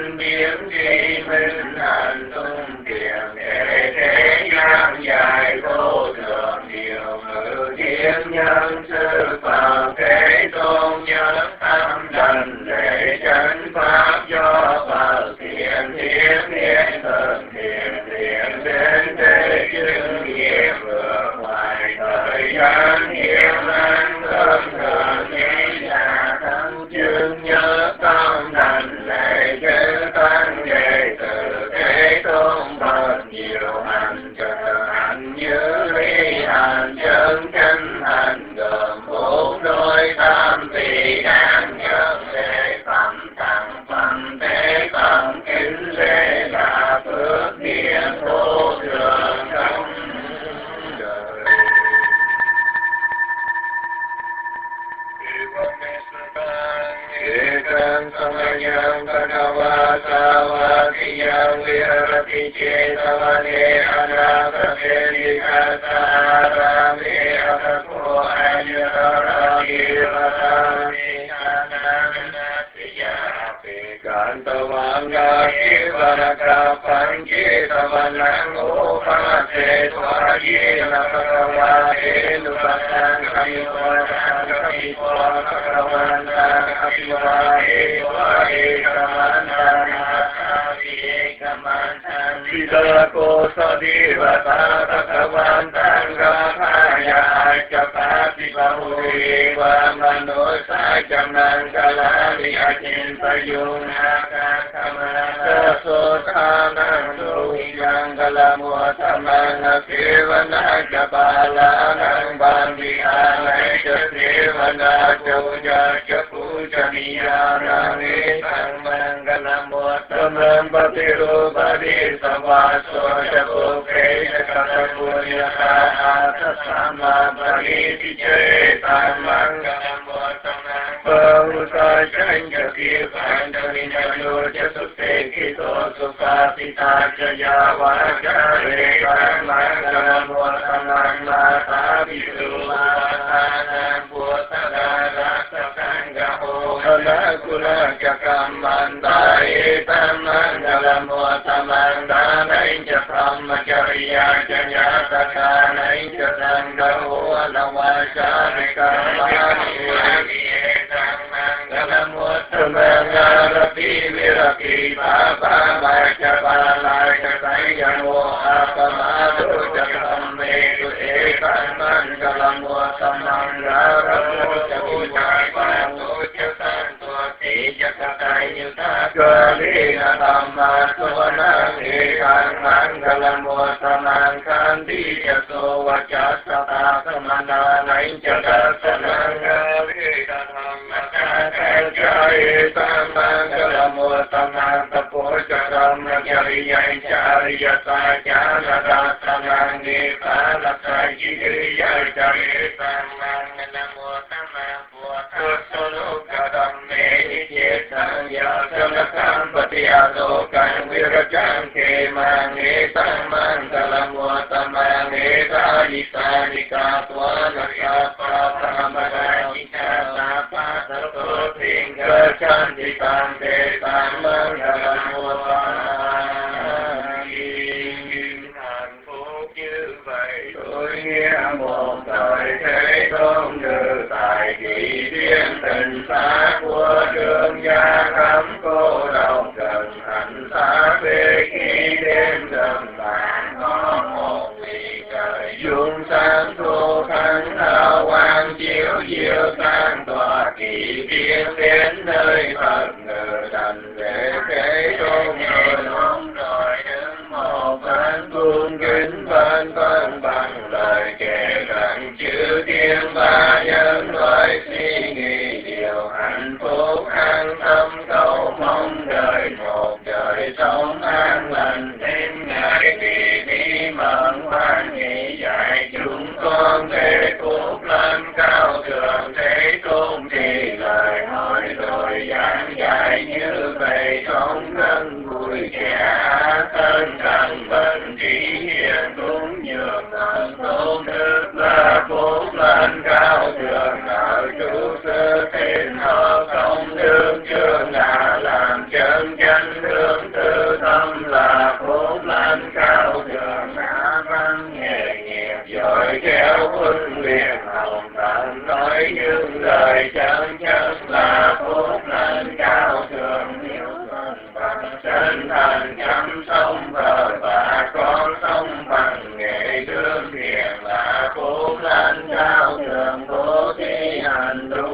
thanh biến tri minh hạnh tung kiền để thế gian dài vô thường điều ngự thiên nhân sư Phật Thế Tôn nhớ tâm đảnh lễ chánh pháp do Phật thiện thiên thiên thần thiện thiện đến thế chứng nghiệp vượt ngoài thời gian hiện anh thân thường nghĩ là thân chương nhớ tâm đảnh lễ chư tăng đệ tử Thế Tôn Phật nhiều hành trợ hành như ly hành chân chánh hành gồm bốn đôi tam tỷ đáng nhớ lễ phẩm tặng phẩm thế phẩm kính lễ là phước điển vô thường trong đời. Ekam samayam bhagavatāvātiyam virati cetavane anasate dikasārāme akapo añarāmi vatāmi anānātiyapi kantavanga kivanaka pañcetavanang upase tvājena bhagavate nupasang kamivadang kamivadang bhagavantang apivahe vahe kamantang Vidako sadivata bhagavantang gathaya acapati bahuveva manusa jamnang kalani acintayung akakamana sotanang suhiyang kalamuatamang akivana jabalanang bandihanay jasivana joja japujaniyanang isang mangalamuatamang patirupadi savaso japuke jakatapunyata atasama pariti cetan mangalamuatamang Bahusa chanja kirpan davinyo jasute kito sukasita jaya vajare mangalamuatamang mata visuvatanang putada rakasanggaho halakula jakamandai tamangalamuatamang danai jakamacariya jaya takanai jasanggaho alawasarikamani Mangalamuattamangarapi viraki baba macabalaya sayamo apamadu jakamedu ekam mangalamuattamangaramu jakivaipatu jasantuati jakatayuta galina dhamma suvanang ekam mangalamuattamangkanti jaso vajasata samananain jagasanang Jai Tamangalamuattamang tapojaram Jai Jariya Sajana Dasanang Nikalaksaji Jai Tamangalamuattamang Puasasulukadam Medicetang Yasalakam Patialokan Virajang Kemang Tamangalamuattamang Ekalisanika Twanasapa Tamadajika Tinggal cantikan desan mangalamuattamang hạnh phúc như vậy tôi nghĩa một đời thế tôn như tại kỳ thiên tình xa của trường gia cấm cô độc trần hạnh xa về khi đêm gần bàn có một vị trời dung sáng thu thắng hào quang chiếu diệu tan tỏa kỳ thiên đến nơi Phật ngự thành để thế tôn người luôn rồi đứng một bên cung kính bên bằng lời kể rằng chữ thiên ba nhân loại suy nghĩ điều hạnh phúc an tâm cầu mong đời một đời sống an lành đến ngày vì đi mận hoan hỷ dạy chúng con để phúc lên cao thượng thế tôn thì lời nói rồi giảng dạy như vậy sống gần gũi kẻ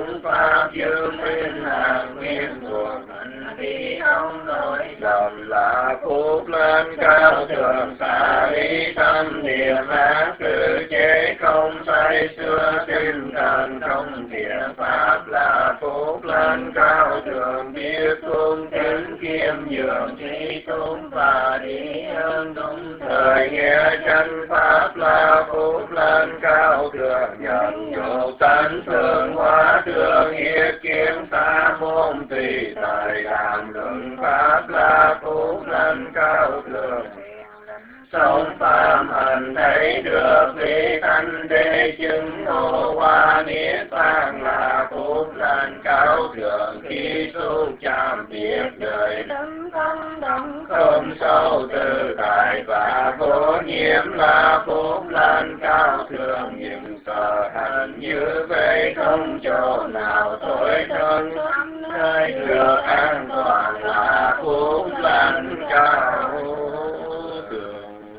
công pháp dương minh hàng nguyên cuộc hành vi không đổi lầm là phúc lên cao thượng xả lý tâm niệm ác tự chế không say xưa tinh thần không thiện pháp là phúc lên cao thượng biết cung kính kiêm nhường trí tôn và đi hơn đúng thời nghĩa chân pháp là phúc lên cao thượng nhận nhục tánh thương hóa thương hiếp kiếm xa môn tùy thời làm luận pháp là phúc lên cao thượng sống phạm hành thấy được lý thanh đế chứng ngộ hoa niết bàn là phúc lên cao thượng khi xúc chạm biết đời đấng không động không sâu tự tại và vô nhiễm là phúc lên cao thượng những sở hành như vậy không chỗ nào tối thân nơi được an toàn là phúc lên cao thượng.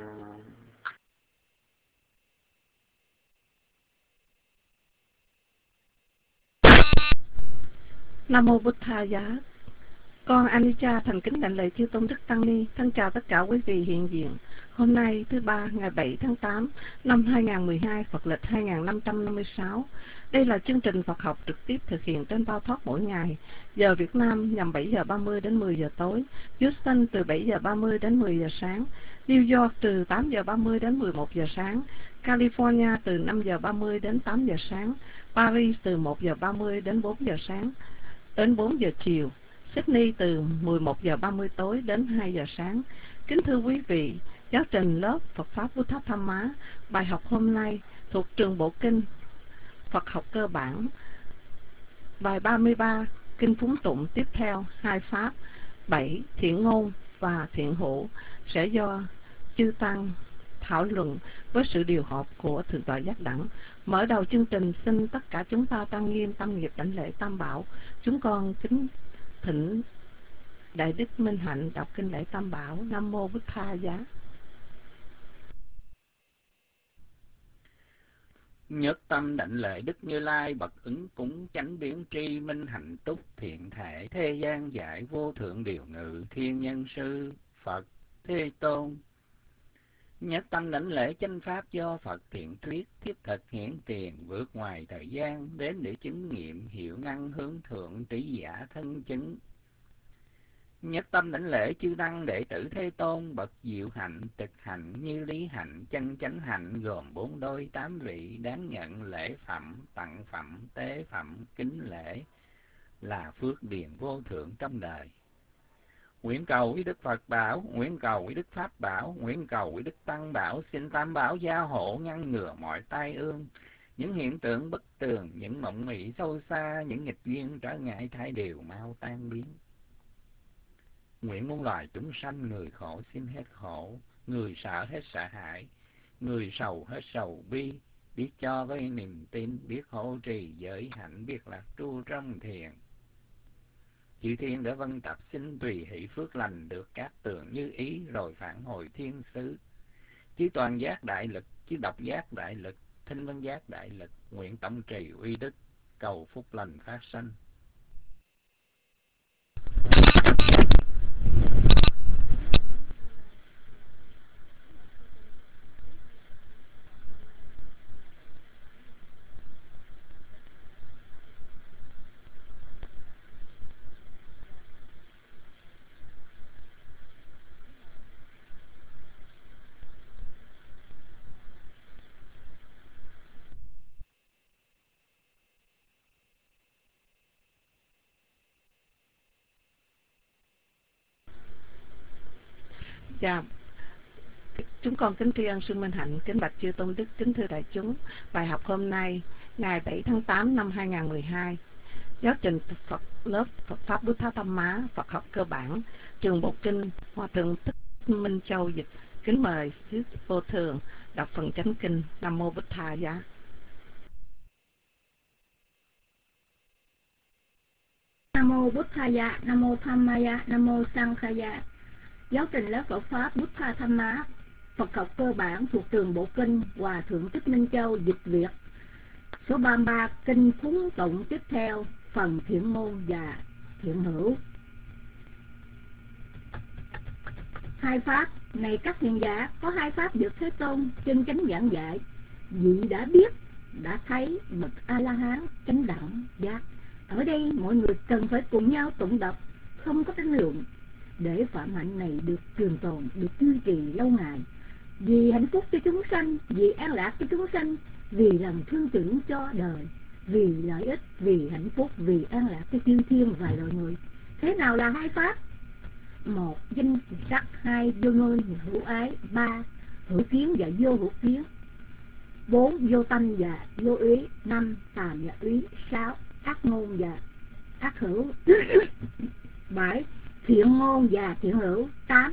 Nam mô Bụt Tha Giá. Con Anicca thành kính đảnh lễ chư tôn đức tăng ni. Thân chào tất cả quý vị hiện diện. Hôm nay thứ ba ngày 7 tháng 8 năm 2012 Phật lịch 2556. Đây là chương trình Phật học trực tiếp thực hiện trên Bao Thoát mỗi ngày. Giờ Việt Nam nhằm 7 giờ 30 đến 10 giờ tối, Houston từ 7 giờ 30 đến 10 giờ sáng, New York từ 8 giờ 30 đến 11 giờ sáng, California từ 5 giờ 30 đến 8 giờ sáng, Paris từ 1 giờ 30 đến 4 giờ sáng đến 4 giờ chiều, Sydney từ 11 giờ 30 tối đến 2 giờ sáng. Kính thưa quý vị, giáo trình lớp Phật Pháp Buddha Dhamma, bài học hôm nay thuộc trường Bộ Kinh Phật học cơ bản, bài 33, Kinh Phúng Tụng tiếp theo, hai Pháp, 7, Thiện Ngôn và Thiện Hữu, sẽ do chư Tăng thảo luận với sự điều hợp của Thượng tọa Giác Đẳng. Mở đầu chương trình, xin tất cả chúng ta tăng nghiêm tâm nghiệp đảnh lễ Tam Bảo. Chúng con kính thỉnh Đại Đức Minh Hạnh đọc kinh lễ Tam Bảo. Nam mô Bụt Tha Giá. Nhất tâm đảnh lễ Đức Như Lai bậc ứng cúng chánh biến tri minh hạnh túc thiện thể thế gian giải vô thượng điều ngự thiên nhân sư Phật Thế Tôn. Nhất tâm đảnh lễ chánh pháp do Phật thiện thuyết thiết thực hiển tiền vượt ngoài thời gian đến để chứng nghiệm hiệu năng hướng thượng trí giả thân chứng. Nhất tâm đảnh lễ chư tăng đệ tử Thế Tôn bậc diệu hạnh thực hạnh như lý hạnh chân chánh hạnh gồm 4 đôi 8 vị đáng nhận lễ phẩm tặng phẩm tế phẩm kính lễ là phước điền vô thượng trong đời. Nguyện cầu quý Đức Phật bảo, nguyện cầu quý Đức Pháp bảo, nguyện cầu quý Đức Tăng bảo, xin Tam Bảo gia hộ ngăn ngừa mọi tai ương, những hiện tượng bất tường, những mộng mị sâu xa, những nghịch duyên trở ngại thay đều mau tan biến. Nguyện muôn loài chúng sanh người khổ xin hết khổ, người sợ hết sợ hãi, người sầu hết sầu bi, biết cho với niềm tin, biết hộ trì giới hạnh, biết lạc tru trong thiền. Chư thiên đã vân tập xin tùy hỷ phước lành được các tường như ý rồi phản hồi thiên xứ. Chư toàn giác đại lực, chư độc giác đại lực, thinh vân giác đại lực, nguyện tổng trì uy đức, cầu phúc lành phát sanh. Dạ, chúng con kính tri ân sư Minh Hạnh, kính bạch chư tôn đức, kính thưa đại chúng. Bài học hôm nay ngày 7 tháng 8 năm 2012, giáo trình Phật lớp Phật Pháp Buddha Dhamma, Phật học cơ bản, trường Bộ Kinh, Hòa thượng Thích Minh Châu dịch. Kính mời sư Vô Thường đọc phần chánh kinh. Nam mô Bụt Tha Giá. Nam mô Bụt Tha Giá, Nam mô Tham Ma Giá, Nam mô Sang Kha Giá. Giáo trình lớp Phật Pháp Buddha Dhamma, Phật học cơ bản thuộc trường Bộ Kinh, Hòa thượng Thích Minh Châu dịch Việt. số 33 kinh cúng tụng tiếp theo, phần thiện môn và thiện hữu. Hai pháp này các hiền giả, có hai pháp được Thế Tôn chân chánh giảng dạy. Vị đã biết, đã thấy bậc A La Hán chánh đẳng giác. Ở đây mọi người cần phải cùng nhau tụng đọc, không có tranh luận, để phạm hạnh này được trường tồn, được duy trì lâu ngày, vì hạnh phúc cho chúng sanh, vì an lạc cho chúng sanh, vì lòng thương tưởng cho đời, vì lợi ích, vì hạnh phúc, vì an lạc cho chư thiên và loài người. Thế nào là hai pháp? Một, danh sắc. Hai, vô ngôi hữu ái. Ba, hữu kiến và vô hữu kiến. Bốn, vô tâm và vô ý. Năm, tàm và ý. Sáu, ác ngôn và ác hữu. Bảy, thiện ngôn và thiện hữu. Tám,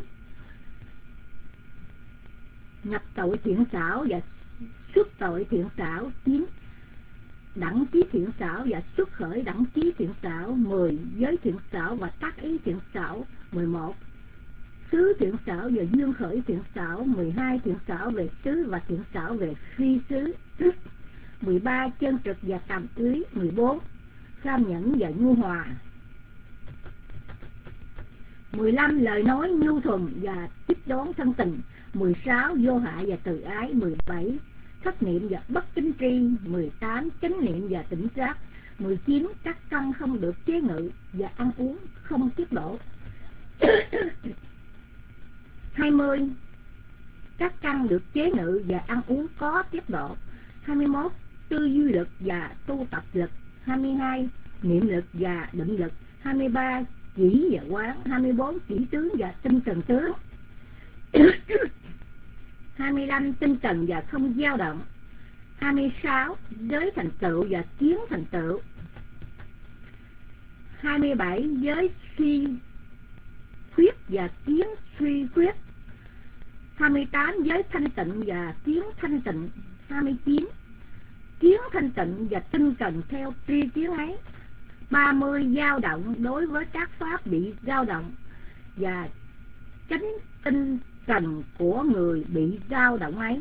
nhập tội thiện xảo và xuất tội thiện xảo. Chín, đẳng chí thiện xảo và xuất khởi đẳng chí thiện xảo. 10, giới thiện xảo và tác ý thiện xảo. 11, xứ thiện xảo và dương khởi thiện xảo. 12, thiện xảo về xứ và thiện xảo về phi xứ. 13, chân trực và tàm ý. 14, kham nhẫn và nhu hòa. 15, lời nói nhu thuần và tiếp đón thân tình. 16, vô hại và từ ái. 17, thất niệm và bất kính tri. 18, chánh niệm và tỉnh giác. 19, các căn không được chế ngự và ăn uống không tiết độ. 20, các căn được chế ngự và ăn uống có tiết độ. 21, tư duy lực và tu tập lực. 22, niệm lực và định lực. 23, chỉ và quán. 24, chỉ tướng và tinh thần tướng. 25, tinh tần và không dao động. 26, giới thành tựu và kiến thành tựu. 27, giới suy khuyết và kiến suy khuyết. 28, giới thanh tịnh và kiến thanh tịnh. 29, kiến thanh tịnh và tinh cần theo tri kiến ấy. 30, dao động đối với các pháp bị dao động và tránh tinh cần của người bị dao động ấy.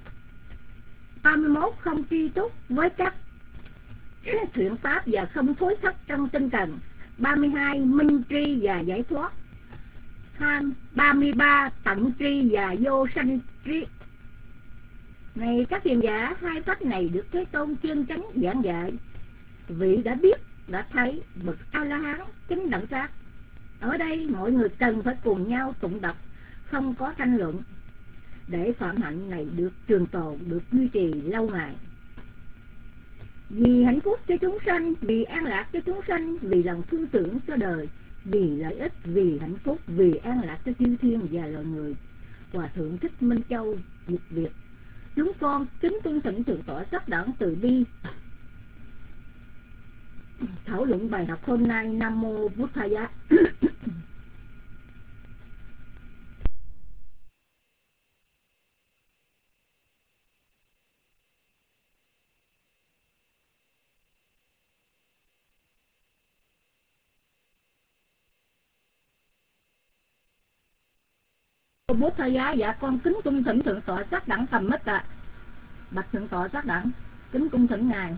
31, không tri túc với các thiện pháp và không thối thất trong tinh cần. 32, minh tri và giải thoát. 33, tận tri và vô sanh tri. Này các hiền giả, hai pháp này được Thế Tôn chân chánh giảng dạy. Vị đã biết, đã thấy bậc A La Hán chánh đẳng giác. Ở đây mọi người cần phải cùng nhau tụng đọc, không có tranh luận, để phạm hạnh này được trường tồn, được duy trì lâu ngày. Vì hạnh phúc cho chúng sanh, vì an lạc cho chúng sanh, vì lòng thương tưởng cho đời, vì lợi ích, vì hạnh phúc, vì an lạc cho chư thiên và loài người. Hòa thượng Thích Minh Châu dịch Việt. Chúng con kính tuân thỉnh thượng tọa sắc đẳng từ bi thảo luận bài học hôm nay. Nam mô Bụt Thầy Giá. Bố Thầy Giá, dạ con kính cung thỉnh thượng tọa sắc đẳng cầm mít ạ. Bạch thượng tọa sắc đẳng, kính cung thỉnh ngài.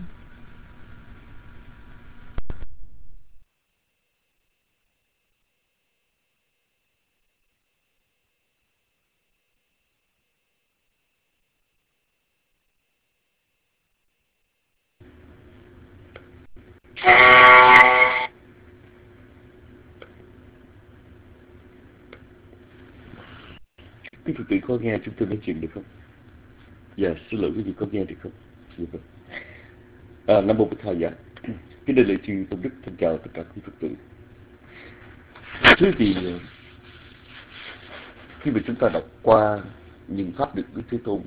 Quý Phật tử có nghe chúng tôi nói chuyện được không? Dạ, xin lỗi quý vị có nghe được không? Dạ vâng. Nam mô Bụt Thầy. Dạ. Kính đây là chư Tôn Đức thân chào tất cả quý Phật tử. Thưa thì khi mà chúng ta đọc qua những pháp được Đức Thế Tôn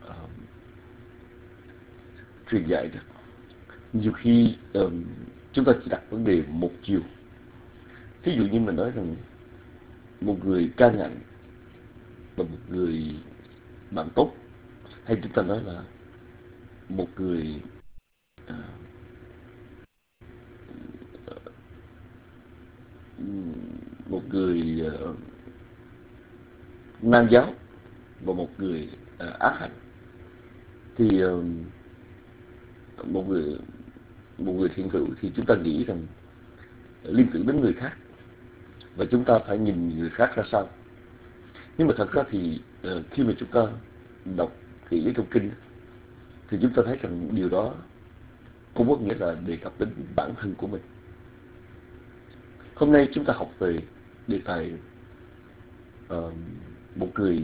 truyền dạy đó, nhiều khi chúng ta chỉ đặt vấn đề một chiều. Thí dụ như mình nói rằng một người can ngạnh và một người bạn tốt, hay chúng ta nói là một người nan giáo và một người ác hạnh, thì một người thiện hữu thì chúng ta nghĩ rằng liên tưởng đến người khác và chúng ta phải nhìn người khác ra sao. Nhưng mà thật ra thì khi mà chúng ta đọc kỹ trong kinh thì chúng ta thấy rằng điều đó không có nghĩa là đề cập đến bản thân của mình. Hôm nay chúng ta học về đề tài một người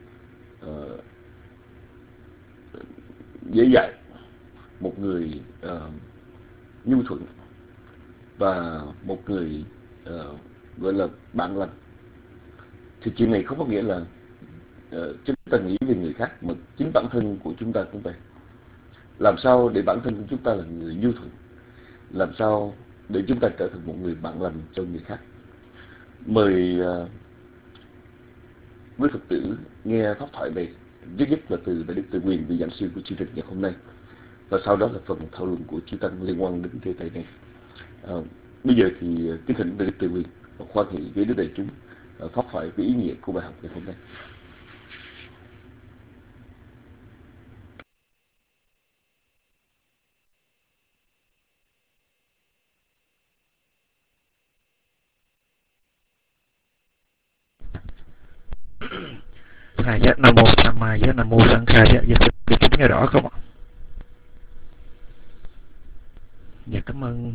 dễ dãi, một người nhu thuận và một người gọi là bạn lành. Thì chuyện này không có nghĩa là chúng ta nghĩ về người khác, mà chính bản thân của chúng ta cũng vậy. Làm sao để bản thân của chúng ta là người nhu thuận, làm sao để chúng ta trở thành một người bạn lành cho người khác. Mời quý Phật tử nghe pháp thoại này, trước nhất là từ Đại Đức Từ Quyền, vị giảng sư của chương trình ngày hôm nay, và sau đó là phần thảo luận của chư tăng liên quan đến đề tài này. Bây giờ thì kính thỉnh Đại Đức Từ Quyền khoan hỷ với đức đại chúng pháp thoại với ý nghĩa của bài học ngày hôm nay. Dạ, Nam Mô Tham Ma, dạ, Nam Mô Sanh Kha, dạ, dạ, được chúng nghe rõ không ạ? Dạ, cảm ơn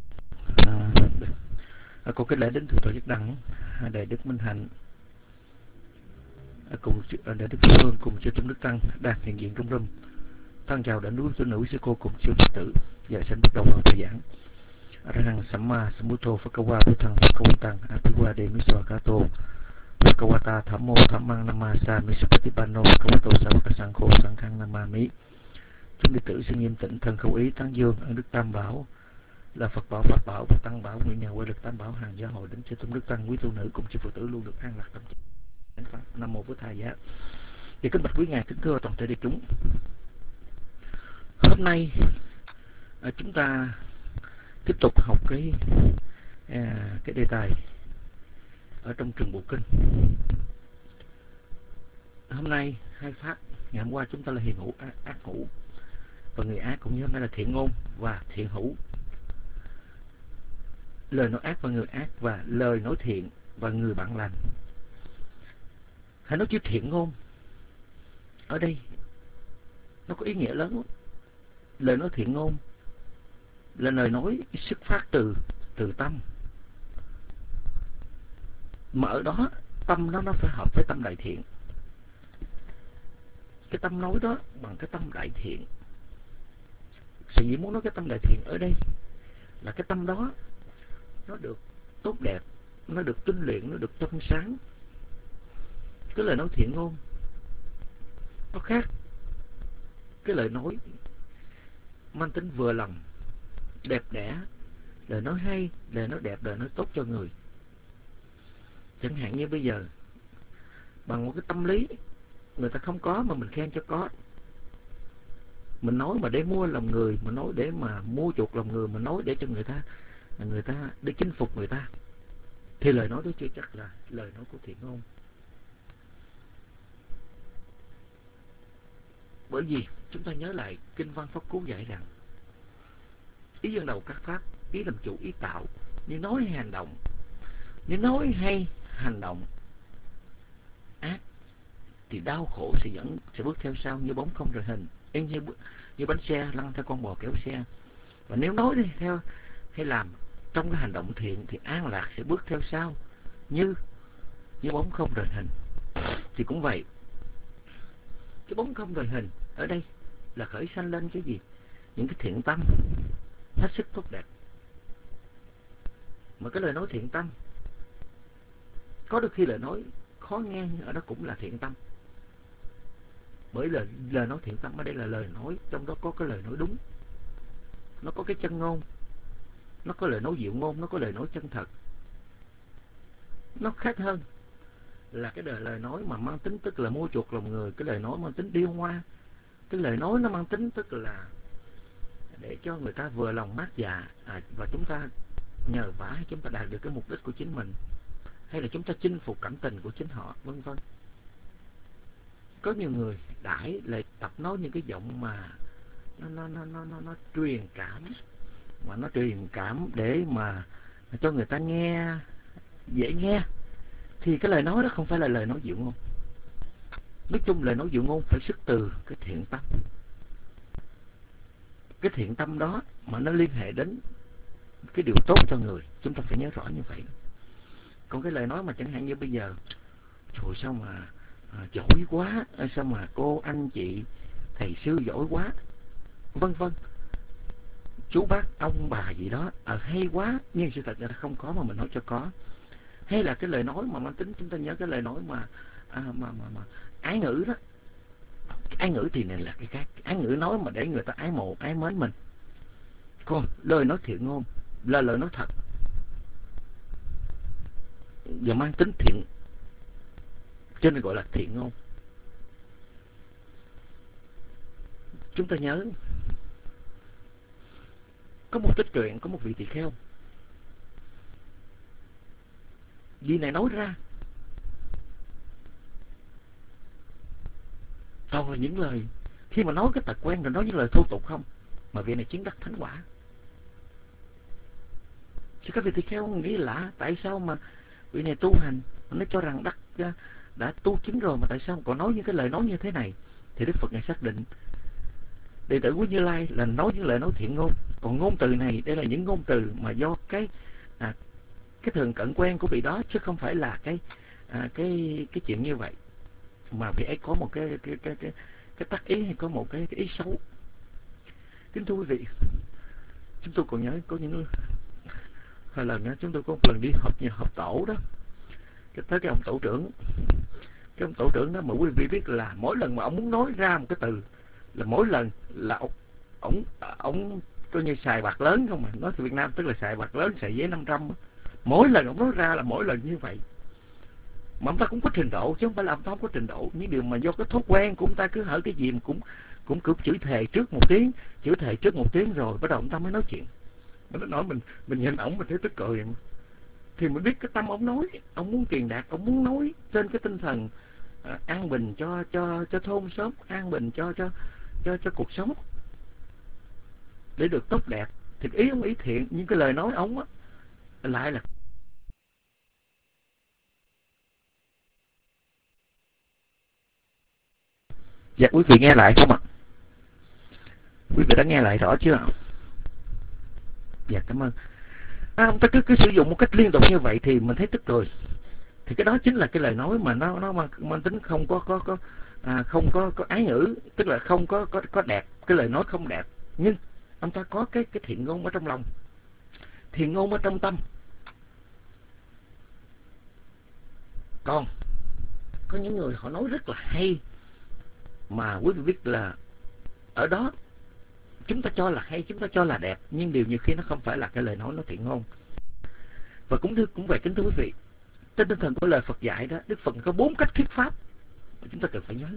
cô cái lễ đến từ tổ chức đăng, Đại Đức Minh Hạnh, cùng Đại Đức Phương cùng chư tôn đức tăng đang hiện diện trong room. Thân chào đại núi sư nữ sư cô cùng chư Phật tử. Giờ xin bắt đầu vào bài giảng. Arahang Samma Sambuddho Phakawa Buddhang Phakawantang Apiwade Miswakato Phakawata Thammo Thammang Namasa Misupatipano Phakawato Savakasangkho Sankhang Namami. Chúng đệ tử xin nghiêm tĩnh thân khẩu ý tán dương ân đức Tam Bảo là Phật bảo, Pháp bảo và Tăng bảo, nguyện nhờ quay lực Tam bảo hàng gia hội đến chư tôn đức tăng, quý tu nữ cùng chư Phật tử luôn được an lạc trong chánh pháp. Nam Mô Bổn Thầy Giá. Thì kính bạch quý ngài, kính thưa toàn thể đại chúng. Hôm nay chúng ta tiếp tục học cái đề tài ở trong trường bộ kinh. Hôm nay hai pháp, ngày hôm qua chúng ta là hiền hữu, ác hữu, và người ác, cũng như hôm nay là thiện ngôn và thiện hữu. Lời nói ác và người ác, và lời nói thiện và người bạn lành. Hãy nói chữ thiện ngôn ở đây nó có ý nghĩa lớn lắm. Lời nói thiện ngôn là lời nói xuất phát từ tâm, mà ở đó tâm nó phải hợp với tâm đại thiện. Cái tâm nói đó bằng cái tâm đại thiện. Sở dĩ muốn nói cái tâm đại thiện ở đây là cái tâm đó nó được tốt đẹp, nó được tinh luyện, nó được trong sáng. Cái lời nói thiện ngôn nó khác cái lời nói mang tính vừa lòng, đẹp đẽ, lời nói hay, lời nói đẹp, lời nói tốt cho người. Chẳng hạn như bây giờ bằng một cái tâm lý người ta không có mà mình khen cho có, mình nói mà để mua lòng người, mình nói để mà mua chuộc lòng người, mình nói để cho người ta để chinh phục người ta, thì lời nói đó chưa chắc là lời nói của thiện ngôn. Bởi vì chúng ta nhớ lại kinh văn Pháp Cú dạy rằng ý dân đầu các pháp, ý làm chủ, ý tạo. Nếu nói hay hành động, nếu nói hay hành động ác thì đau khổ sẽ bước theo sau như bóng không rời hình, như bánh xe lăn theo con bò kéo xe. Và nếu nói đi theo hay làm trong cái hành động thiện thì an lạc sẽ bước theo sau như bóng không rời hình. Thì cũng vậy, cái bóng không rời hình ở đây là khởi sanh lên cái gì? Những cái thiện tâm hết sức tốt đẹp. Mà cái lời nói thiện tâm, có đôi khi lời nói khó nghe nhưng ở đó cũng là thiện tâm. Bởi lời nói thiện tâm ở đây là lời nói, trong đó có cái lời nói đúng, nó có cái chân ngôn, nó có lời nói diệu ngôn, nó có lời nói chân thật. Nó khác hơn là cái lời nói mà mang tính tức là mua chuộc lòng người, cái lời nói mang tính điêu hoa, cái lời nói nó mang tính tức là để cho người ta vừa lòng mát dạ, và chúng ta nhờ vả hay chúng ta đạt được cái mục đích của chính mình, hay là chúng ta chinh phục cảm tình của chính họ, vân vân. Có nhiều người đãi lại tập nói những cái giọng mà nó truyền cảm, mà nó truyền cảm để mà cho người ta nghe dễ nghe, thì cái lời nói đó không phải là lời nói diệu ngôn. Nói chung lời nói diệu ngôn phải xuất từ cái thiện tâm. Cái thiện tâm đó mà nó liên hệ đến cái điều tốt cho người, chúng ta phải nhớ rõ như vậy. Còn cái lời nói mà chẳng hạn như bây giờ, trời sao mà giỏi quá, sao mà cô anh chị thầy sư giỏi quá, vân vân, chú bác ông bà gì đó hay quá, nhưng sự thật là không có mà mình nói cho có. Hay là cái lời nói mà mang tính, chúng ta nhớ cái lời nói mà ái ngữ đó. Ái ngữ thì này là cái khác. Ái ngữ nói mà để người ta ái mộ ái mến mình. Còn lời nói thiện ngôn là lời nói thật và mang tính thiện, cho nên gọi là thiện ngôn. Chúng ta nhớ có một tích truyện, có một vị tỳ kheo, vị này nói ra toàn là những lời, khi mà nói cái tật quen rồi nói những lời thô tục không, mà vị này chứng đắc thánh quả. Chứ các vị tỳ kheo nghĩ lạ, tại sao mà vị này tu hành nó cho rằng đã tu chứng rồi mà tại sao còn nói những cái lời nói như thế này? Thì Đức Phật ngài xác định đệ tử của Như Lai là nói những lời nói thiện ngôn. Còn ngôn từ này, đây là những ngôn từ mà do cái thường cận quen của vị đó, chứ không phải là cái chuyện như vậy. Mà vị ấy có một cái tác ý, hay có một cái ý xấu. Kính thưa quý vị, chúng tôi còn nhớ có những hai lần đó, chúng tôi có một lần đi họp tổ đó, tới cái ông tổ trưởng. Cái ông tổ trưởng đó mà quý vị biết là mỗi lần mà ông muốn nói ra một cái từ là mỗi lần là ông coi như xài bạc lớn không mà. Nói từ Việt Nam tức là xài bạc lớn, xài giấy 500. Mỗi lần ông nói ra là mỗi lần như vậy. Mà ông ta cũng có trình độ, chứ không phải là ông ta không có trình độ. Những điều mà do cái thói quen của ông ta, cứ hở cái gì cũng chửi thề trước một tiếng, rồi bắt đầu ông ta mới nói chuyện. Nó nói mình nhìn ổng mình thấy tức cười. Thì mình biết cái tâm ông nói, ông muốn truyền đạt, ông muốn nói trên cái tinh thần an bình cho thôn xóm, an bình cho cuộc sống để được tốt đẹp. Thì ý ông ý thiện, nhưng cái lời nói ông á lại là dạ. Quý vị nghe lại không ạ? Quý vị đã nghe lại rõ chưa? Dạ, cảm ơn. Ông ta cứ sử dụng một cách liên tục như vậy thì mình thấy tức cười. Thì cái đó chính là cái lời nói mà nó mang tính không có ái ngữ, tức là không có đẹp, cái lời nói không đẹp. Nhưng ông ta có cái thiện ngôn ở trong lòng, thiện ngôn ở trong tâm. Còn có những người họ nói rất là hay, mà quý vị biết là ở đó chúng ta cho là hay, chúng ta cho là đẹp, nhưng điều nhiều khi nó không phải là cái lời nói nó thiện ngôn. Và cũng vậy, kính thưa quý vị, trên tinh thần của lời Phật dạy đó, Đức Phật có 4 cách thuyết pháp mà chúng ta cần phải nhớ.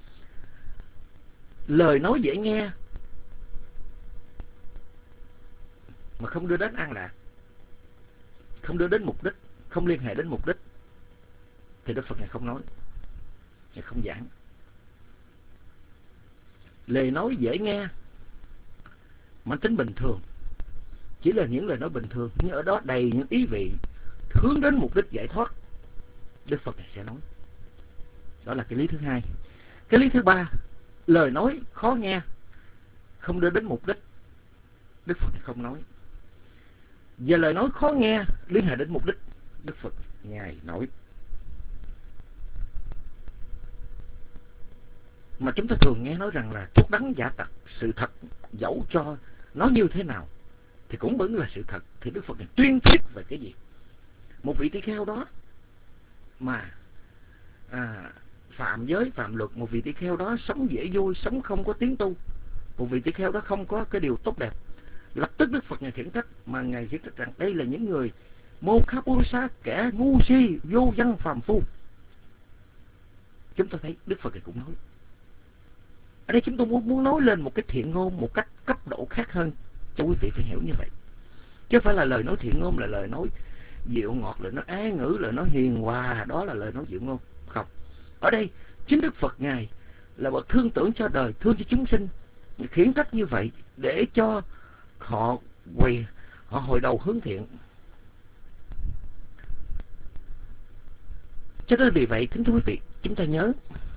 Lời nói dễ nghe mà không đưa đến an lạc, không đưa đến mục đích, không liên hệ đến mục đích, thì Đức Phật ngài không nói, ngài không giảng. Lời nói dễ nghe mang tính bình thường, chỉ là những lời nói bình thường, nhưng ở đó đầy những ý vị hướng đến mục đích giải thoát, Đức Phật này sẽ nói. Đó là cái lý thứ hai. Cái lý thứ ba, lời nói khó nghe, không đưa đến mục đích, Đức Phật này không nói. Và lời nói khó nghe liên hệ đến mục đích, Đức Phật ngài nói. Mà chúng ta thường nghe nói rằng là thuốc đắng giả tặc, sự thật dẫu cho nó như thế nào thì cũng vẫn là sự thật. Thì Đức Phật này tuyên thuyết về cái gì? Một vị tỳ kheo đó mà phạm giới, phạm luật, một vị tỳ kheo đó sống dễ vui, sống không có tiến tu, một vị tỳ kheo đó không có cái điều tốt đẹp, lập tức Đức Phật ngài khiển trách, mà ngài khiển trách rằng đây là những người mô khá bố sát, kẻ ngu si, vô văn phàm phu. Chúng ta thấy Đức Phật này cũng nói. Ở đây chúng tôi muốn nói lên một cái thiện ngôn một cách cấp độ khác hơn, cho quý vị phải hiểu như vậy. Chứ không phải là lời nói thiện ngôn là lời nói dịu ngọt, lời nói ái ngữ, lời nói hiền hòa, đó là lời nói dịu ngôn. Không. Ở đây chính Đức Phật ngài là bậc thương tưởng cho đời, thương cho chúng sinh, khiển trách như vậy để cho họ hồi đầu hướng thiện. Cho nên vì vậy, kính thưa quý vị, chúng ta nhớ.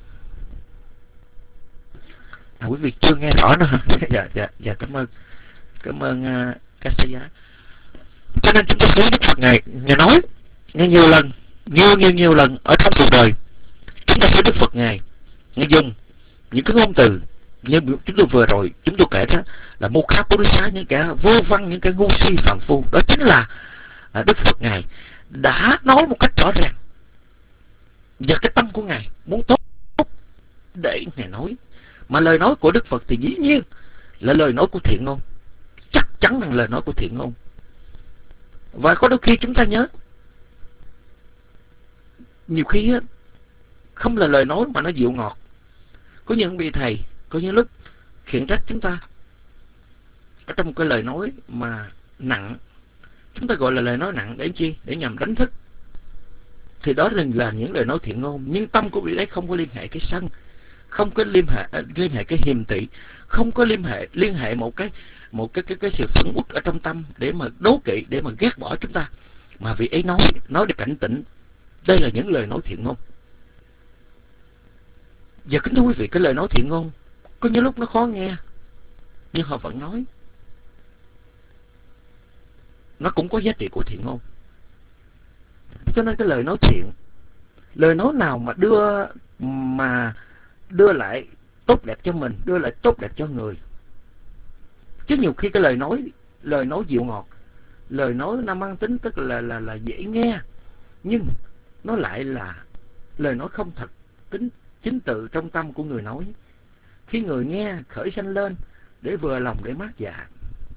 Quý vị chưa nghe rõ nữa hả? Dạ, cảm ơn các sĩ giá. Cho nên chúng ta thấy Đức Phật Ngài nói nhiều lần, nhiều lần ở trong cuộc đời, chúng ta thấy Đức Phật Ngài dùng những cái ngôn từ như chúng tôi vừa rồi chúng tôi kể đó là Mukha Purusha, những kẻ vô văn, những kẻ ngu si phàm phu. Đó chính là Đức Phật Ngài đã nói một cách rõ ràng và cái tâm của Ngài muốn tốt để Ngài nói. Mà lời nói của Đức Phật thì dĩ nhiên là lời nói của thiện ngôn, chắc chắn là lời nói của thiện ngôn. Và có đôi khi chúng ta nhớ, nhiều khi không là lời nói mà nó dịu ngọt. Có những vị thầy, có những lúc khiển trách chúng ta ở trong một cái lời nói mà nặng, chúng ta gọi là lời nói nặng để chi? Để nhằm đánh thức. Thì đó là những lời nói thiện ngôn, nhưng tâm của vị đấy không có liên hệ cái sân, không có liên hệ cái hiềm tị, không có liên hệ một cái sự phẫn uất ở trong tâm để mà đố kỵ, để mà ghét bỏ chúng ta, mà vị ấy nói để cảnh tỉnh. Đây là những lời nói thiện ngôn. Và kính thưa quý vị, cái lời nói thiện ngôn có những lúc nó khó nghe, nhưng họ vẫn nói. Nó cũng có giá trị của thiện ngôn. Cho nên cái lời nói thiện, lời nói nào mà đưa lại tốt đẹp cho mình, đưa lại tốt đẹp cho người. Chứ nhiều khi cái lời nói dịu ngọt, lời nói nó mang tính tức là dễ nghe, nhưng nó lại là lời nói không thật chính từ trong tâm của người nói. Khi người nghe khởi sanh lên để vừa lòng, để mát dạ,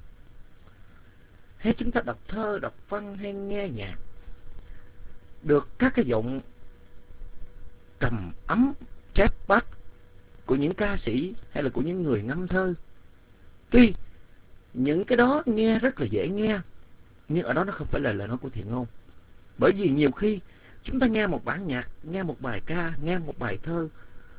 hay chúng ta đọc thơ, đọc văn hay nghe nhạc, được các cái giọng trầm ấm, chép bát của những ca sĩ hay là của những người ngâm thơ, tuy những cái đó nghe rất là dễ nghe, nhưng ở đó nó không phải là lời nói của thiện ngôn. Bởi vì nhiều khi chúng ta nghe một bản nhạc, nghe một bài ca, nghe một bài thơ,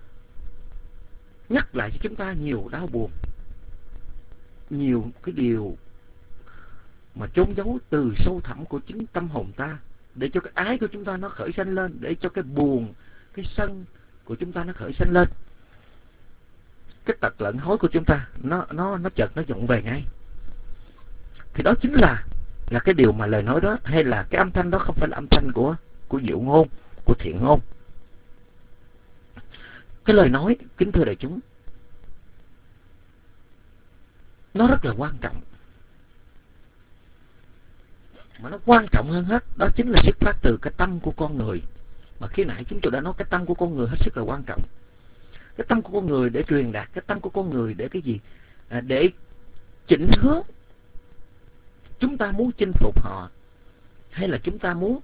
nhắc lại cho chúng ta nhiều đau buồn, nhiều cái điều mà chôn giấu từ sâu thẳm của chính tâm hồn ta, để cho cái ái của chúng ta nó khởi sanh lên, để cho cái buồn, cái sân của chúng ta nó khởi sanh lên. Cái tật lẫn hối của chúng ta nó chợt nó dọn về ngay. Thì đó chính là cái điều mà lời nói đó, hay là cái âm thanh đó không phải là âm thanh của diệu ngôn, của thiện ngôn. Cái lời nói, kính thưa đại chúng, nó rất là quan trọng. Mà nó quan trọng hơn hết, đó chính là xuất phát từ cái tâm của con người. Mà khi nãy chúng tôi đã nói cái tâm của con người hết sức là quan trọng. Cái tâm của con người để truyền đạt, cái tâm của con người để cái gì? Để chỉnh hướng. Chúng ta muốn chinh phục họ, hay là chúng ta muốn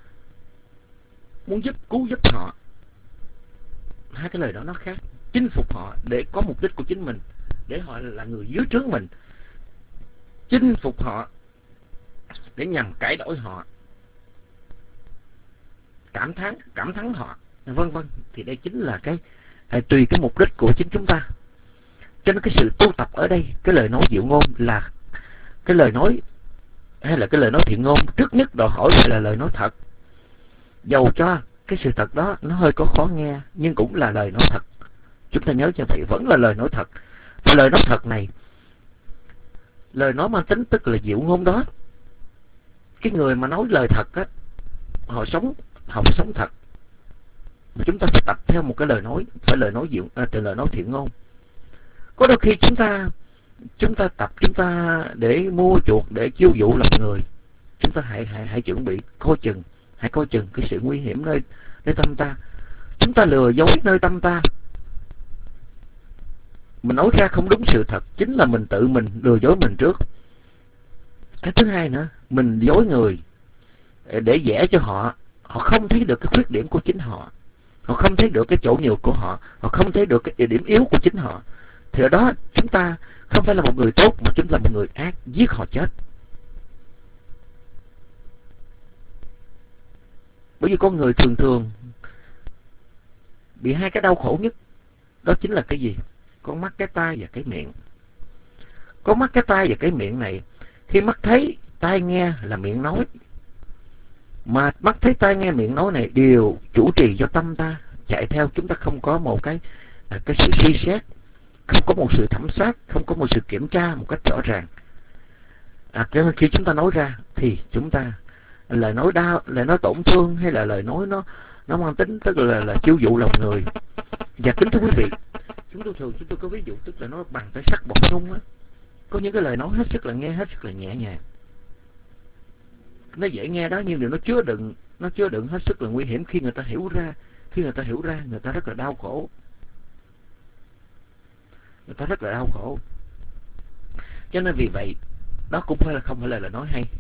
cứu giúp họ. Hai cái lời đó nó khác. Chinh phục họ để có mục đích của chính mình, để họ là người dưới trướng mình. Chinh phục họ để nhằm cải đổi họ, cảm thắng họ, vân vân. Thì đây chính là tùy cái mục đích của chính chúng ta. Cho nên cái sự tu tập ở đây, cái lời nói diệu ngôn là cái lời nói, hay là cái lời nói thiện ngôn, trước nhất đòi hỏi phải là lời nói thật. Dầu cho cái sự thật đó nó hơi có khó nghe, nhưng cũng là lời nói thật. Chúng ta nhớ cho vậy, vẫn là lời nói thật. Và lời nói thật này, lời nói mang tính tức là diệu ngôn đó. Cái người mà nói lời thật á, họ sống thật. Mà chúng ta phải tập theo một cái lời nói, phải lời nói lời nói thiện ngôn. Có đôi khi chúng ta tập, chúng ta để mua chuộc, để chiêu dụ lòng người, chúng ta hãy chuẩn bị hãy coi chừng cái sự nguy hiểm nơi tâm ta. Chúng ta lừa dối nơi tâm ta, mình nói ra không đúng sự thật, chính là mình tự mình lừa dối mình trước. Cái thứ hai nữa, mình dối người để vẽ cho họ không thấy được cái khuyết điểm của chính họ, họ không thấy được cái chỗ nhược của họ không thấy được cái điểm yếu của chính họ. Thì ở đó chúng ta không phải là một người tốt, mà chúng ta là một người ác, giết họ chết. Bởi vì con người thường bị hai cái đau khổ nhất. Đó chính là cái gì? con mắt, cái tai và cái miệng. Con mắt, cái tai và cái miệng này, khi mắt thấy, tai nghe là miệng nói. Mà mắt thấy, tai nghe, miệng nói này đều chủ trì cho tâm ta chạy theo. Chúng ta không có một cái sự suy xét, không có một sự thẩm soát, không có một sự kiểm tra một cách rõ ràng. Cho nên khi chúng ta nói ra thì chúng ta lời nói đau, lời nói tổn thương, hay là lời nói nó mang tính tức là chiêu dụ lòng người. Và kính thưa quý vị, chúng tôi có ví dụ, tức là nó bằng cái sắc bột nung á. Có những cái lời nói hết sức là nghe hết sức là nhẹ nhàng, nó dễ nghe đó, nhưng điều nó chứa đựng hết sức là nguy hiểm. Khi người ta hiểu ra, người ta rất là đau khổ. Người ta rất là đau khổ. Cho nên vì vậy, đó cũng không phải là lời nói hay.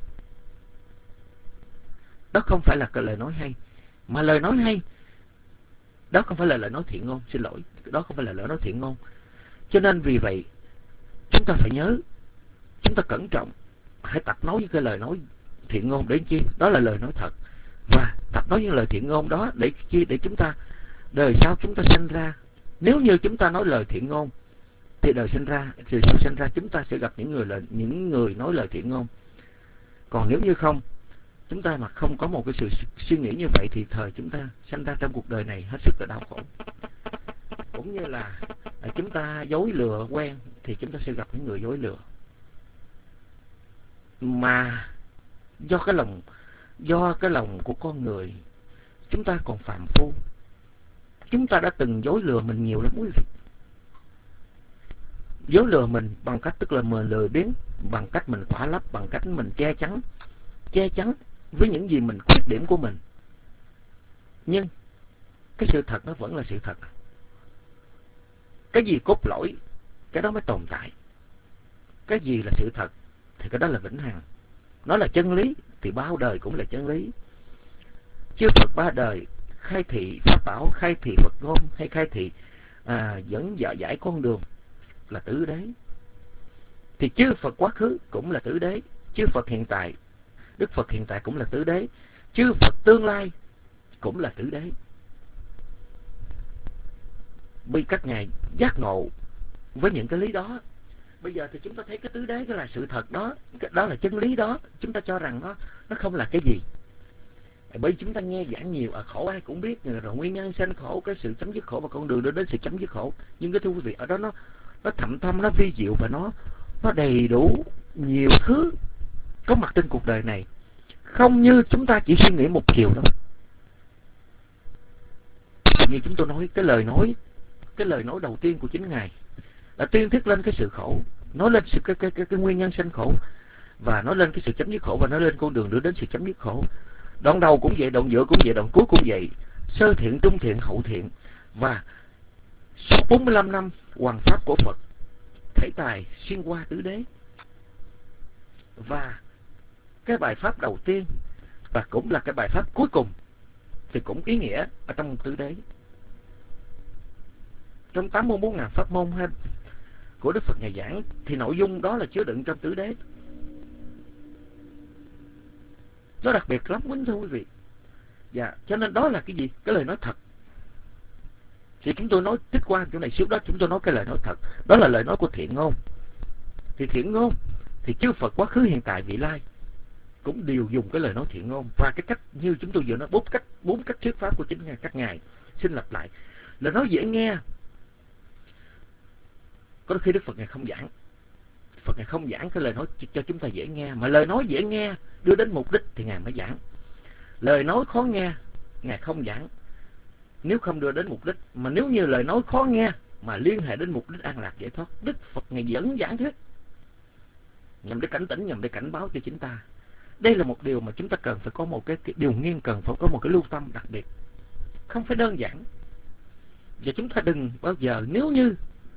Đó không phải là cái lời nói hay. Mà lời nói hay, đó không phải là lời nói thiện ngôn. Xin lỗi, đó không phải là lời nói thiện ngôn. Cho nên vì vậy, chúng ta phải nhớ, chúng ta cẩn trọng, hãy tập nói những cái lời nói thiện ngôn để chi? Đó là lời nói thật. Và tập nói những lời thiện ngôn đó để chi? Để chúng ta, đời sau chúng ta sinh ra, nếu như chúng ta nói lời thiện ngôn, thì đời sau sinh ra chúng ta sẽ gặp những người nói lời thiện ngôn. Còn nếu như không, chúng ta mà không có một cái sự suy nghĩ như vậy, thì thời chúng ta sinh ra trong cuộc đời này hết sức là đau khổ. Cũng như là chúng ta dối lừa quen, thì chúng ta sẽ gặp những người dối lừa. Mà do cái lòng của con người, chúng ta còn phàm phu. Chúng ta đã từng dối lừa mình nhiều lắm quý vị. Dối lừa mình bằng cách tức là mình lười biếng, bằng cách mình khỏa lấp, bằng cách mình che chắn với những gì mình khuyết điểm của mình. Nhưng cái sự thật nó vẫn là sự thật. Cái gì cốt lõi, cái đó mới tồn tại. Cái gì là sự thật thì cái đó là vĩnh hằng. Nó là chân lý thì bao đời cũng là chân lý. Chư Phật ba đời khai thị pháp bảo, khai thị Phật ngôn, hay khai thị dẫn giải con đường là tứ đế. Thì chư Phật quá khứ cũng là tứ đế, chư Phật hiện tại, Đức Phật hiện tại cũng là tứ đế, chư Phật tương lai cũng là tứ đế. Vì các ngài giác ngộ với những cái lý đó. Bây giờ thì chúng ta thấy cái tứ đế, cái là sự thật đó, đó là chân lý đó. Chúng ta cho rằng nó không là cái gì. Bởi chúng ta nghe giảng nhiều, khổ ai cũng biết, rồi nguyên nhân sanh khổ, cái sự chấm dứt khổ và con đường đến sự chấm dứt khổ. Nhưng cái thưa quý vị, ở đó nó thậm thâm, nó vi diệu, và nó đầy đủ nhiều thứ có mặt trên cuộc đời này. Không như chúng ta chỉ suy nghĩ một chiều đâu. Như chúng tôi nói, cái lời nói đầu tiên của chính ngài là tuyên thuyết lên cái sự khổ, nói lên cái nguyên nhân sanh khổ, và nói lên cái sự chấm dứt khổ, và nói lên con đường đưa đến sự chấm dứt khổ. Đoạn đầu cũng vậy, đoạn giữa cũng vậy, đoạn cuối cũng vậy. Sơ thiện, trung thiện, hậu thiện. Và suốt 45 năm hoằng pháp của Phật, thể tài xuyên qua tứ đế. Và cái bài pháp đầu tiên và cũng là cái bài pháp cuối cùng thì cũng ý nghĩa ở trong tứ đế. Trong 84.000 pháp môn của Đức Phật ngày giảng thì nội dung đó là chứa đựng trong tứ đế. Nó đặc biệt lắm quý thưa quý vị. Dạ, cho nên đó là cái gì? Cái lời nói thật. Thì chúng tôi nói tích qua chỗ này xíu đó, chúng tôi nói cái lời nói thật. Đó là lời nói của thiện ngôn. Thì thiện ngôn thì chư Phật quá khứ hiện tại vị lai cũng đều dùng cái lời nói thiện ngôn. Và cái cách như chúng tôi vừa nói, bốn cách thuyết pháp của chính các ngài. Xin lặp lại. Lời nói dễ nghe. Có đôi khi Đức Phật ngài không giảng. Phật ngài không giảng cái lời nói cho chúng ta dễ nghe, mà lời nói dễ nghe đưa đến mục đích thì ngài mới giảng. Lời nói khó nghe ngài không giảng nếu không đưa đến mục đích. Mà nếu như lời nói khó nghe mà liên hệ đến mục đích an lạc giải thoát, Đức Phật ngài vẫn giảng thuyết, nhằm để cảnh tỉnh, nhằm để cảnh báo cho chúng ta. Đây là một điều mà chúng ta cần phải có một cái điều nghiên, cần phải có một cái lưu tâm đặc biệt, không phải đơn giản. Và chúng ta đừng bao giờ, nếu như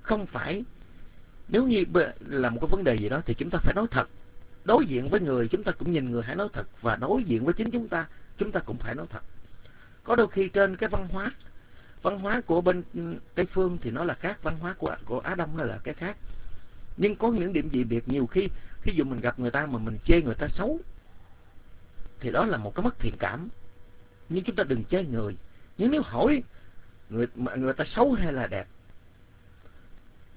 là một cái vấn đề gì đó thì chúng ta phải nói thật. Đối diện với người, chúng ta cũng nhìn người hãy nói thật, và đối diện với chính chúng ta cũng phải nói thật. Có đôi khi trên cái văn hóa của bên Tây phương thì nó là khác, văn hóa của Á Đông là cái khác. Nhưng có những điểm dị biệt. Nhiều khi ví dụ mình gặp người ta mà mình chê người ta xấu thì đó là một cái mất thiện cảm. Nhưng chúng ta đừng chê người. Nhưng nếu hỏi người ta xấu hay là đẹp,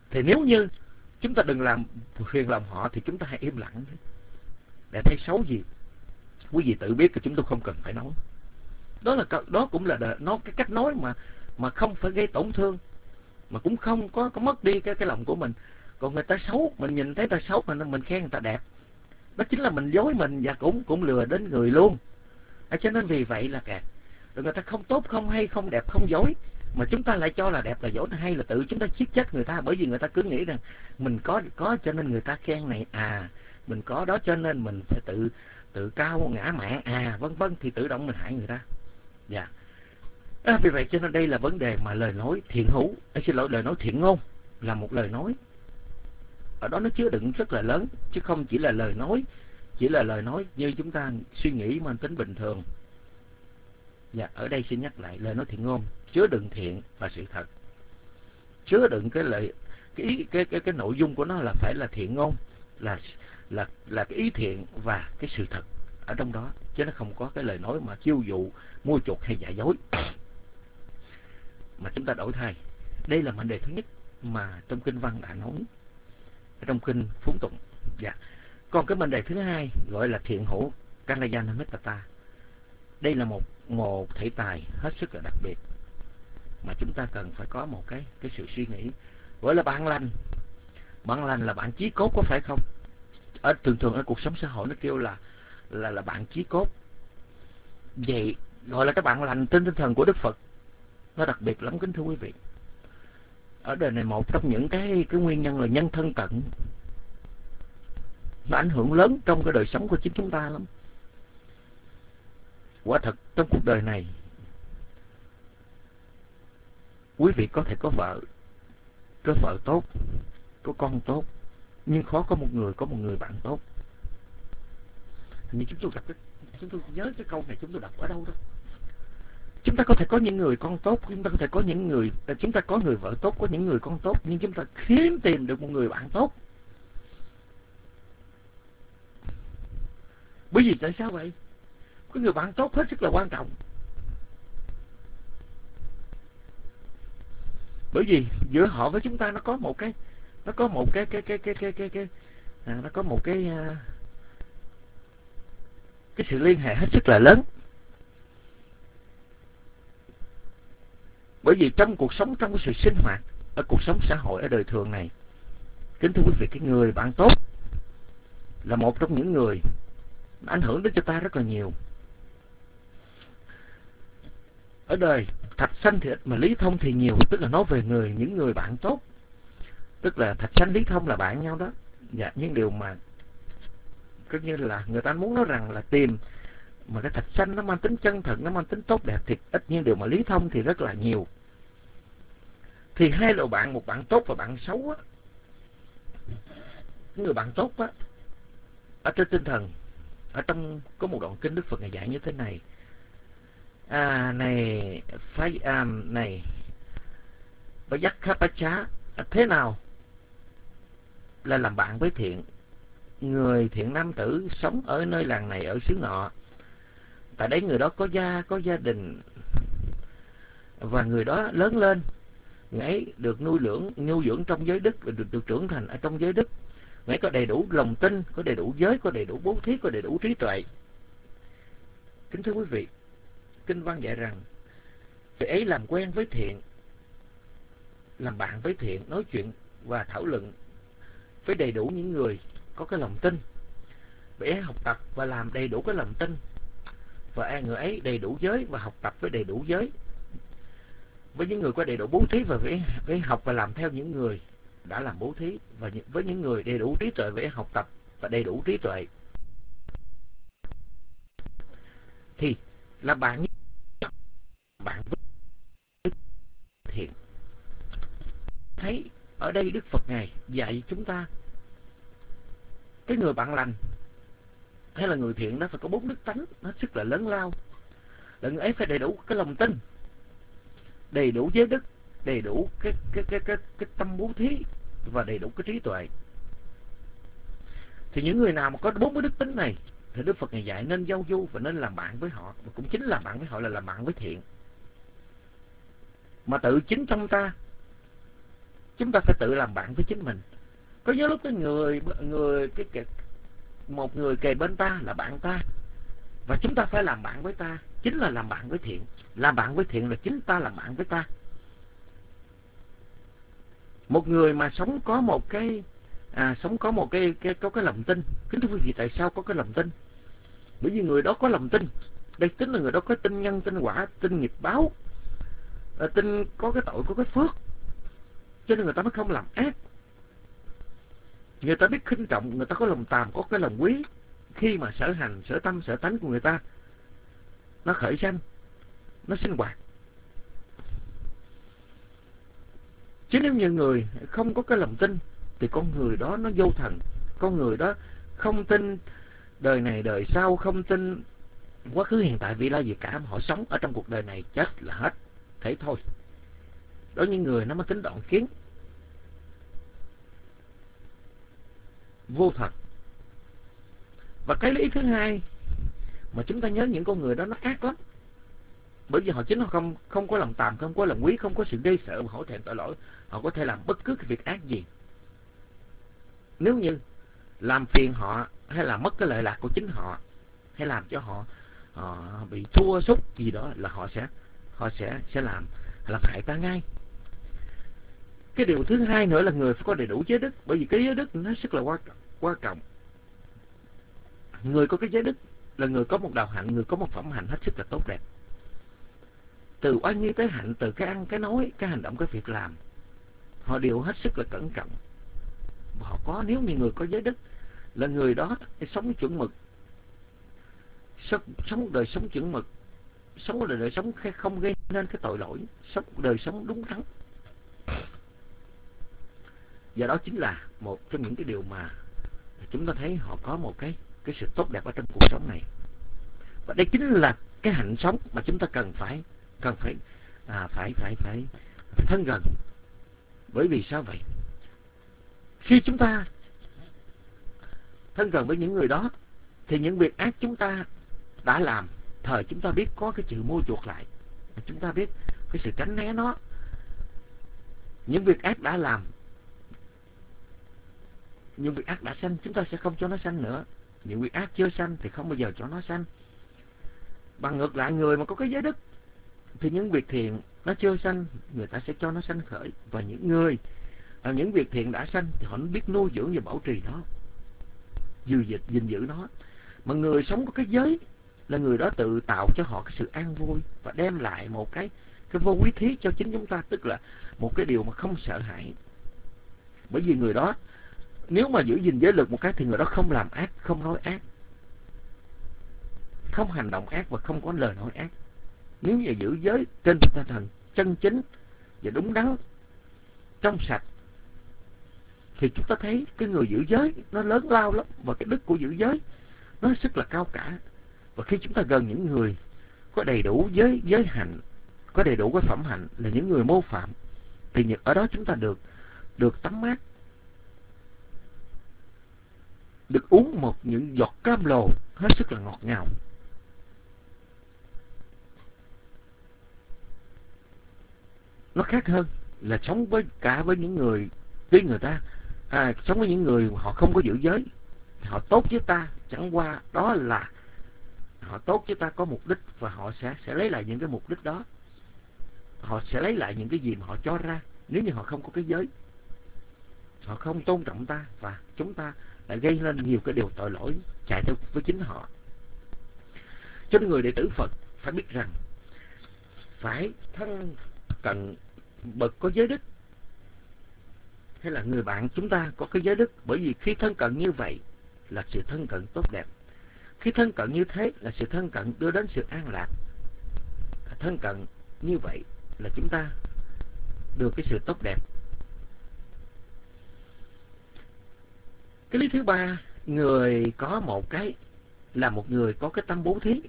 Thì nếu như chúng ta đừng làm phiền lòng họ thì chúng ta hãy im lặng. Để thấy xấu gì, quý vị tự biết, thì chúng tôi không cần phải nói. Đó cũng là cái cách nói mà không phải gây tổn thương, mà cũng không có mất đi cái lòng của mình. Còn người ta xấu, mình nhìn thấy người ta xấu mình khen người ta đẹp, đó chính là mình dối mình và cũng lừa đến người luôn. Cho nên vì vậy là rồi người ta không tốt, không hay, không đẹp, không dối, mà chúng ta lại cho là đẹp, là dối, là hay, là tự chúng ta giết chết người ta. Bởi vì người ta cứ nghĩ rằng mình có cho nên người ta khen này, mình có đó cho nên mình phải tự cao ngã mạn, vân vân, thì tự động mình hại người ta. Dạ. Vì vậy cho nên đây là vấn đề mà lời nói thiện hữu, lời nói thiện ngôn là một lời nói. Ở đó nó chứa đựng rất là lớn, chứ không chỉ là lời nói, như chúng ta suy nghĩ mang tính bình thường. Dạ, ở đây xin nhắc lại, lời nói thiện ngôn chứa đựng thiện và sự thật, chứa đựng cái nội dung của nó là phải là thiện ngôn, là cái ý thiện và cái sự thật ở trong đó, chứ nó không có cái lời nói mà chiêu dụ, mua chuộc hay giả dối. Mà chúng ta đổi thay, đây là mệnh đề thứ nhất mà trong kinh văn đã nói, trong kinh Phúng Tụng. Dạ. Còn cái mệnh đề thứ hai gọi là thiện hữu Kalyana Mittata. Đây là một thể tài hết sức là đặc biệt mà chúng ta cần phải có một cái sự suy nghĩ. Gọi là bạn lành. Bạn lành là bạn chí cốt, có phải không? Thường ở cuộc sống xã hội nó kêu là bạn chí cốt. Vậy gọi là cái bạn lành trên tinh thần của Đức Phật, nó đặc biệt lắm kính thưa quý vị. Ở đời này một trong những cái nguyên nhân là nhân thân cận, nó ảnh hưởng lớn trong cái đời sống của chính chúng ta lắm. Quả thật trong cuộc đời này, quý vị có thể có vợ tốt, có con tốt, nhưng khó có một người bạn tốt. Hình như chúng tôi nhớ cái câu này chúng tôi đọc ở đâu đó. Chúng ta có thể có những người con tốt, chúng ta có thể có chúng ta có người vợ tốt, có những người con tốt, nhưng chúng ta hiếm tìm được một người bạn tốt. Bởi vì tại sao vậy? Cái người bạn tốt hết sức là quan trọng. Bởi vì giữa họ với chúng ta nó có một cái sự liên hệ hết sức là lớn. Bởi vì trong cuộc sống, trong cái sự sinh hoạt, ở cuộc sống xã hội, ở đời thường này, kính thưa quý vị, cái người bạn tốt là một trong những người ảnh hưởng đến cho ta rất là nhiều. Ở đời thạch sanh thì ít mà lý thông thì nhiều, tức là nói về những người bạn tốt, tức là thạch sanh lý thông là bạn nhau đó. Dạ, nhưng điều mà coi như là người ta muốn nói rằng là tìm mà cái thạch sanh nó mang tính chân thật, nó mang tính tốt đẹp thì ít, nhưng điều mà lý thông thì rất là nhiều. Thì hai loại bạn, một bạn tốt và bạn xấu á. Người bạn tốt á, ở trên tinh thần, ở trong có một đoạn kinh Đức Phật Ngài dạy như thế này. Này Vajakkapachá, thế nào là làm bạn với thiện? Người thiện nam tử sống ở nơi làng này, ở xứ nọ. Tại đấy người đó có gia đình, và người đó lớn lên, người ấy được nuôi dưỡng trong giới đức, được trưởng thành ở trong giới đức. Người ấy có đầy đủ lòng tin, có đầy đủ giới, có đầy đủ bố thí, có đầy đủ trí tuệ. Kính thưa quý vị, kinh văn dạy rằng người ấy làm quen với thiện, làm bạn với thiện, nói chuyện và thảo luận với đầy đủ những người có cái lòng tin. Người ấy học tập và làm đầy đủ cái lòng tin, và người ấy đầy đủ giới và học tập với đầy đủ giới. Với những người có đầy đủ bố thí và phải học và làm theo những người đã làm bố thí, và với những người đầy đủ trí tuệ về học tập và đầy đủ trí tuệ, thì là bạn với thiện. Thấy ở đây Đức Phật Ngài dạy chúng ta cái người bạn lành hay là người thiện đó phải có 4 đức tánh hết sức là lớn lao. Là người ấy phải đầy đủ cái lòng tin, đầy đủ giới đức, đầy đủ cái tâm bố thí và đầy đủ cái trí tuệ. Thì những người nào mà có 4 cái đức tính này thì Đức Phật Ngài dạy nên giao du và nên làm bạn với họ, và cũng chính làm bạn với họ là làm bạn với thiện. Mà tự chính trong ta chúng ta phải tự làm bạn với chính mình. Có nhớ lúc một người kề bên ta là bạn ta, và chúng ta phải làm bạn với ta, chính là làm bạn với thiện. Làm bạn với thiện là chính ta làm bạn với ta. Một người mà sống có một cái lòng tin. Kính thưa quý vị, tại sao có cái lòng tin? Bởi vì người đó có lòng tin. Đây tính là người đó có tin nhân, tin quả, tin nghiệp báo, tin có cái tội, có cái phước, cho nên người ta mới không làm ác. Người ta biết khinh trọng, người ta có lòng tàm, có cái lòng quý. Khi mà sở hành, sở tâm, sở tánh của người ta nó khởi sanh, nó sinh hoạt. Chứ nếu như người không có cái lòng tin thì con người đó nó vô thần. Con người đó không tin đời này đời sau, không tin quá khứ hiện tại vị lai gì cả. Họ sống ở trong cuộc đời này chết là hết, thế thôi. Đó những người nó mới tính đoạn kiến, vô thật. Và cái lý thứ hai mà chúng ta nhớ, những con người đó nó ác lắm. Bởi vì họ chính họ không có lòng tàm, không có lòng quý, không có sự ghê sợ và hổ thẹn tội lỗi. Họ có thể làm bất cứ cái việc ác gì. Nếu như làm phiền họ, hay là mất cái lợi lạc của chính họ, hay làm cho họ bị thua sút gì đó, là họ sẽ làm hại ta ngay. Cái điều thứ hai nữa là người phải có đầy đủ giới đức. Bởi vì cái giới đức nó rất là quan trọng. Người có cái giới đức là người có một đạo hạnh, người có một phẩm hạnh hết sức là tốt đẹp. Từ oai nghi tới hạnh, từ cái ăn, cái nói, cái hành động, cái việc làm, họ đều hết sức là cẩn trọng. Họ có, nếu như người có giới đức là người đó sống chuẩn mực, sống đời sống chuẩn mực, sống đời sống không gây nên cái tội lỗi, sống đời sống đúng đắn. Và đó chính là một trong những cái điều mà chúng ta thấy họ có một cái sự tốt đẹp ở trong cuộc sống này. Và đây chính là cái hạnh sống mà chúng ta cần phải thân gần. Bởi vì sao vậy? Khi chúng ta thân gần với những người đó thì những việc ác chúng ta đã làm, thời chúng ta biết có cái sự mua chuộc lại, chúng ta biết cái sự tránh né nó. Những việc ác đã làm, những việc ác đã sanh, chúng ta sẽ không cho nó sanh nữa. Những việc ác chưa sanh thì không bao giờ cho nó sanh. Bằng ngược lại, người mà có cái giới đức thì những việc thiện nó chưa sanh, người ta sẽ cho nó sanh khởi. Và những việc thiện đã sanh thì họ biết nuôi dưỡng và bảo trì nó, gìn giữ nó. Mà người sống có cái giới là người đó tự tạo cho họ cái sự an vui và đem lại một cái vô quý thí cho chính chúng ta, tức là một cái điều mà không sợ hãi. Bởi vì người đó nếu mà giữ gìn giới luật một cái thì người đó không làm ác, không nói ác, không hành động ác và không có lời nói ác. Nếu như giữ giới trên tinh thần chân chính và đúng đắn, trong sạch, thì chúng ta thấy cái người giữ giới nó lớn lao lắm. Và cái đức của giữ giới nó rất là cao cả. Và khi chúng ta gần những người có đầy đủ giới hạnh, có đầy đủ cái phẩm hạnh, là những người mô phạm, thì ở đó chúng ta được tắm mát, được uống những giọt cam lồ hết sức là ngọt ngào. Nó khác hơn là sống với những người, với người ta sống với những người họ không có giữ giới. Họ tốt với ta, chẳng qua đó là họ tốt với ta có mục đích, và họ sẽ lấy lại những cái mục đích đó. Họ sẽ lấy lại những cái gì mà họ cho ra. Nếu như họ không có cái giới, họ không tôn trọng ta, và chúng ta lại gây lên nhiều cái điều tội lỗi chạy theo với chính họ. Cho nên người đệ tử Phật phải biết rằng phải thân cận bậc có giới đức, hay là người bạn chúng ta có cái giới đức. Bởi vì khi thân cận như vậy là sự thân cận tốt đẹp. Khi thân cận như thế là sự thân cận đưa đến sự an lạc. Thân cận như vậy là chúng ta được cái sự tốt đẹp. Cái lý thứ ba, người có một người có cái tâm bố thí.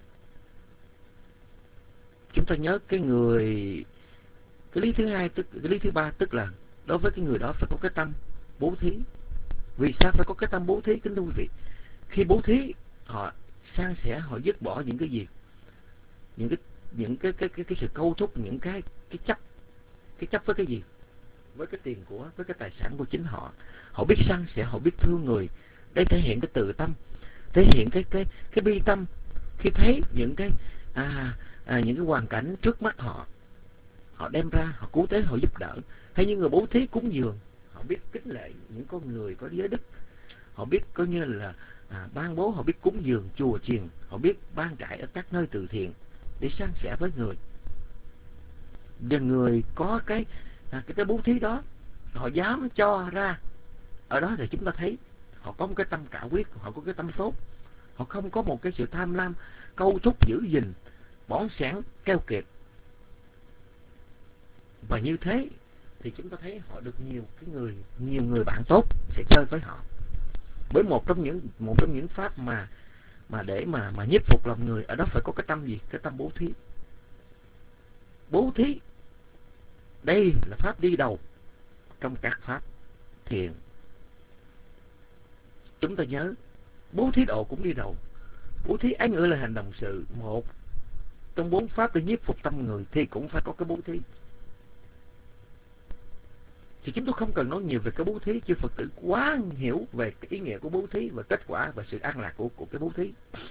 Chúng ta nhớ cái lý thứ hai, cái lý thứ ba, tức là đối với cái người đó phải có cái tâm bố thí. Vì sao phải có cái tâm bố thí, kính thưa quý vị? Khi bố thí, họ san sẻ, họ dứt bỏ những cái gì, những cái sự câu thúc, những cái chấp với cái gì, với cái tiền của, với cái tài sản của chính họ. Họ biết san sẻ, họ biết thương người. Đây thể hiện cái từ tâm, thể hiện cái bi tâm khi thấy những những cái hoàn cảnh trước mắt họ. Họ đem ra, họ cứu tế, họ giúp đỡ. Hay những người bố thí cúng dường, họ biết khích lệ những con người có giới đức. Họ biết coi như là ban bố, họ biết cúng dường chùa chiền, họ biết ban trải ở các nơi từ thiện để san sẻ với người. Và người có cái bố thí đó, họ dám cho ra. Ở đó thì chúng ta thấy họ có một cái tâm cả quyết, họ có cái tâm tốt. Họ không có một cái sự tham lam, câu thúc giữ gìn, bỏng sẻn, keo kiệt. Và như thế thì chúng ta thấy họ được nhiều người bạn tốt sẽ chơi với họ. Bởi một trong những pháp mà để mà nhiếp phục lòng người, ở đó phải có cái tâm gì? Cái tâm bố thí. Bố thí đây là pháp đi đầu trong các pháp thiền. Chúng ta nhớ, bố thí độ cũng đi đầu. Bố thí ái ngữ là hành động sự, một trong 4 pháp để nhiếp phục tâm người thì cũng phải có cái bố thí. Thì chúng tôi không cần nói nhiều về cái bố thí, chư Phật tử quá hiểu về cái ý nghĩa của bố thí và kết quả và sự an lạc của cái bố thí.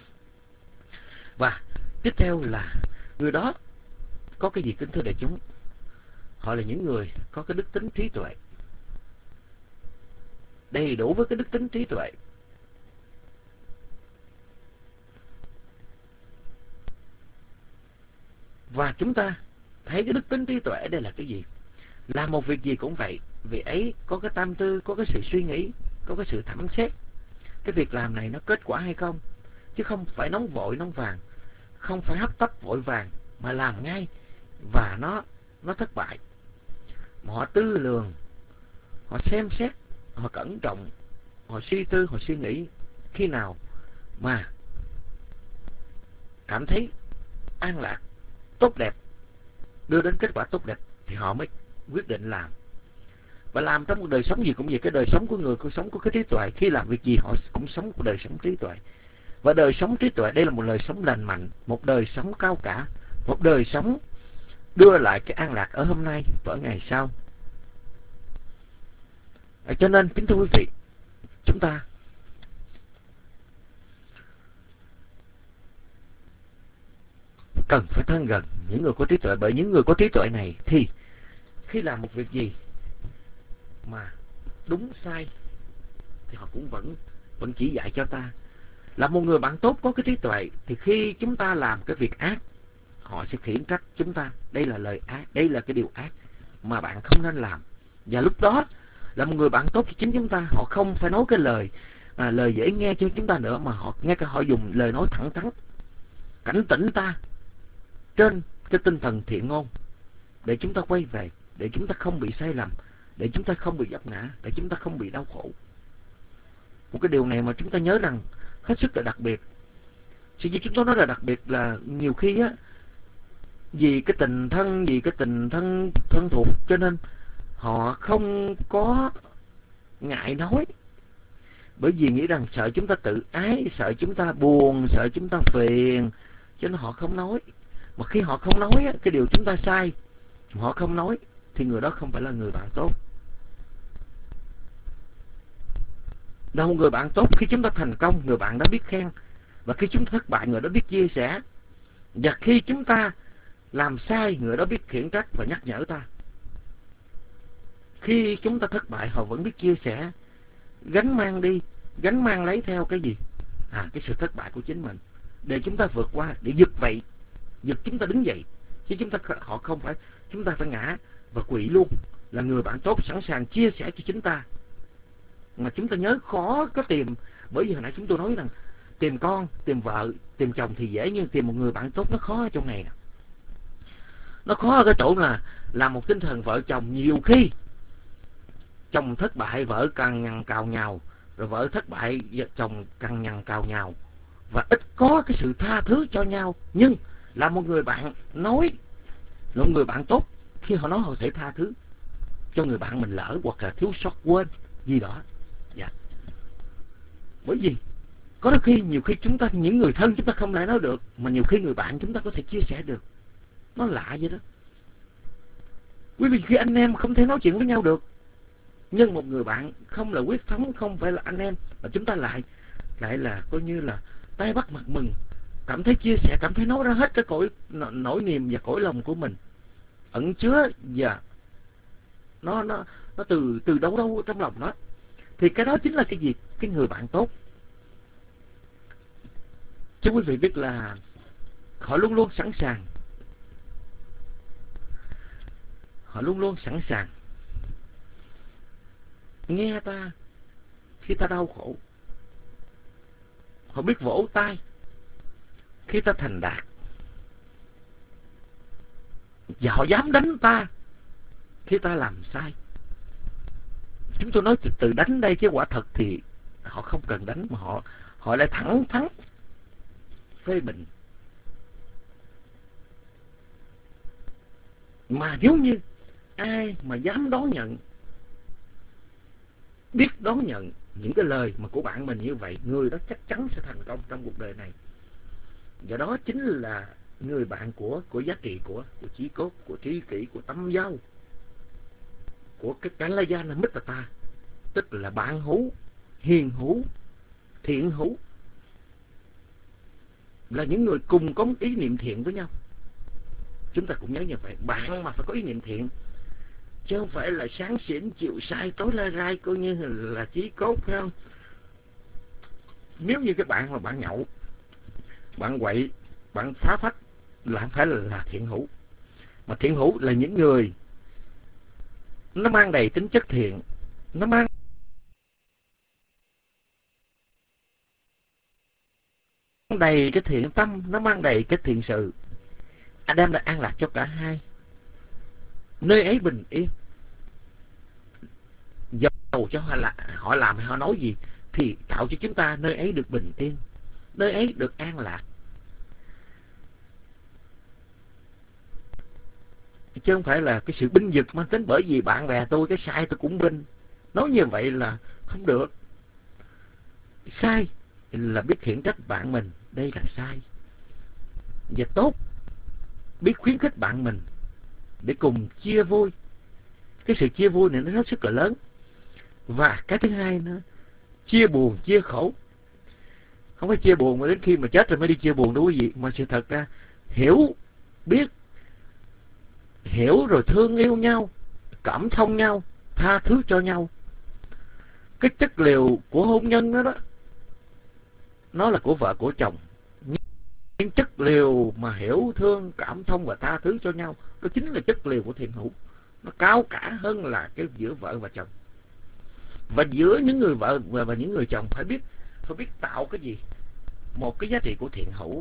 Và tiếp theo là người đó có cái gì, kính thưa đại chúng? Họ là những người có cái đức tính trí tuệ, đầy đủ với cái đức tính trí tuệ. Và chúng ta thấy cái đức tính trí tuệ ở đây là cái gì? Làm một việc gì cũng vậy, vì ấy có cái tâm tư, có cái sự suy nghĩ, có cái sự thẩm xét cái việc làm này nó kết quả hay không, chứ không phải nóng vội nóng vàng, không phải hấp tấp vội vàng mà làm ngay và nó thất bại. Mà họ tư lường, họ xem xét, họ cẩn trọng, họ suy tư, họ suy nghĩ. Khi nào mà cảm thấy an lạc, tốt đẹp, đưa đến kết quả tốt đẹp thì họ mới quyết định làm. Và làm trong một đời sống gì cũng vậy, cái đời sống của người, cuộc sống của cái trí tuệ, khi làm việc gì họ cũng sống một đời sống trí tuệ. Và đời sống trí tuệ đây là một đời sống lành mạnh, một đời sống cao cả, một đời sống đưa lại cái an lạc ở hôm nay và ở ngày sau. Cho nên kính thưa quý vị, chúng ta cần phải thân gần những người có trí tuệ, bởi những người có trí tuệ này thì khi làm một việc gì mà đúng sai thì họ cũng vẫn chỉ dạy cho ta. Là một người bạn tốt có cái trí tuệ thì khi chúng ta làm cái việc ác, họ sẽ khiển trách chúng ta, đây là lời ác, đây là cái điều ác mà bạn không nên làm. Và lúc đó là một người bạn tốt cho chính chúng ta, họ không phải nói cái lời dễ nghe cho chúng ta nữa, mà họ ngay cả họ dùng lời nói thẳng thắn cảnh tỉnh ta trên cái tinh thần thiện ngôn để chúng ta quay về, để chúng ta không bị sai lầm, để chúng ta không bị vấp ngã, để chúng ta không bị đau khổ. Một cái điều này mà chúng ta nhớ rằng hết sức là đặc biệt. Sự gì chúng tôi nói là đặc biệt là nhiều khi á, vì cái tình thân thuộc cho nên họ không có ngại nói, bởi vì nghĩ rằng sợ chúng ta tự ái, sợ chúng ta buồn, sợ chúng ta phiền, cho nên họ không nói. Mà khi họ không nói á, cái điều chúng ta sai, họ không nói thì người đó không phải là người bạn tốt. Đâu người bạn tốt khi chúng ta thành công, người bạn đó biết khen, và khi chúng ta thất bại, người đó biết chia sẻ, và khi chúng ta làm sai, người đó biết khiển trách và nhắc nhở ta. Khi chúng ta thất bại, họ vẫn biết chia sẻ, gánh mang lấy theo cái gì? Cái sự thất bại của chính mình, để chúng ta vượt qua, để giật chúng ta đứng dậy. Chứ họ không phải, chúng ta phải ngã và quỵ luôn. Là người bạn tốt sẵn sàng chia sẻ cho chúng ta. Mà chúng ta nhớ khó có tìm, bởi vì hồi nãy chúng tôi nói rằng tìm con, tìm vợ, tìm chồng thì dễ, nhưng tìm một người bạn tốt nó khó ở trong này. Nó khó ở cái chỗ là làm một tinh thần vợ chồng, nhiều khi chồng thất bại vợ cằn nhằn cào nhào, rồi vợ thất bại chồng cằn nhằn cào nhào, và ít có cái sự tha thứ cho nhau. Nhưng là một người bạn nói, là một người bạn tốt, khi họ nói họ sẽ tha thứ cho người bạn mình lỡ hoặc là thiếu sót quên gì đó. Dạ. Bởi vì có đôi khi, nhiều khi chúng ta, những người thân chúng ta không lại nói được, mà nhiều khi người bạn chúng ta có thể chia sẻ được. Nó lạ vậy đó. Quý vị, khi anh em không thể nói chuyện với nhau được, nhưng một người bạn không là quyết thống, không phải là anh em, mà chúng ta lại là coi như là tay bắt mặt mừng, cảm thấy chia sẻ, cảm thấy nói ra hết cái nỗi niềm và cõi lòng của mình ẩn chứa, và nó từ đâu trong lòng đó, thì cái đó chính là cái gì? Cái người bạn tốt. Chứ quý vị biết là họ luôn luôn sẵn sàng, nghe ta khi ta đau khổ. Họ biết vỗ tay khi ta thành đạt, và họ dám đánh ta khi ta làm sai. Chúng tôi nói từ đánh đây, chứ quả thật thì họ không cần đánh, mà họ lại thẳng thắn phê bình. Mà nếu như ai mà dám đón nhận, biết đón nhận những cái lời mà của bạn mình như vậy, người đó chắc chắn sẽ thành công trong cuộc đời này. Và đó chính là người bạn của giá trị, của chí cốt, của trí kỷ, của tâm giao, của cái Kalyana Mittata, tức là bạn hữu, hiền hữu, thiện hữu, là những người cùng có ý niệm thiện với nhau. Chúng ta cũng nhớ như vậy, bạn mà phải có ý niệm thiện, chứ không phải là sáng xỉn chịu sai tối lai rai, coi như là chí cốt, phải không? Nếu như cái bạn mà bạn nhậu, bạn quậy, bạn phá phách, là không phải là thiện hữu. Mà thiện hữu là những người nó mang đầy tính chất thiện, nó mang đầy cái thiện tâm, nó mang đầy cái thiện sự, đem lại an lạc cho cả hai. Nơi ấy bình yên, dầu cho họ làm hay họ nói gì, thì tạo cho chúng ta nơi ấy được bình yên, nơi ấy được an lạc. Chứ không phải là cái sự binh vực mang tính bởi vì bạn bè tôi cái sai tôi cũng binh. Nói như vậy là không được. Sai là biết khiển trách bạn mình, đây là sai. Và tốt, biết khuyến khích bạn mình để cùng chia vui. Cái sự chia vui này nó rất là lớn. Và cái thứ hai nữa, chia buồn, chia khổ. Không phải chia buồn mà đến khi mà chết rồi mới đi chia buồn đâu quý vị. Mà sự thật ra, hiểu, biết, hiểu rồi thương yêu nhau, cảm thông nhau, tha thứ cho nhau. Cái chất liệu của hôn nhân đó, nó là của vợ của chồng. Những chất liệu mà hiểu thương, cảm thông và tha thứ cho nhau, đó chính là chất liệu của thiện hữu. Nó cao cả hơn là cái giữa vợ và chồng. Và giữa những người vợ và những người chồng phải biết tạo cái gì? Một cái giá trị của thiện hữu.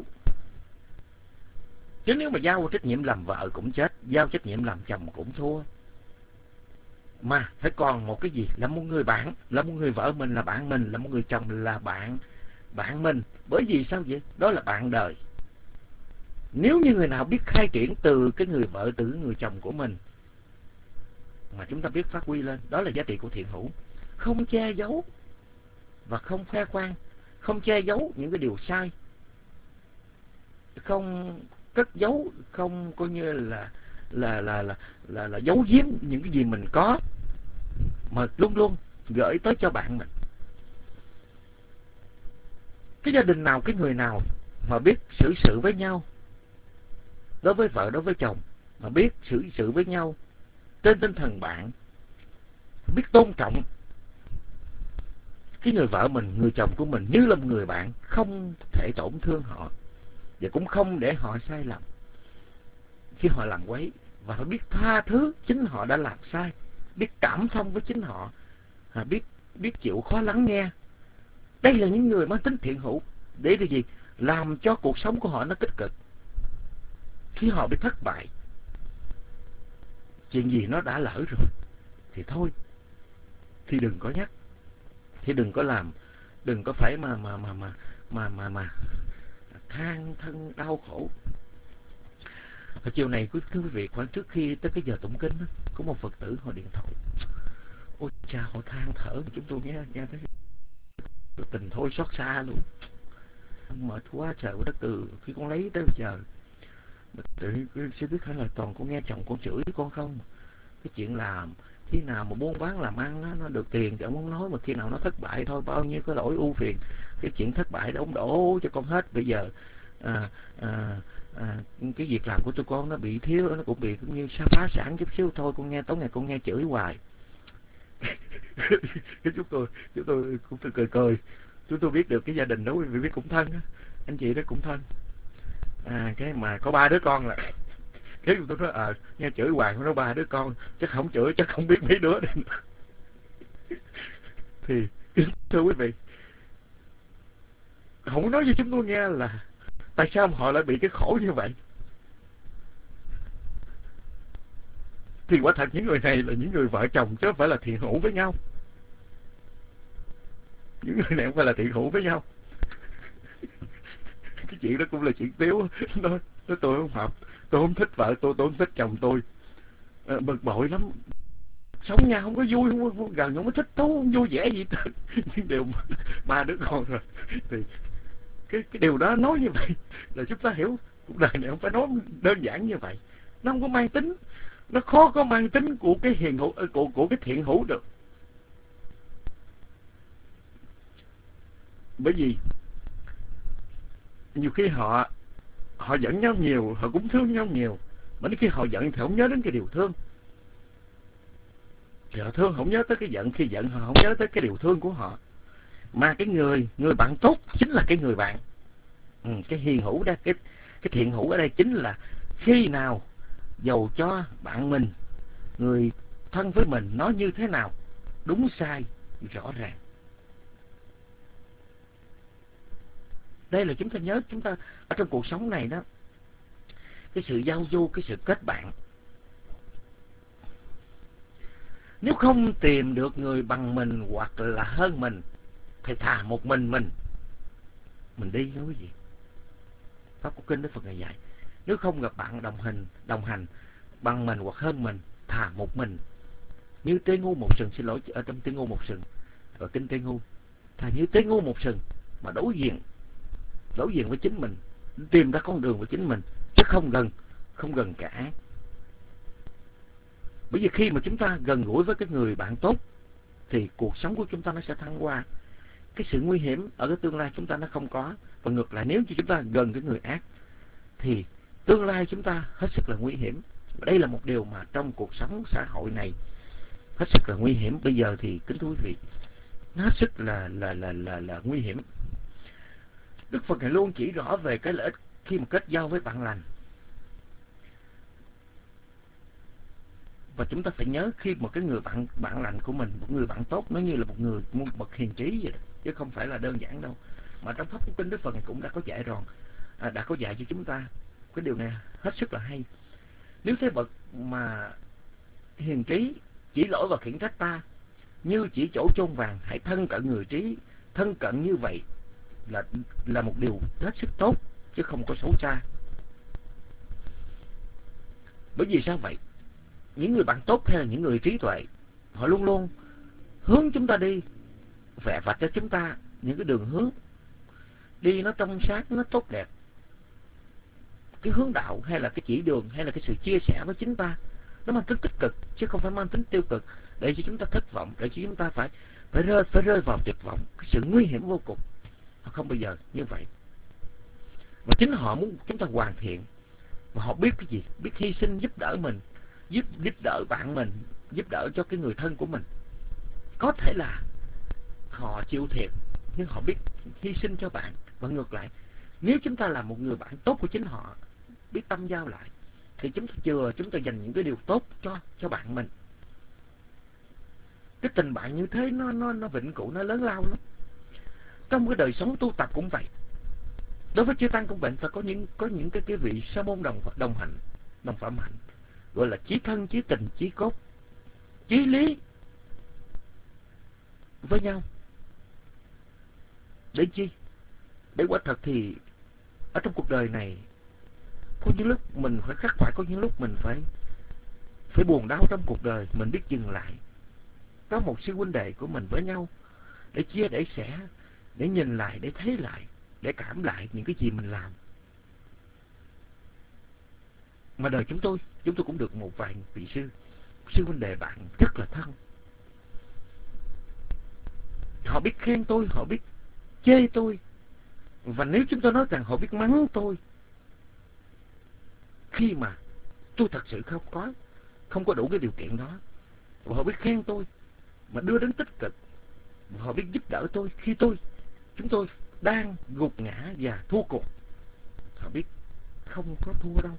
Chứ nếu mà giao trách nhiệm làm vợ cũng chết, giao trách nhiệm làm chồng cũng thua. Mà phải còn một cái gì? Là một người bạn, là một người vợ mình là bạn mình, là một người chồng là bạn mình. Bởi vì sao vậy? Đó là bạn đời. Nếu như người nào biết khai triển từ cái người vợ, từ cái người chồng của mình, mà chúng ta biết phát huy lên, đó là giá trị của thiện hữu. Không che giấu và không khoe khoang, không che giấu những cái điều sai, không cất giấu, không coi như là giấu giếm những cái gì mình có, mà luôn luôn gửi tới cho bạn mình. Cái gia đình nào, cái người nào mà biết xử sự với nhau, đối với vợ, đối với chồng, mà biết xử sự với nhau trên tinh thần bạn, biết tôn trọng cái người vợ mình, người chồng của mình như là một người bạn, không thể tổn thương họ và cũng không để họ sai lầm khi họ làm quấy, và phải biết tha thứ chính họ đã làm sai, biết cảm thông với chính họ, biết chịu khó lắng nghe. Đây là những người mang tính thiện hữu, để là gì? Làm cho cuộc sống của họ nó tích cực. Khi họ bị thất bại, chuyện gì nó đã lỡ rồi thì thôi, thì đừng có nhắc, thì đừng có làm, đừng có phải mà than thân đau khổ. Ở chiều này thưa quý vị, khoảng trước khi tới cái giờ tụng kinh đó, có một Phật tử họ điện thoại, ôi cha, họ than thở, chúng tôi nghe thấy tình thôi xót xa luôn. Mệt quá trời đất, từ khi con lấy tới bây giờ tự sẽ biết hay là toàn con nghe chồng con chửi con không, cái chuyện làm khi nào mà buôn bán làm ăn á, nó được tiền thì ông không nói, mà khi nào nó thất bại thôi, bao nhiêu cái lỗi ưu phiền, cái chuyện thất bại đó ông đổ cho con hết. Bây giờ cái việc làm của tụi con nó bị thiếu, nó cũng bị cũng như phá sản chút xíu thôi, con nghe tối ngày con nghe chửi hoài. Cái chúng tôi cũng cười, chúng tôi biết được cái gia đình đó, quý vị biết cũng thân á, anh chị đó cũng thân. Cái mà có 3 đứa con là cái tôi nói nghe chửi hoài, nó 3 đứa con chắc không chửi, chắc không biết mấy đứa đây. Thì thưa quý vị, không nói cho chúng tôi nghe là tại sao họ lại bị cái khổ như vậy. Thì quả thật những người này là những người vợ chồng chứ không phải là thiện hữu với nhau. Những người này không phải là thiện hữu với nhau. Cái chuyện đó cũng là chuyện tiếu. Nói tôi không hợp, tôi không thích vợ tôi không thích chồng tôi, bực bội lắm, sống nhà không có vui, không gần, không có thích thú, không vui vẻ gì hết. Nhưng đều 3 đứa con rồi thì cái điều đó nói như vậy là chúng ta hiểu cuộc đời này không phải nói đơn giản như vậy. Nó không có mang tính, nó khó có mang tính của cái hiền hữu, của cái thiện hữu được. Bởi vì nhiều khi họ giận nhau nhiều, họ cũng thương nhau nhiều, mà đến khi họ giận thì không nhớ đến cái điều thương, thì họ thương không nhớ tới cái giận, khi giận họ không nhớ tới cái điều thương của họ. Mà cái người bạn tốt chính là cái người bạn. Cái hiền hữu đó, cái thiện hữu ở đây chính là khi nào dầu cho bạn mình, người thân với mình nói như thế nào, đúng sai rõ ràng. Đây là chúng ta nhớ, chúng ta ở trong cuộc sống này đó, cái sự giao du, cái sự kết bạn. Nếu không tìm được người bằng mình hoặc là hơn mình thì thà một mình đi đó quý vị. Pháp của Kinh Đức Phật này dạy, nếu không gặp bạn đồng hành bằng mình hoặc hơn mình, thà một mình. Như Tế Ngu Một Sừng, xin lỗi, ở trong Tế Ngu Một Sừng ở Kinh Tế Ngu, thà như Tế Ngu Một Sừng mà đối diện với chính mình, tìm ra con đường của chính mình, chứ không gần cả. Bởi vì khi mà chúng ta gần gũi với cái người bạn tốt thì cuộc sống của chúng ta nó sẽ thăng hoa. Cái sự nguy hiểm ở cái tương lai chúng ta nó không có. Và ngược lại, nếu như chúng ta gần cái người ác thì tương lai chúng ta hết sức là nguy hiểm. Và đây là một điều mà trong cuộc sống xã hội này hết sức là nguy hiểm. Bây giờ thì kính thưa quý vị, nó hết sức là nguy hiểm. Đức Phật Ngài luôn chỉ rõ về cái lợi ích khi mà kết giao với bạn lành. Và chúng ta phải nhớ, khi một cái người bạn lành của mình, một người bạn tốt, nó như là một người bậc hiền trí vậy đó, chứ không phải là đơn giản đâu. Mà trong Pháp Quốc Kinh Đức Phật cũng đã có dạy rồi, đã có dạy cho chúng ta cái điều này hết sức là hay. Nếu thế bậc mà hiền trí chỉ lỗi và khiển trách ta, như chỉ chỗ chôn vàng, hãy thân cận người trí. Thân cận như vậy là một điều hết sức tốt, chứ không có xấu xa. Bởi vì sao vậy? Những người bạn tốt hay là những người trí tuệ, họ luôn luôn hướng chúng ta đi, vẽ vạch cho chúng ta những cái đường hướng đi nó trong sáng, nó tốt đẹp. Cái hướng đạo hay là cái chỉ đường hay là cái sự chia sẻ với chúng ta, nó mang tính tích cực chứ không phải mang tính tiêu cực, để cho chúng ta thất vọng, để cho chúng ta phải rơi vào tuyệt vọng, cái sự nguy hiểm vô cùng. Họ không bao giờ như vậy. Và chính họ muốn chúng ta hoàn thiện. Và họ biết cái gì? Biết hy sinh giúp đỡ mình, giúp đỡ bạn mình, giúp đỡ cho cái người thân của mình. Có thể là họ chịu thiệt, nhưng họ biết hy sinh cho bạn. Và ngược lại, nếu chúng ta là một người bạn tốt của chính họ, biết tâm giao lại, thì chúng ta dành những cái điều tốt cho bạn mình. Cái tình bạn như thế nó vĩnh cửu, nó lớn lao lắm. Trong cái đời sống tu tập cũng vậy. Đối với chư tăng cũng vậy, phải có những cái vị sa môn đồng phạm hạnh, gọi là chí thân, chí tình, chí cốt, chí lý với nhau. Để chi? Để quả thật thì ở trong cuộc đời này có những lúc mình phải khắc khoải, có những lúc mình phải buồn đau trong cuộc đời, mình biết dừng lại. Có một sư huynh đệ của mình với nhau, để chia, để sẻ, để nhìn lại, để thấy lại, để cảm lại những cái gì mình làm. Mà đời chúng tôi cũng được một vài vị sư sư huynh đệ bạn rất là thân. Họ biết khen tôi, họ biết chê tôi. Và nếu chúng tôi nói rằng họ biết mắng tôi, khi mà tôi thật sự không có đủ cái điều kiện đó, và họ biết khen tôi mà đưa đến tích cực, và họ biết giúp đỡ tôi khi chúng tôi đang gục ngã và thua cuộc. Họ biết không có thua đâu.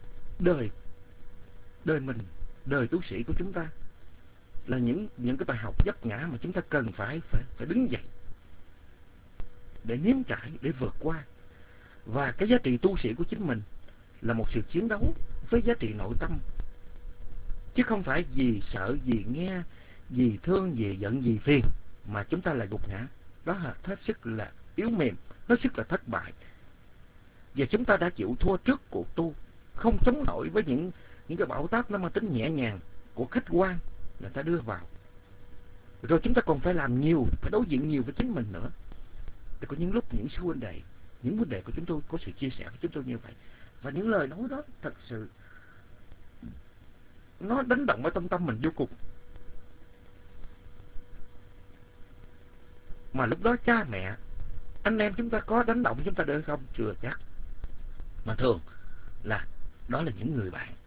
Đời mình, đời tu sĩ của chúng ta là những cái bài học vấp ngã mà chúng ta cần phải đứng dậy để nếm trải, để vượt qua. Và cái giá trị tu sĩ của chính mình là một sự chiến đấu với giá trị nội tâm, chứ không phải vì sợ, vì nghe, vì thương, vì giận, vì phiền mà chúng ta lại gục ngã. Đó là hết sức là yếu mềm, hết sức là thất bại. Và chúng ta đã chịu thua trước cuộc tu, không chống nổi với những cái bão táp nó mang tính nhẹ nhàng của khách quan người ta đưa vào. Rồi chúng ta còn phải làm nhiều, phải đối diện nhiều với chính mình nữa. Để có những lúc những sư huynh đệ, những huynh đệ của chúng tôi có sự chia sẻ với chúng tôi như vậy, và những lời nói đó thật sự nó đánh động ở trong tâm mình vô cùng. Mà lúc đó cha mẹ, anh em chúng ta có đánh động chúng ta được không? Chưa chắc. Mà thường là đó là những người bạn.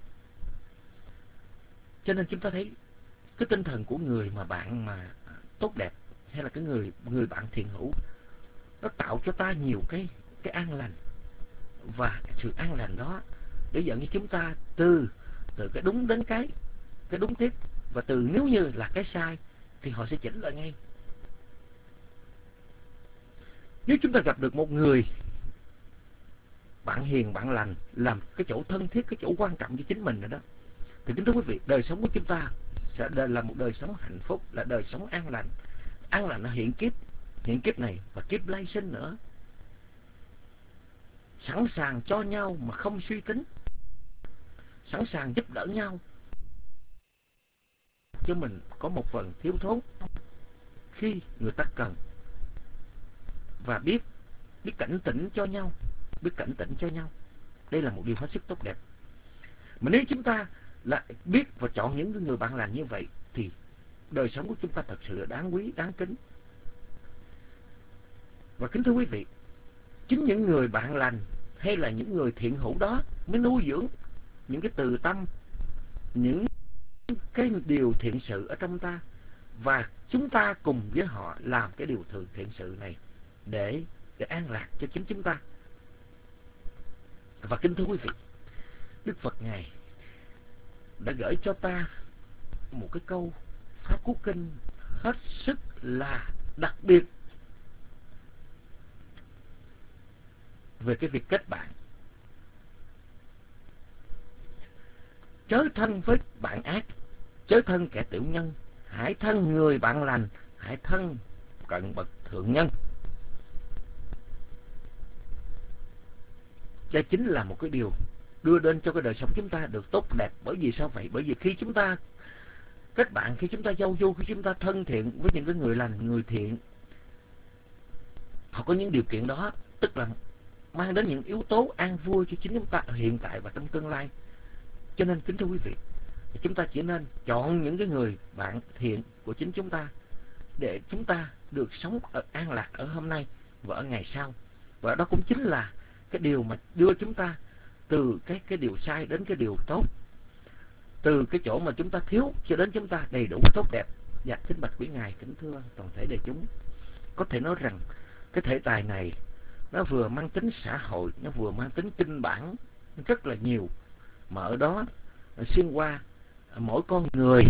Cho nên chúng ta thấy cái tinh thần của người mà bạn mà tốt đẹp, hay là cái người bạn thiện hữu, nó tạo cho ta nhiều cái an lành. Và sự an lành đó để dẫn cho chúng ta từ cái đúng đến cái đúng tiếp, và từ nếu như là cái sai thì họ sẽ chỉnh lại ngay. Nếu chúng ta gặp được một người bạn hiền, bạn lành, làm cái chỗ thân thiết, cái chỗ quan trọng cho chính mình rồi đó, thì kính thưa quý vị, đời sống của chúng ta sẽ là một đời sống hạnh phúc, là đời sống an lành. An lành là hiện kiếp này và kiếp lai sinh nữa. Sẵn sàng cho nhau mà không suy tính, sẵn sàng giúp đỡ nhau cho mình có một phần thiếu thốn khi người ta cần, và biết cảnh tỉnh cho nhau, Đây là một điều hết sức tốt đẹp. Mà nếu chúng ta lại biết và chọn những người bạn lành như vậy, thì đời sống của chúng ta thật sự là đáng quý, đáng kính. Và kính thưa quý vị, chính những người bạn lành hay là những người thiện hữu đó mới nuôi dưỡng những cái từ tâm, những cái điều thiện sự ở trong ta, và chúng ta cùng với họ làm cái điều thiện sự này để an lạc cho chính chúng ta. Và kính thưa quý vị, Đức Phật Ngài đã gửi cho ta một cái câu Pháp Cú Kinh hết sức là đặc biệt về cái việc kết bạn. Chớ thân với bạn ác, chớ thân kẻ tiểu nhân, hãy thân người bạn lành, hãy thân cận bậc thượng nhân. Đây chính là một cái điều đưa đến cho cái đời sống chúng ta được tốt đẹp. Bởi vì sao vậy? Bởi vì khi chúng ta kết bạn, khi chúng ta giao du, khi chúng ta thân thiện với những cái người lành, người thiện, họ có những điều kiện đó, tức là mang đến những yếu tố an vui cho chính chúng ta hiện tại và trong tương lai. Cho nên kính thưa quý vị, chúng ta chỉ nên chọn những cái người bạn thiện của chính chúng ta để chúng ta được sống an lạc ở hôm nay và ở ngày sau. Và đó cũng chính là cái điều mà đưa chúng ta từ cái điều sai đến cái điều tốt, từ cái chỗ mà chúng ta thiếu cho đến chúng ta đầy đủ tốt đẹp. Dạ, kính bạch quý ngài, kính thưa toàn thể đại chúng, có thể nói rằng cái thể tài này nó vừa mang tính xã hội, nó vừa mang tính kinh bản rất là nhiều, mà ở đó xuyên qua mỗi con người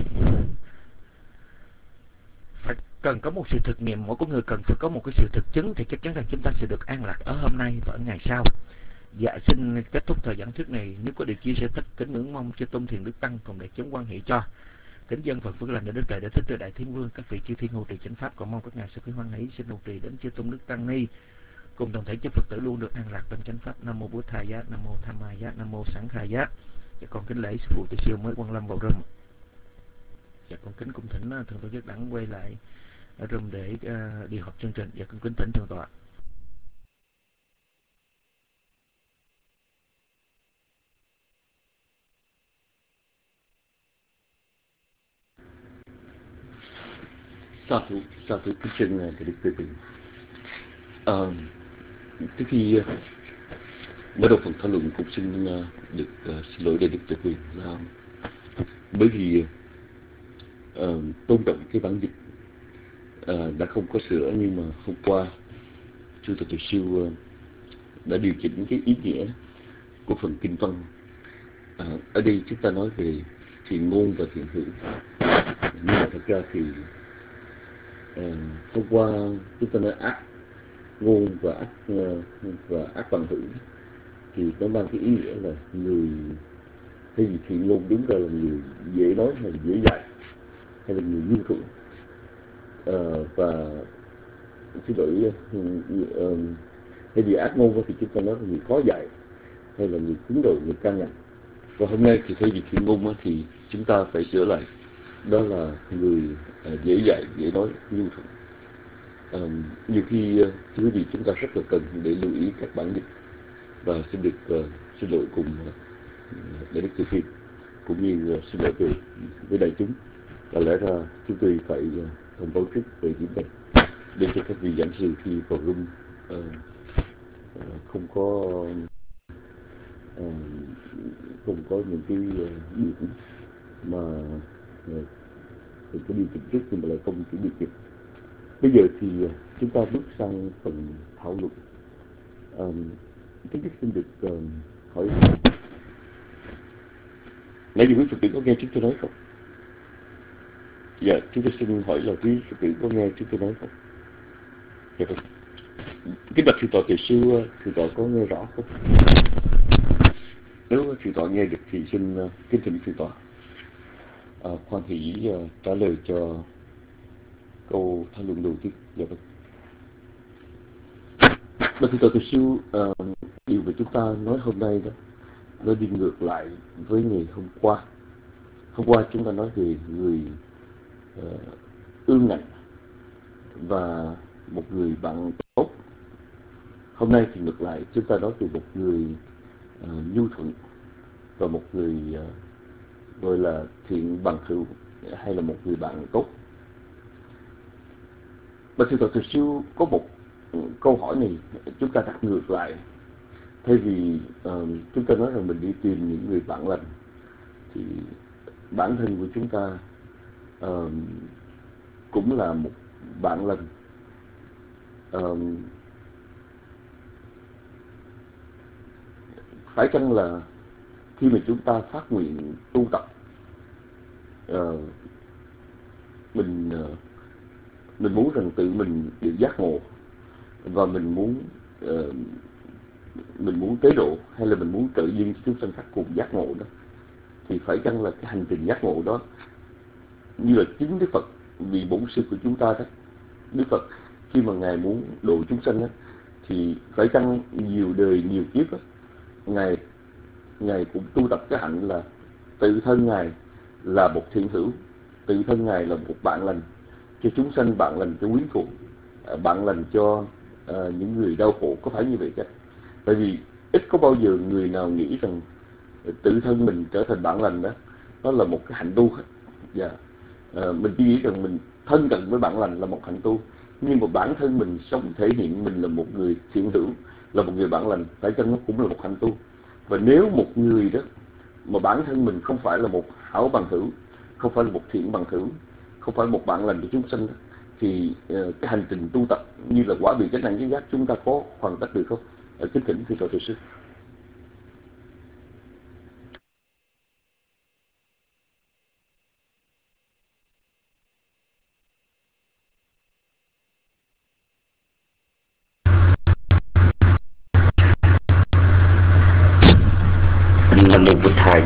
phải cần có một sự thực nghiệm, mỗi con người cần phải có một cái sự thực chứng, thì chắc chắn rằng chúng ta sẽ được an lạc ở hôm nay và ở ngày sau. Dạ, xin kết thúc thời giảng thuyết này. Nếu có điều chia sẻ thích, kính ngưỡng mong cho Tôn Thiền Đức Tăng cùng đại chúng quan hệ cho. Kính dân Phật phước lành để đức trời để thích từ đại thiên vương, các vị chư thiên hộ trì chánh pháp, còn mong các ngài sẽ quý hoan hỷ xin hộ trì đến chư Tôn Đức Tăng ni cùng toàn thể chư Phật tử luôn được an lạc trong chánh pháp. Nam mô Bổn Thầy Giá, Nam mô Tham Ma Giá, Nam mô Sẵn Khai Giá. Dạ con kính lễ sư phụ từ siêu mới Quang Lâm vào rừng. Dạ con kính cung thỉnh thường tổ chức đẳng quay lại ở rừng để đi học chương trình. Dạ con kính thỉnh thượng tọa. Sa thú kính xin thầy Đức Từ Từ. Trước khi mở đầu phần thảo luận, cũng xin được xin lỗi Đại Đức Từ Từ là bởi vì tôn trọng cái bản dịch đã không có sửa, nhưng mà hôm qua Sư Thầy Siêu đã điều chỉnh cái ý nghĩa của phần kinh văn. Ở đây chúng ta nói về thiện ngôn và thiện hữu, nhưng mà thật ra thì hôm qua chúng ta nói ác ngôn và ác bằng hữu, thì nó mang cái ý nghĩa là người, hay vì thiện ngôn đúng ra là người dễ nói hay là dễ dạy, hay là người nhu thuận, và xin lỗi, hay vì ác ngôn thì chúng ta nói là người khó dạy, hay là người cứng đầu, người can ngăn. Và hôm nay thì thay vì thiện ngôn thì chúng ta phải sửa lại, đó là người dễ dạy, dễ nói, nhu thuận. Nhiều khi thưa quý vị, chúng ta rất là cần để lưu ý các bản dịch, và xin được xin lỗi cùng Đại Đức Từ Phiên, cũng như xin lỗi với đại chúng. Và lẽ ra chúng tôi phải thông báo trước về điểm này, để cho các vị giảng sư khi vào room không có những cái điểm mà có điều chỉnh trước, nhưng mà lại không chỉ điều chỉnh. Bây giờ thì chúng ta bước sang phần thảo luận. Thứ nhất xin được hỏi, nãy giờ quý Phật tử có nghe chúng tôi nói không? Dạ, chúng tôi xin hỏi là quý Phật tử có nghe chúng tôi nói không? Dạ vâng. Kính bạch Thượng tọa Thầy Siêu, Thượng tọa có nghe rõ không? Nếu Thượng tọa nghe được thì xin kính thỉnh Thượng tọa khoan hỷ trả lời cho câu thảo luận đầu tiên. Dạ vâng. Bạch Thượng tọa Thầy Siêu, điều mà chúng ta nói hôm nay đó, nó đi ngược lại với ngày hôm qua. Hôm qua chúng ta nói về người ương ngạnh và một người bạn tốt. Hôm nay thì ngược lại, chúng ta nói về một người nhu thuận và một người gọi là thiện bằng hữu, hay là một người bạn tốt. Bạch Thượng tọa Thầy Siêu có một câu hỏi này chúng ta đặt ngược lại. Thay vì chúng ta nói rằng mình đi tìm những người bạn lành, thì bản thân của chúng ta cũng là một bạn lành. Phải chăng là khi mà chúng ta phát nguyện tu tập, mình muốn rằng tự mình được giác ngộ, và mình muốn tế độ, hay là mình muốn trợ duyên cho chúng sanh khác cùng giác ngộ đó, thì phải chăng là cái hành trình giác ngộ đó, như là chính Đức Phật, vì bổn sư của chúng ta đó, Đức Phật khi mà Ngài muốn độ chúng sanh đó, thì phải chăng nhiều đời nhiều kiếp đó, Ngài cũng tu tập cái hạnh là tự thân Ngài là một thiện hữu, tự thân Ngài là một bạn lành cho chúng sanh, bạn lành cho quyến thuộc, bạn lành cho những người đau khổ. Có phải như vậy chứ? Tại vì ít có bao giờ người nào nghĩ rằng tự thân mình trở thành bạn lành đó, nó là một cái hạnh tu hết. Mình chỉ nghĩ rằng mình thân cận với bạn lành là một hạnh tu, nhưng mà bản thân mình sống thể hiện mình là một người thiện hữu, là một người bạn lành, phải chăng nó cũng là một hạnh tu. Và nếu một người đó mà bản thân mình không phải là một hảo bằng hữu, không phải là một thiện bằng hữu, không phải một bạn lành của chúng sanh đó, thì cái hành trình tu tập như là quả vị chánh đẳng chánh giác chúng ta có hoàn tất được không? Kính thỉnh Thượng tọa Thầy Sư. Nam mô Bụt Thầy,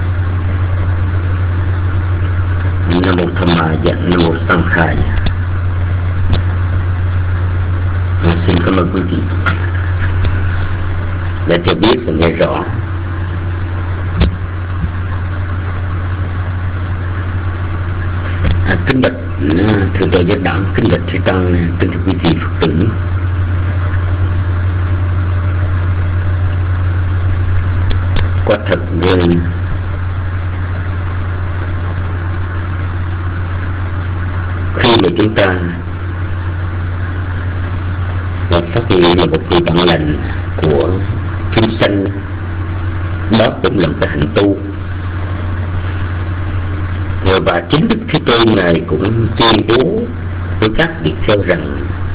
Nam mô Tham Ma, Nam mô Sang Khai. Xin cảm ơn quý vị đã cho biết và nghe rõ. Kính bạch Thượng tọa Giác Đẳng, kính bạch Thầy Tăng, kính thưa quý vị Phật tử. Quả thật khi mà chúng ta và phát hiện là một người bạn lành của chúng sanh, đó cũng là một cái hạnh tu. Và chính Đức Thế Tôn này cũng tuyên bố với các vị kheo rằng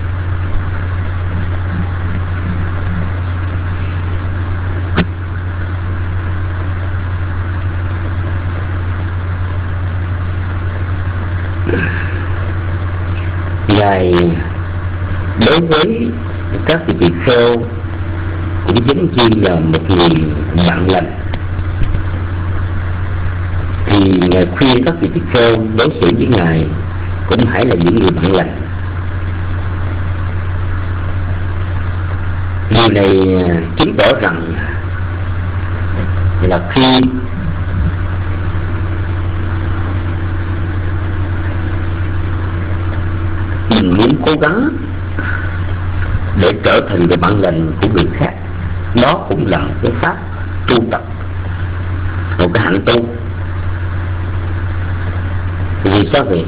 Ngài đối với các vị kheo cũng giống như là một người bạn lành, thì Ngài khuyên các vị kheo đối xử với Ngài cũng hãy là những người bạn lành. Điều này chứng tỏ rằng là khi mình muốn cố gắng để trở thành người bạn lành của người khác, đó cũng là một cái pháp tu tập, một cái hạnh tu. Vì sao vậy?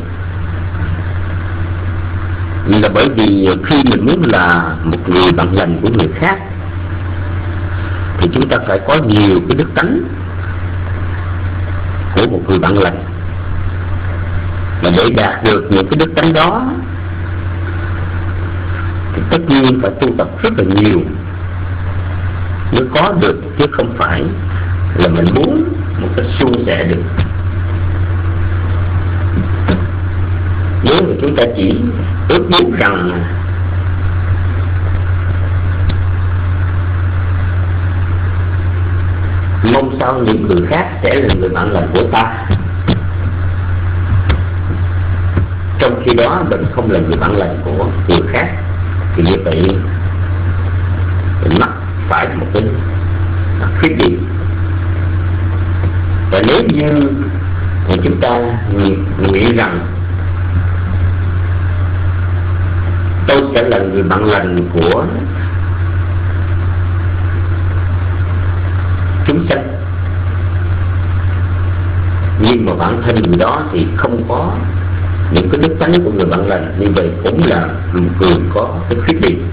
Là bởi vì khi mình muốn là một người bạn lành của người khác thì chúng ta phải có nhiều cái đức tánh của một người bạn lành. Và để đạt được những cái đức tánh đó thì tất nhiên phải tu tập rất là nhiều mới có được, chứ không phải là mình muốn một cách suôn sẻ được. Nếu mà chúng ta chỉ ước muốn rằng mong sao những người khác sẽ là người bạn lành của ta, trong khi đó mình không là người bạn lành của người khác, thì như vậy mình mắc phải một cái khuyết điểm. Và nếu như chúng ta nghĩ rằng tôi sẽ là người bạn lành của chúng sanh, nhưng mà bản thân người đó thì không có những cái đức tánh của người bạn lành, như vậy cũng là một người có cái khuyết điểm.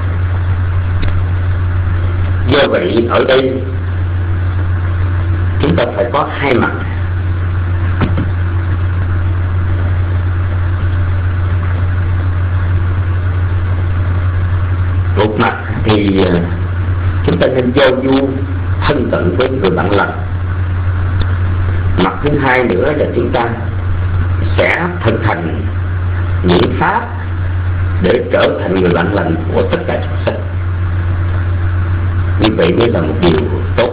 Do vậy ở đây chúng ta phải có hai mặt. Một mặt thì chúng ta nên giao du thân cận với người bạn lành. Mặt thứ hai nữa là chúng ta sẽ thực hành những pháp để trở thành người bạn lành của tất cả chúng sanh. Như vậy mới là một điều tốt.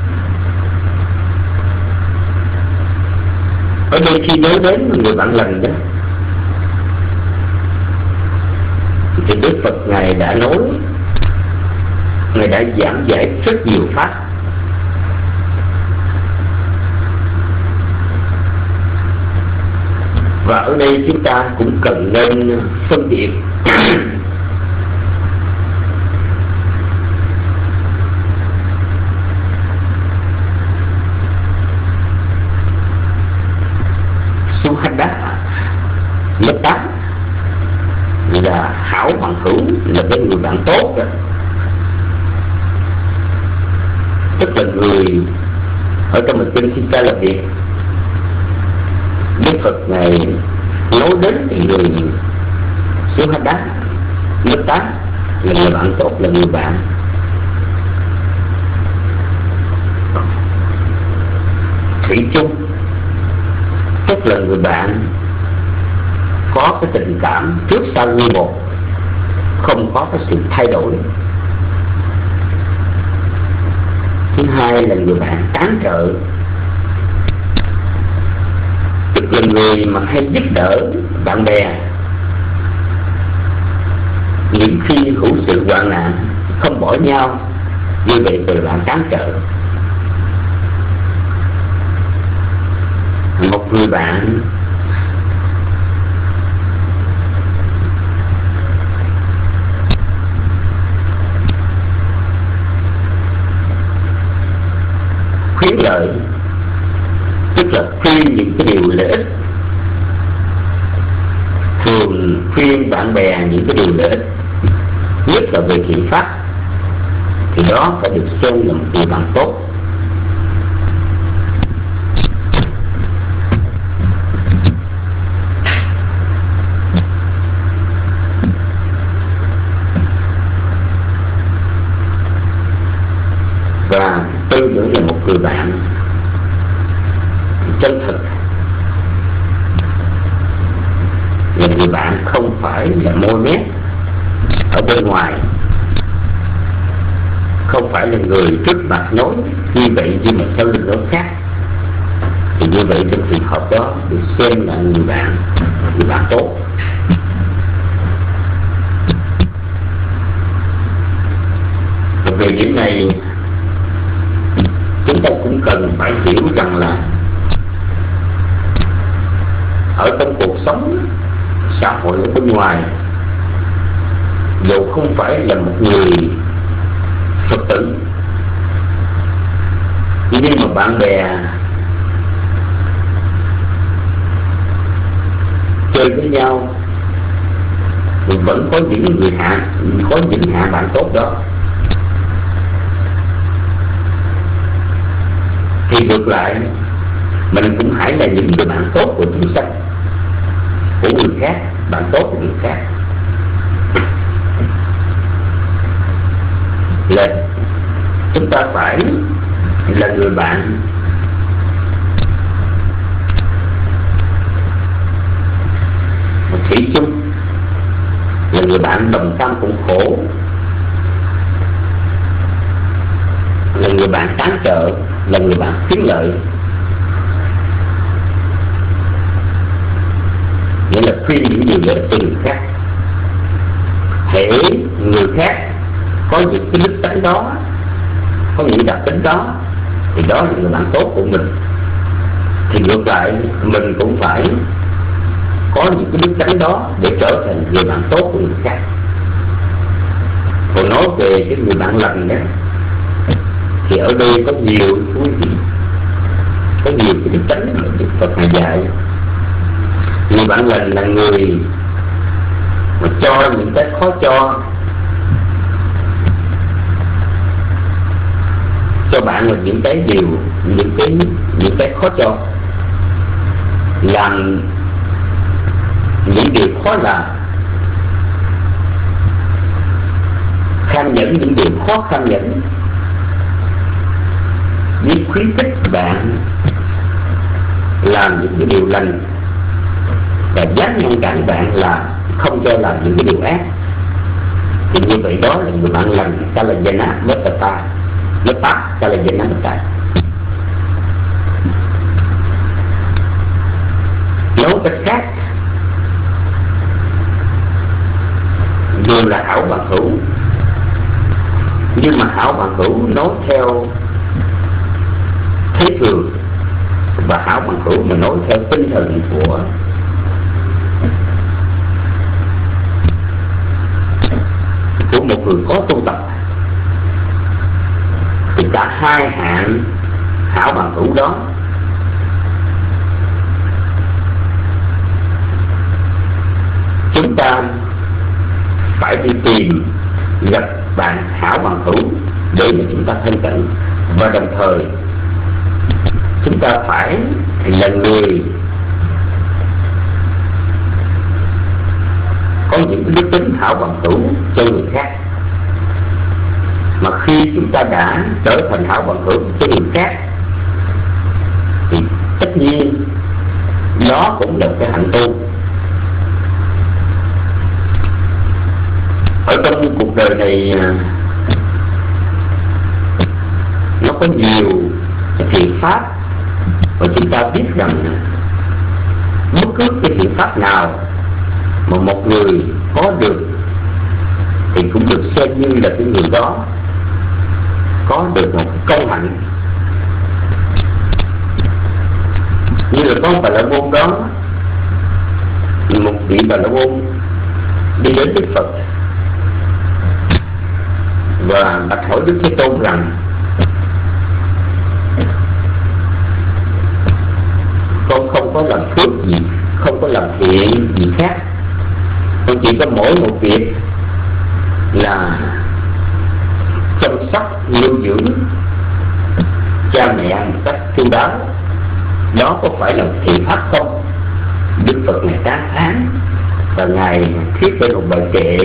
Ở đây khi nói đến người bạn lành đó, thì Đức Phật Ngài đã nói, Ngài đã giảng giải rất nhiều pháp. Và ở đây chúng ta cũng cần nên phân biệt Suhada Metta là hảo bằng hữu, là cái người bạn tốt đó. Tức là người ở trong một kinh Thích Ca Là Việc, Đức Phật Ngài nói đến thì người Suhada Metta là người bạn tốt, là người bạn. Thủy chung tức là người bạn có cái tình cảm trước sau như một, không có cái sự thay đổi. Thứ hai là người bạn tán trợ, tức là người mà hay giúp đỡ bạn bè những khi hữu sự hoạn nạn, không bỏ nhau. Như vậy người bạn tán trợ. Một người bạn khuyến lợi, tức là khuyên những cái điều lợi ích, thường khuyên bạn bè những cái điều lợi ích, nhất là về thiện pháp, thì đó phải được xem là một người bạn tốt. Và tư nữa là một người bạn chân thực, là người bạn không phải là môi mép ở bên ngoài, không phải là người trước mặt nói như vậy nhưng mà sau lưng nói khác. Thì như vậy trong trường hợp đó được xem là người bạn tốt. Và về điểm này chúng ta cũng cần phải hiểu rằng là ở trong cuộc sống xã hội ở bên ngoài, dù không phải là một người Phật tử, nhưng mà bạn bè chơi với nhau thì vẫn có những người hạ bạn tốt đó. Thì ngược lại, mình cũng hãy là những người bạn tốt của chúng sanh, của người khác, bạn tốt của người khác. Là chúng ta phải là người bạn thủy chung, là người bạn đồng cam cộng khổ, là người bạn tán trợ, là người bạn khuyến lợi. Nghĩa là khuyên những điều lợi cho người khác. Hễ người khác có những cái đức tánh đó, có những đặc tính đó, thì đó là người bạn tốt của mình. Thì ngược lại, mình cũng phải có những cái đức tánh đó để trở thành người bạn tốt của người khác. Còn nói về cái người bạn lành đó, thì ở đây có nhiều quý vị, có nhiều cái đức tánh mà Đức Phật Ngài dạy. Người bạn lành là người mà cho những cái khó cho bạn là những cái điều, những cái khó cho, làm những điều khó làm, kham nhẫn những điều khó kham nhẫn, biết khuyến khích bạn làm những cái điều lành và dám ngăn cản bạn là không cho làm những cái điều ác. Thì như vậy đó là người bạn lành, Kalyana Mitta, Kalyana Mitta. Nói cách khác, dù là hảo bằng hữu, nhưng mà hảo bằng hữu nói theo thế thường, và hảo bằng hữu mà nói theo tinh thần của một người có tu tập, thì cả hai hạng hảo bằng hữu đó chúng ta phải đi tìm gặp bạn hảo bằng hữu để mà chúng ta thân cận, và đồng thời chúng ta phải là người có những đức tính hảo bằng hữu cho người khác. Mà khi chúng ta đã trở thành hảo bằng hữu cho người khác thì tất nhiên đó cũng là cái hạnh tu. Ở trong cuộc đời này nó có nhiều thiện pháp, và chúng ta biết rằng bất cứ cái thiện pháp nào mà một người có được thì cũng được xem như là cái người đó có được một cái công hạnh. Như là con Bà La Môn đó, một vị Bà La Môn đi đến Đức Phật và bạch hỏi Đức Thế Tôn rằng: con không có làm phước gì, không có làm thiện gì khác, Con chỉ có mỗi một việc là chăm sóc nuôi dưỡng cha mẹ một cách chu đáo. Đó có phải là thiện pháp không? Đức Phật Ngài tán thán và Ngài thiết lên một bài kệ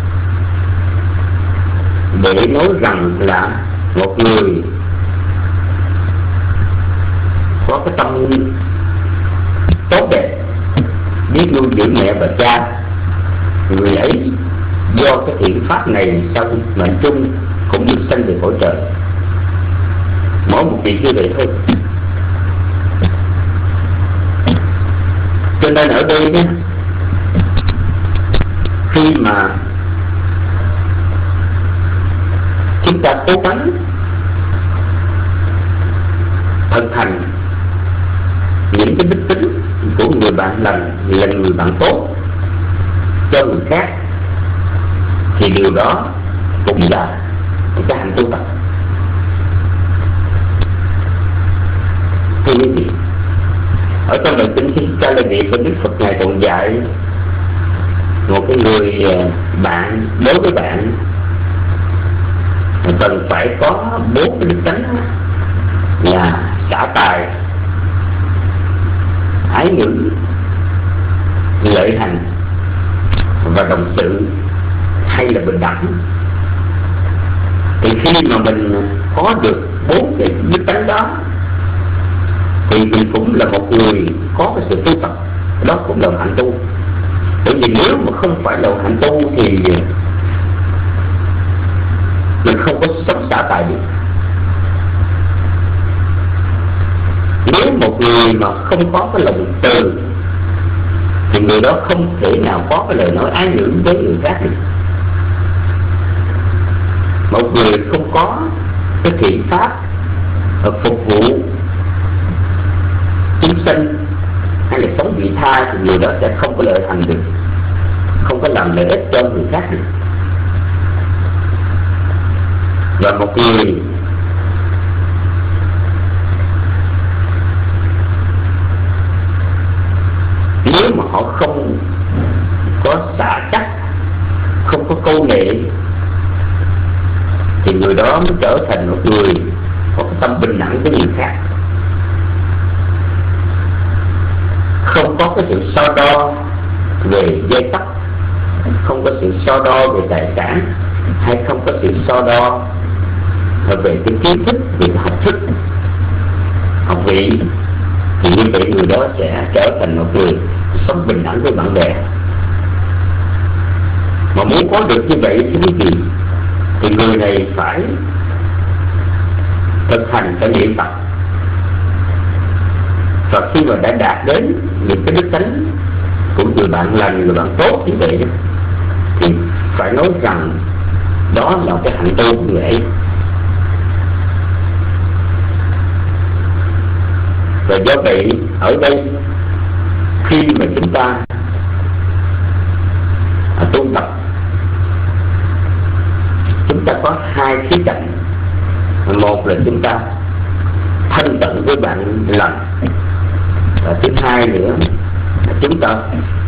để nói rằng là một người có cái tâm tốt đẹp, biết nuôi dưỡng mẹ và cha, người ấy do cái thiện pháp này sau mệnh chung cũng được sanh về cõi trời. Mỗi một việc như vậy thôi. Cho nên ở đây đó, khi mà chúng ta cố gắng thực hành những cái đức tính của người bạn lành, là người bạn tốt cho người khác, thì điều đó cũng là một cái hành tu tập. Thưa quý vị, ở trong bài kinh Thích Ca La Diệp của Đức Phật Ngài còn dạy một cái người bạn, đối với bạn cần phải có 4 cái đức tánh là xả tài, ái ngữ, lợi hành và đồng sự, hay là bình đẳng. Thì khi mà mình có được 4 cái đức tánh đó thì mình cũng là một người có cái sự tu tập. Đó cũng là hạnh tu. Bởi vì nếu mà không phải là hạnh tu thì mình không có sống xả tài được. Nếu một người mà không có cái lòng từ thì người đó không thể nào có cái lời nói ái ngữ với người khác được. Một người không có cái thiện pháp phục vụ chúng sinh hay là sống vị tha thì người đó sẽ không có lợi hành được, không có làm lợi ích cho người khác được. Và một người nếu mà họ không có xả chắc, không có câu nệ, thì người đó mới trở thành một người có cái tâm bình đẳng với người khác, không có cái sự so đo về giai cấp, không có sự so đo về tài sản, hay không có sự so đo về cái kiến thức, về cái học thức, học vị. Thì như vậy người đó sẽ trở thành một người sống bình đẳng với bạn bè. Mà muốn có được như vậy thì quý vị, thì người này phải thực hành cái niệm Phật. Và khi mà đã đạt đến những cái đức tánh của người bạn lành, người bạn tốt như vậy thì phải nói rằng đó là cái hạnh tu của người ấy. Và do vậy ở đây khi mà chúng ta tu tập, chúng ta có 2 khía cạnh. Một là chúng ta thân cận với bạn lành, và thứ hai nữa là chúng ta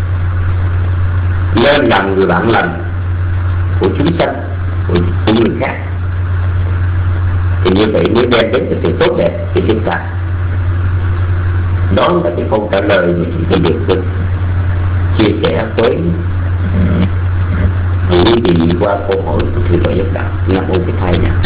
lên làm người bạn lành của chúng sanh, của người khác. Thì như vậy mới đem đến cái sự tốt đẹp cho chúng ta. Đó là cái câu trả lời mà chúng tôi được chia sẻ với quý vị qua câu hỏi của Thầy Tuệ Giác Đạo. Nam mô Thích Thầy nhé.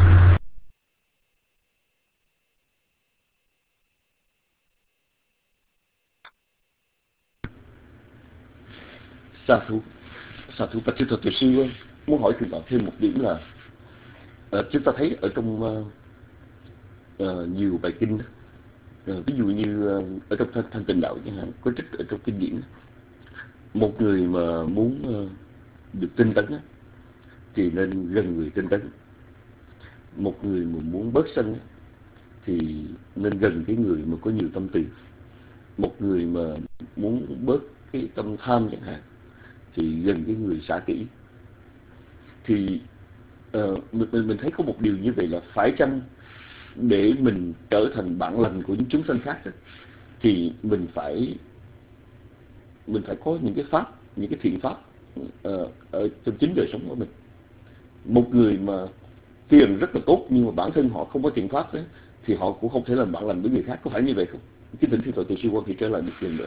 Sa thú và thưa Thầy sư muốn hỏi thầy thêm một điểm là chúng ta thấy ở trong nhiều bài kinh đó, ví dụ như ở trong Thanh Tịnh Đạo chẳng hạn, có trích ở trong kinh điển, một người mà muốn được tinh tấn thì nên gần người tinh tấn. Một người mà muốn bớt sân thì nên gần cái người mà có nhiều tâm từ. Một người mà muốn bớt cái tâm tham chẳng hạn thì gần cái người xả kỹ. Thì mình thấy có một điều như vậy là phải chăng để mình trở thành bạn lành của những chúng sanh khác đó, thì mình phải có những cái pháp, những cái thiện pháp ở trong chính đời sống của mình. Một người mà tiền rất là tốt nhưng mà bản thân họ không có thiện pháp ấy, thì họ cũng không thể làm bạn lành với người khác. Có phải như vậy không? Kính thỉnh Thượng tọa Từ Sư Quang Thị trở lại một lần nữa.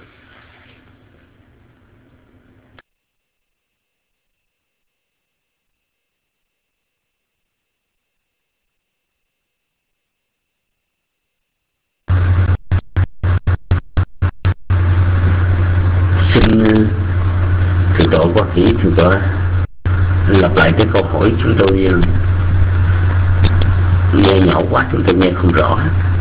Xin Thượng tọa Quang Thị, Thượng tọa lặp lại cái câu hỏi chúng tôi nghe nhỏ quá, chúng tôi nghe không rõ.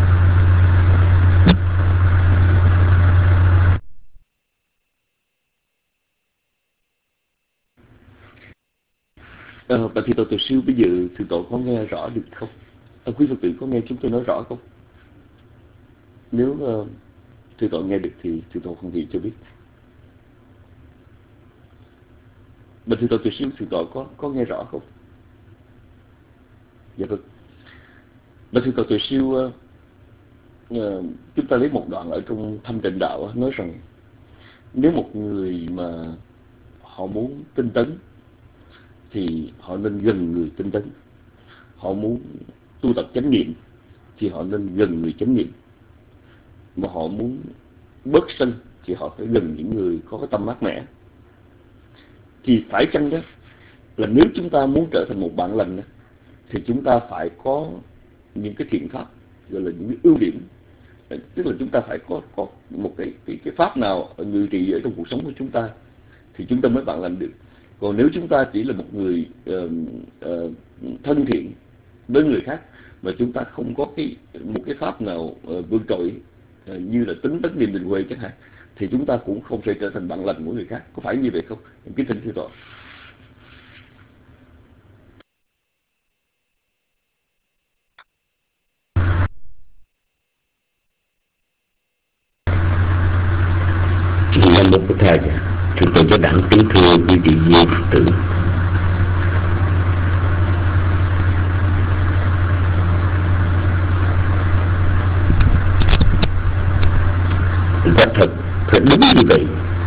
Bà Thị Tọa Từ Sư, bây giờ Thượng tọa có nghe rõ được không? Quý Phật tử có nghe chúng tôi nói rõ không? Nếu Thượng tọa nghe được thì Thượng tọa Quang Thị cho biết. Bà Thượng tọa Từ Sư, Thượng tọa có nghe rõ không? Dạ vâng. Bà Thượng tọa Từ Sư, chúng ta lấy một đoạn ở trong Thâm Tịnh Đạo nói rằng nếu một người mà họ muốn tinh tấn thì họ nên gần người tinh tấn. Họ muốn tu tập chánh niệm thì họ nên gần người chánh niệm. Mà họ muốn bớt sân thì họ phải gần những người có cái tâm mát mẻ. Thì phải chăng đó là nếu chúng ta muốn trở thành một bạn lành đó, thì chúng ta phải có những cái thiện pháp, gọi là những cái ưu điểm. Tức là chúng ta phải có một cái pháp nào ngự trị ở trong cuộc sống của chúng ta thì chúng ta mới bạn lành được. Còn nếu chúng ta chỉ là một người thân thiện với người khác mà chúng ta không có một cái pháp nào vượt trội như là tính tấn niệm định huệ chẳng hạn, thì chúng ta cũng không thể trở thành bạn lành của người khác. Có phải như vậy không? Kính thỉnh Thượng tọa. Nam mô Bổn Thầy, Thượng tọa Giáo Đẳng kính thưa quý vị Phật tử. Quả thật phải đúng như vậy.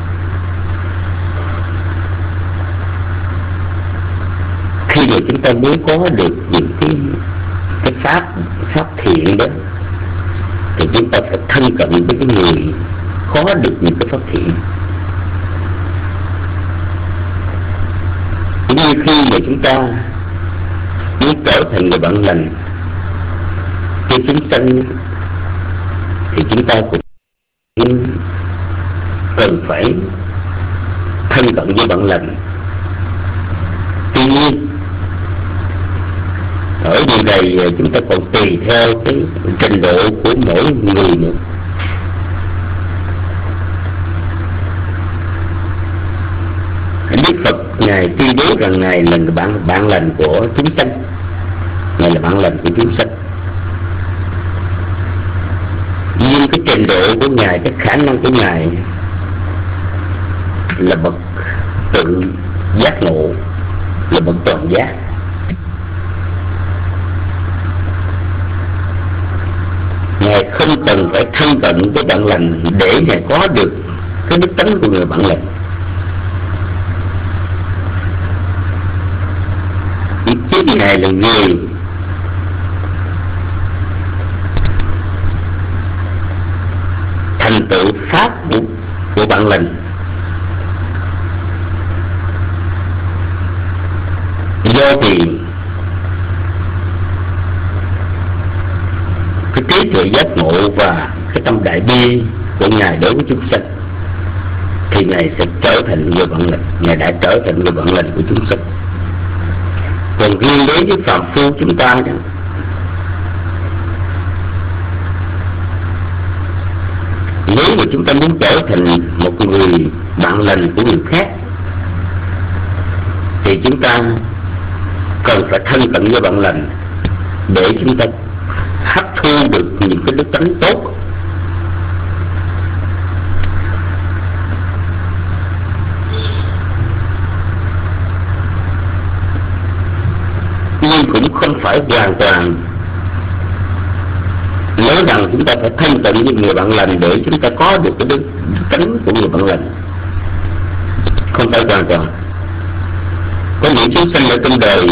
Khi mà chúng ta muốn có được những cái pháp thiện đó, thì chúng ta phải thân cận với cái người có được những cái pháp thiện. Như khi mà chúng ta muốn trở thành người bạn lành cho chúng sanh thì chúng ta cũng cần phải thân cận với bạn lành. Tuy nhiên ở điều này chúng ta còn tùy theo cái trình độ của mỗi người nữa. Đức Phật Ngài tuyên bố rằng Ngài là bạn lành của chúng sanh. Ngài là bạn lành của chúng sanh. Nhưng cái trình độ của Ngài, cái khả năng của Ngài là bậc tự giác ngộ, là bậc toàn giác. Ngài không cần phải thân cận với bạn lành để Ngài có được cái đức tánh của người bạn lành. Chứ Ngài là người thành tựu pháp của bạn lành. Do thì cái trí tuệ giác ngộ và cái tâm đại bi của Ngài đối với chúng sanh thì Ngài sẽ trở thành người bạn lành. Ngài đã trở thành người bạn lành của chúng sanh. Còn riêng đối với phàm phu chúng ta đó, nếu mà chúng ta muốn trở thành một người bạn lành của người khác thì chúng ta cần phải thân cận với bạn lành để chúng ta hấp thu được những cái đức tánh tốt. Nhưng cũng không phải hoàn toàn nói rằng chúng ta phải thân cận với người bạn lành để chúng ta có được cái đức tánh của người bạn lành. Không phải hoàn toàn. Có những chúng sanh ở trong đời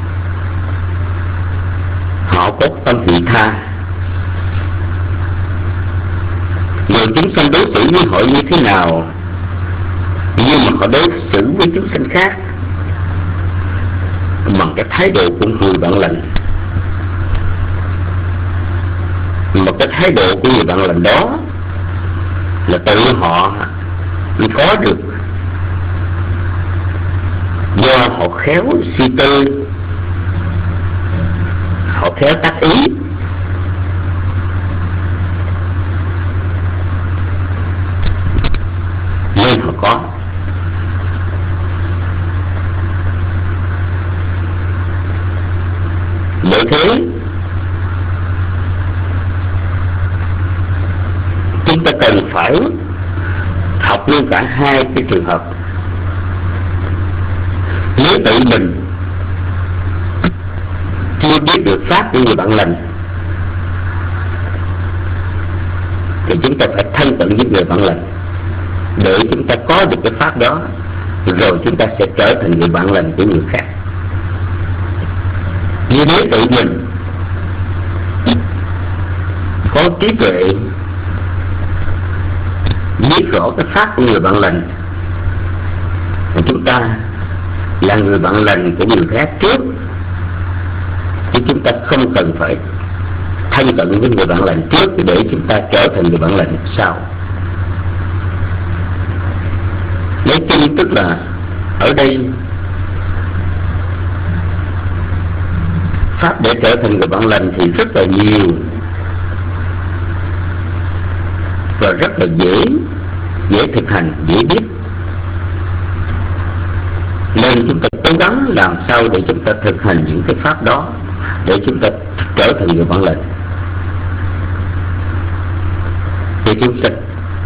họ có tâm vị tha, rồi chúng sanh đối xử với họ như thế nào, nhưng mà họ đối xử với chúng sanh khác bằng cái thái độ của người bạn lành. Mà cái thái độ của người bạn lành đó là tự họ có được do họ khéo suy tư, họ khéo tác ý, nên họ có. Bởi thế chúng ta cần phải học luôn cả hai cái trường hợp. Nếu tự mình chưa biết được pháp của người bạn lành thì chúng ta phải thân cận với người bạn lành để chúng ta có được cái pháp đó, rồi chúng ta sẽ trở thành người bạn lành của người khác. Như nếu tự mình có trí tuệ biết rõ cái pháp của người bạn lành thì chúng ta là người bạn lành của người khác trước, chứ chúng ta không cần phải thân cận với người bạn lành trước để chúng ta trở thành người bạn lành sau. Nói chung tức là ở đây pháp để trở thành người bạn lành thì rất là nhiều và rất là dễ thực hành, dễ biết. Nên chúng ta cố gắng làm sao để chúng ta thực hành những cái pháp đó để chúng ta trở thành người bạn lành. Thì chúng sanh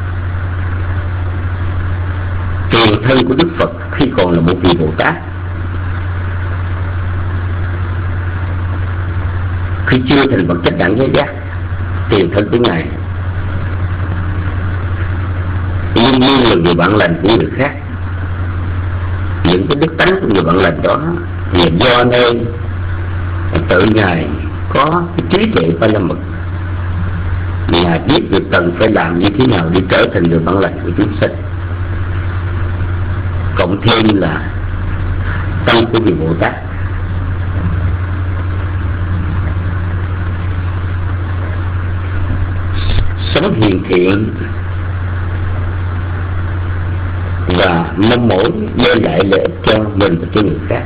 tiền thân của Đức Phật khi còn là một vị Bồ Tát, khi chưa thành bậc chánh đẳng giới giác, tiền thân của Ngài luôn luôn là người bạn lành của người khác. Những cái đức tánh của người bạn lành đó là do nơi tự Ngài có cái trí tuệ ba la mật, Ngài biết được cần phải làm như thế nào để trở thành người bạn lành của chúng sanh. Cộng thêm là tâm của vị Bồ Tát sống hiền thiện và mong muốn đem lại lợi ích cho mình và cho người khác.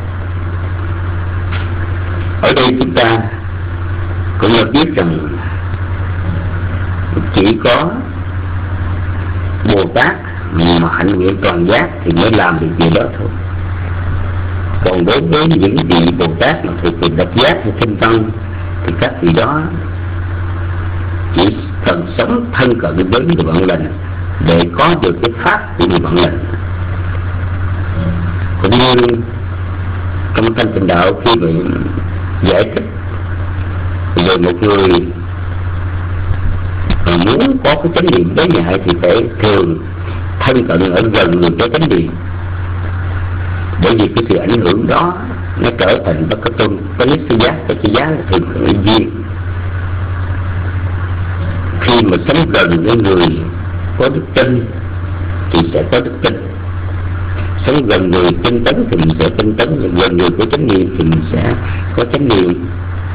Ở đây chúng ta cũng đã biết rằng chỉ có Bồ Tát mà hạnh nguyện toàn giác thì mới làm được điều đó thôi. Còn đối với những vị Bồ Tát mà thuộc về độc giác hay tinh tăng thì các vị đó chỉ cần sống thân cận với người bạn lành để có được cái pháp của người bạn lành. Cũng như trong Thanh Tịnh Đạo khi mà giải thích về một người muốn có cái chánh niệm đối ngại thì phải thường thân cận ở gần người có chánh niệm, bởi vì cái sự ảnh hưởng đó nó trở thành bất cứ tôn có nhất sư giác, cái giá là thường là duyên. Khi mà sống gần với người có đức tin thì sẽ có đức tin, sống gần người tinh tấn thì mình sẽ tinh tấn, gần người có chánh niệm thì mình sẽ có chánh niệm,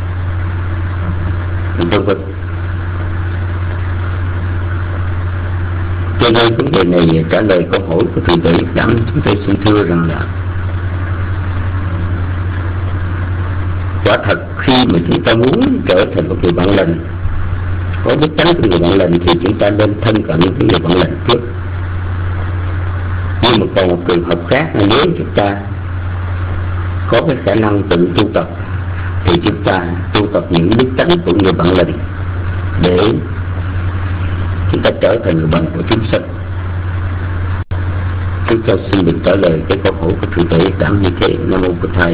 vân vân. Cho nên vấn đề này trả lời câu hỏi của thượng tọa Nhất Đẳng, chúng tôi xin thưa rằng là quả thật khi mà chúng ta muốn trở thành một người bạn lành, có đức tánh của người bạn lành thì chúng ta nên thân cận với người bạn lành trước. Nhưng mà còn một trường hợp khác là nếu chúng ta có cái khả năng tự tu tập thì chúng ta tu tập những đức tánh của người bạn lành để chúng ta trở thành người bạn của chúng sanh. Chúng ta xin được trả lời cái câu hỏi của thượng tọa Nhất Đẳng như thế. Nam mô Bổn Thầy.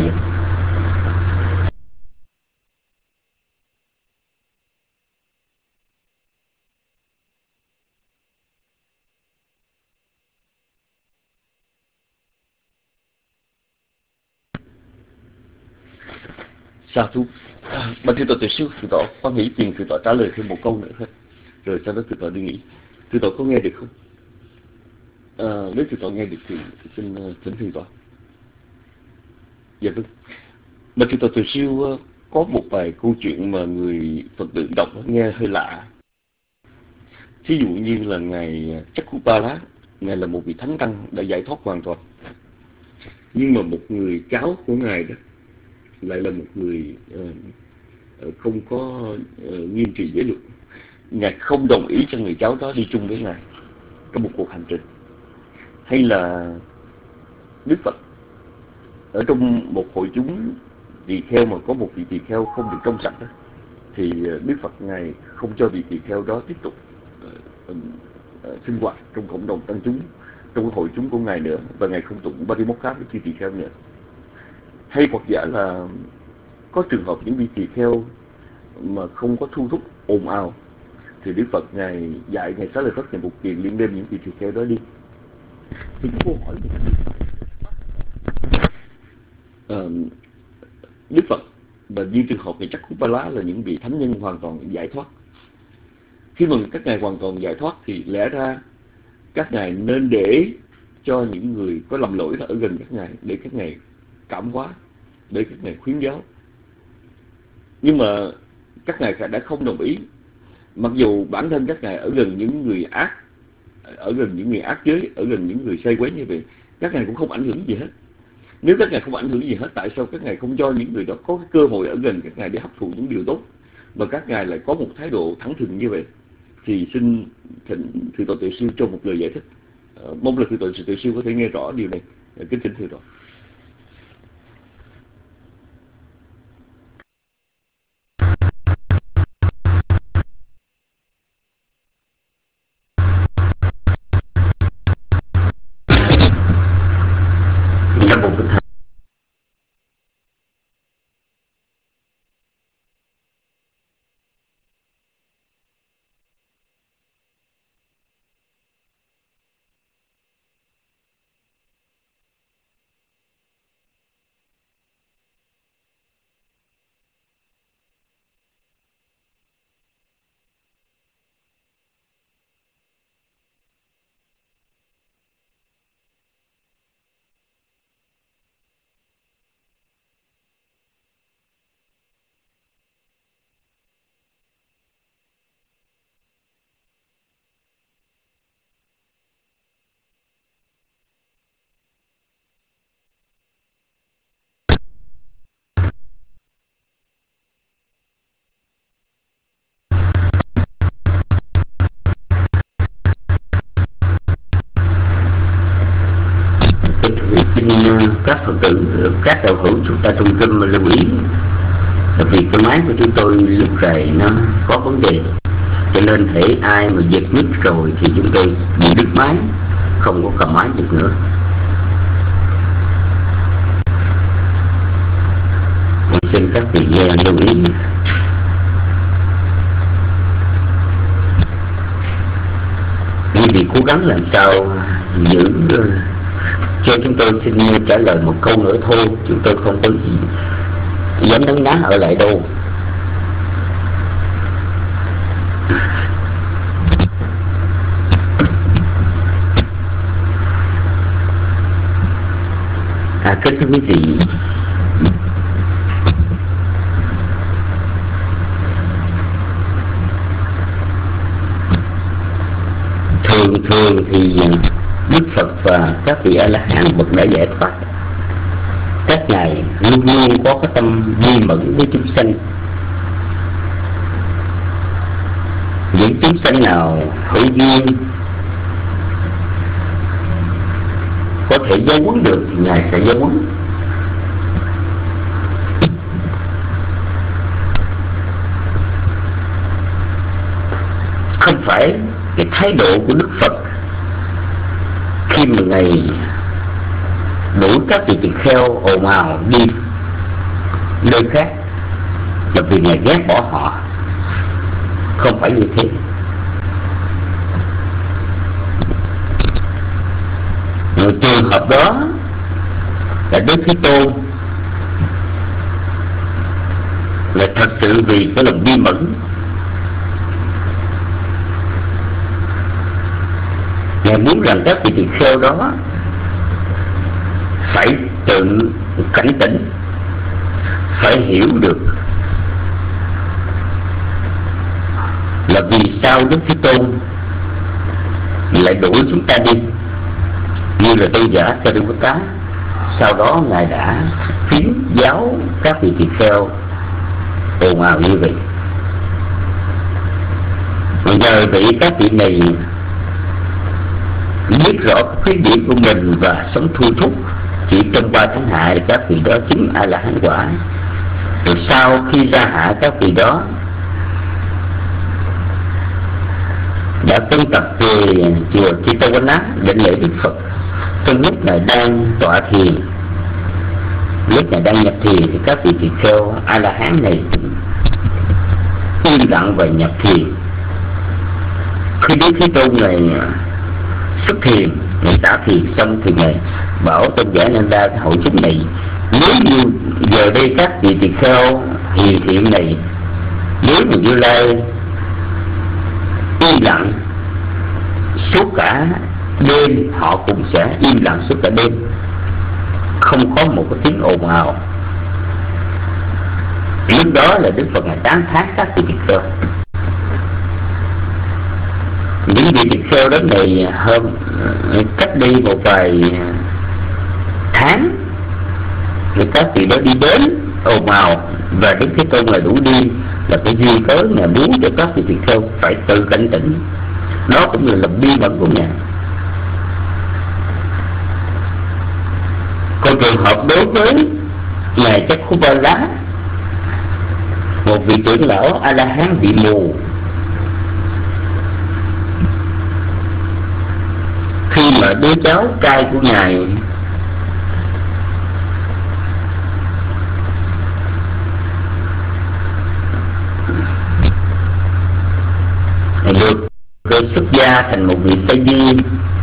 Sa thú. Bạch thượng tọa tuệ siêu, thượng tọa quan nghĩ tiền thượng tọa trả lời thêm một câu nữa thôi, rồi sau đó thượng tọa đi nghỉ. Thượng tọa có nghe được không? Nếu thượng tọa nghe được thì xin thỉnh thượng tọa. Dạ vâng. Bạch thượng tọa tuệ siêu, có một vài câu chuyện mà người Phật tử đọc nghe hơi lạ. Thí dụ như là ngài Chakkhupala, ngài là một vị thánh tăng đã giải thoát hoàn toàn, nhưng mà một người cháu của ngài đó lại là một người không có nghiêm trì giới luật. Ngài không đồng ý cho người cháu đó đi chung với ngài trong một cuộc hành trình. Hay là Đức Phật ở trong một hội chúng tỳ kheo mà có một vị tỳ kheo không được trong sạch đó, thì Đức Phật ngài không cho vị tỳ kheo đó tiếp tục sinh hoạt trong cộng đồng tăng chúng, trong cái hội chúng của ngài nữa, và ngài không tụng Parimokha với chư tỳ kheo nữa. Hay hoặc giả là có trường hợp những vị tỳ kheo mà không có thu thúc ồn ào, thì Đức Phật ngài dạy ngài Xá Lợi Phất ngày một kiền liên đêm những vị tỳ kheo đó đi. Thì câu hỏi Đức Phật và như trường hợp này Chakkhupala là những vị thánh nhân hoàn toàn giải thoát. Khi mà các ngài hoàn toàn giải thoát thì lẽ ra các ngài nên để cho những người có lầm lỗi ở gần các ngài, để các ngài cảm hóa, để các ngài khuyến giáo. Nhưng mà các ngài đã không đồng ý. Mặc dù bản thân các ngài ở gần những người ác, ở gần những người ác giới, ở gần những người say quấy như vậy, các ngài cũng không ảnh hưởng gì hết. Nếu các ngài không ảnh hưởng gì hết, tại sao các ngài không cho những người đó có cái cơ hội ở gần các ngài để hấp thụ những điều tốt, mà các ngài lại có một thái độ thẳng thừng như vậy? Thì xin thỉnh thượng tọa Tuệ Siêu cho một lời giải thích. Mong là thượng tọa Tuệ Siêu có thể nghe rõ điều này. Kính thỉnh thượng tọa. Các Phật tử, các đạo hữu chúng ta trung tâm lưu ý, vì cái máy của chúng tôi lúc rày nó có vấn đề, cho nên thể ai mà giật mic rồi thì chúng tôi bị đứt máy, không có cầm máy được nữa. Xin các vị lưu ý. Quý vị cố gắng làm sao giữ cho chúng tôi. Xin trả lời một câu nữa thôi, chúng tôi không có gì dám nấn ná ở lại đâu. Kính thưa quý vị, thường thì Đức Phật và các vị A-la-hán bậc đã giải thoát, các ngài luôn luôn có cái tâm vui mẫn với chúng sanh. Những chúng sanh nào hữu duyên có thể giáo huấn được thì ngài sẽ giáo huấn. Không phải cái thái độ của Đức Phật khi mà ngài đuổi các vị tỳ kheo ồn ào đi nơi khác là vì ngài ghét bỏ họ, không phải như thế. Một trường hợp đó là Đức Thế Tôn là thật sự vì cái lòng bi mẫn. Ngài muốn rằng các vị tỳ kheo đó phải tự cảnh tỉnh, phải hiểu được là vì sao Đức Thế Tôn lại đuổi chúng ta đi, như là tôn giả Sariputta. Sau đó Ngài đã khuyến giáo các vị tỳ kheo ồn ào như vậy. Nhờ vậy các vị này biết rõ khuyết điểm của mình và sống thu thúc. Chỉ trong 3 tháng hạ các vị đó chứng A La Hán quả. Rồi sau khi ra hạ, các vị đó đã tân tập về chùa Chitavana định lễ Đức Phật. Trong lúc Ngài đang tọa thiền, lúc Ngài đang nhập thiền, thì các vị tỳ kheo A La Hán này im lặng và nhập thiền. Khi Đức Thế Tôn này xuất thiền, Ngài xả thiền xong thì Ngài bảo tôn giả Nanda cái hội chúng này: nếu như giờ đây các vị tỳ kheo hiền thiện này, nếu mà Như Lai im lặng suốt cả đêm, họ cũng sẽ im lặng suốt cả đêm, không có một cái tiếng ồn ào. Lúc đó là Đức Phật Ngài tán thán các vị tỳ kheo. Những vị tỳ kheo đó này cách đây một vài tháng thì các vị đó đi đến ồn ào, và Đức Thế Tôn là đủ đi, là cái duy cớ Ngài muốn cho các vị tỳ kheo phải tự cảnh tỉnh. Đó cũng là lòng bi mẫn của Ngài. Còn trường hợp đối với Ngài Chakkupala, một vị trưởng lão A La Hán bị mù, khi mà đứa cháu trai của Ngài được xuất gia thành một vị sa di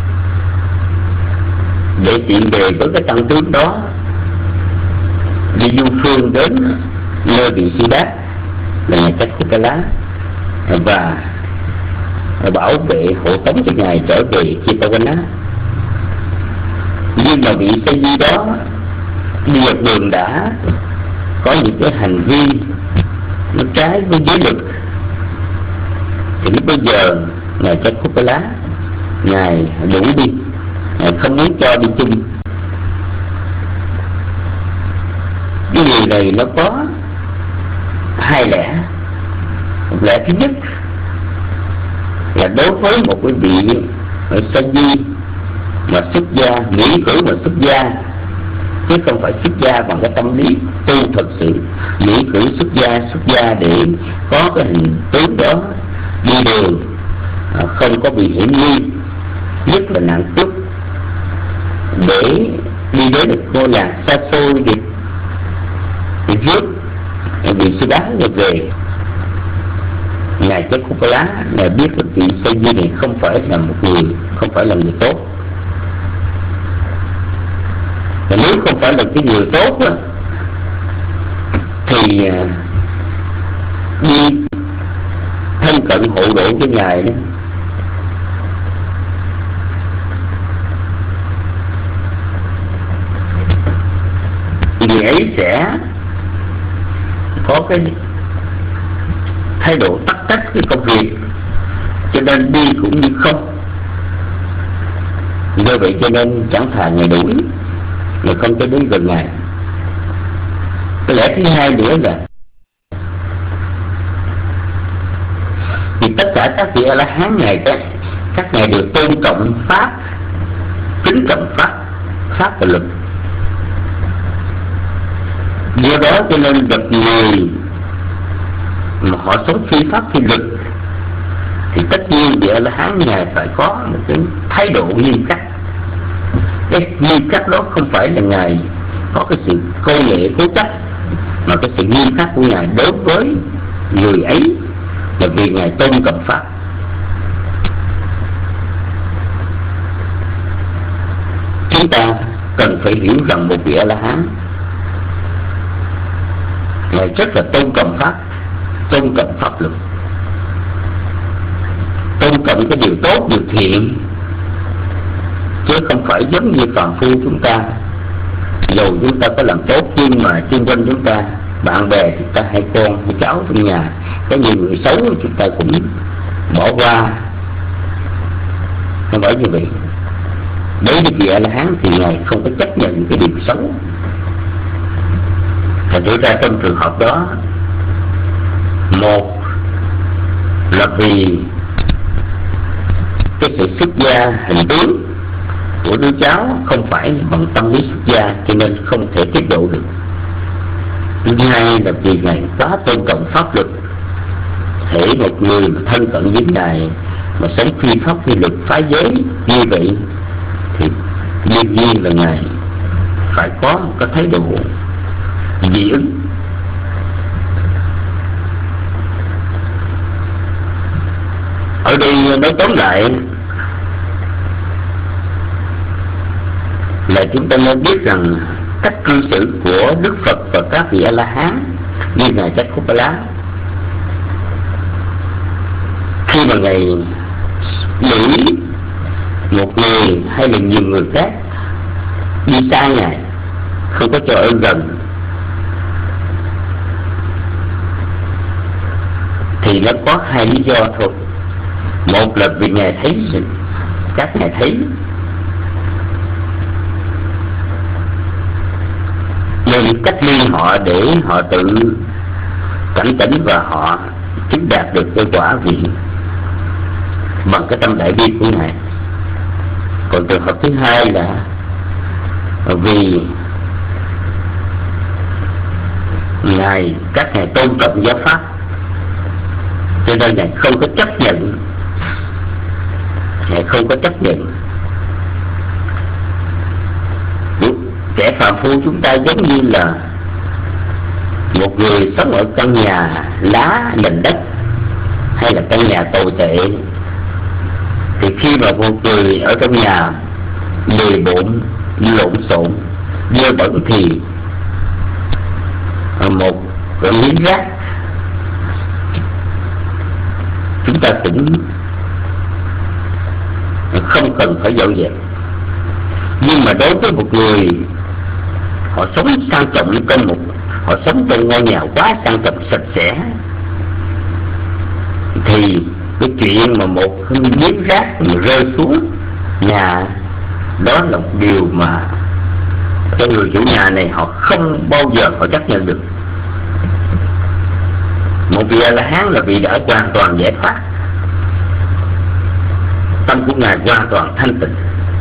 để tiện bề với cái tăng tướng đó, đi du phương đến nơi vị Siddhartha là Ngài Chakkupala và bảo vệ hộ tống cho Ngài trở về Chitavana. Nhưng mà vị sa di đó đi dọc đường đã có những cái hành vi nó trái với giới luật, thì lúc bây giờ Ngài Chakkupala Ngài đuổi đi, Ngài không muốn cho đi chung. Cái điều này nó có hai lẽ. Một lẽ thứ nhất là đối với một cái vị sa di mà xuất gia, nghĩ cử mà xuất gia, chứ không phải xuất gia bằng cái tâm lý tu thật sự, nghĩ cử xuất gia để có cái hình tướng đó đi đường không có bị hiểm nguy, nhất là nạn cướp, để đi đến được ngôi làng xa xôi để rước vị Siddhartha về. Ngài Chakkupala Ngài biết được vị sa di này không phải là một người, không phải là người tốt. Và nếu không phải là cái người tốt đó, thì đi thân cận hộ độ cho Ngài đó, người ấy sẽ có cái thái độ tắc trách cái công việc, cho nên đi cũng như không. Do vậy cho nên chẳng thà Ngài đuổi, Ngài không cho đến gần Ngài. Cái lẽ thứ hai nữa là thì tất cả các vị A La Hán Ngài các Ngài đều tôn trọng pháp, kính trọng pháp và luật. Do đó cho nên gặp người mà họ sống phi pháp phi luật thì tất nhiên vị A La Hán Ngài phải có một cái thái độ nghiêm khắc. Cái nghiêm khắc đó không phải là Ngài có cái sự câu nệ cố chấp, mà cái sự nghiêm khắc của Ngài đối với người ấy là vì Ngài tôn trọng pháp. Chúng ta cần phải hiểu rằng một vị A La Hán Ngài rất là tôn trọng pháp, tôn trọng pháp luật, tôn trọng cái điều tốt, điều thiện, chứ không phải giống như phàm phu chúng ta. Dù chúng ta có làm tốt nhưng mà xung quanh chúng ta, bạn bè chúng ta hay con hay cháu trong nhà có nhiều người xấu, chúng ta cũng bỏ qua. Không phải như vậy. Đối với vị A-la-hán thì Ngài không có chấp nhận cái điều xấu. Thành ra trong trường hợp đó, một là vì cái sự xuất gia hình tướng của đứa cháu không phải bằng tâm lý xuất gia, cho nên không thể tiếp độ được. Thứ hai là vì Ngài quá tôn trọng pháp luật. Thể một người mà thân cận với Ngài mà sống phi pháp phi luật phá giới như vậy thì đương nhiên là Ngài phải có một cái thái độ dị ứng. Ở đây nói tóm lại là chúng ta nên biết rằng cách cư xử của Đức Phật và các vị A-la-hán như Ngài Chakkhupala, khi mà Ngài đuổi một người hay là nhiều người khác đi xa Ngài, không có cho ở gần, thì nó có hai lý do thôi. Một là vì Ngài thấy, các Ngài thấy nên cách ly họ để họ tự cảnh tỉnh và họ chứng đạt được cái quả vị bằng cái tâm đại bi của Ngài. Còn trường hợp thứ hai là vì Ngài, các Ngài tôn trọng giáo pháp, cho nên Ngài không có chấp nhận, Ngài không có chấp nhận. Kẻ phàm phu chúng ta giống như là một người sống ở căn nhà lá nền đất hay là căn nhà tồi tệ, thì khi mà một người ở trong nhà lười bộn, lộn xộn, dơ bẩn thì một cái miếng rác chúng ta cũng không cần phải dọn dẹp. Nhưng mà đối với một người họ sống sang trọng trong họ sống trong ngôi nhà quá sang trọng sạch sẽ, thì cái chuyện mà một miếng rác mà rơi xuống nhà, đó là một điều mà cái người chủ nhà này họ không bao giờ họ chấp nhận được. Một vị A-la-hán là vị đã hoàn toàn giải thoát, tâm của Ngài hoàn toàn thanh tịnh,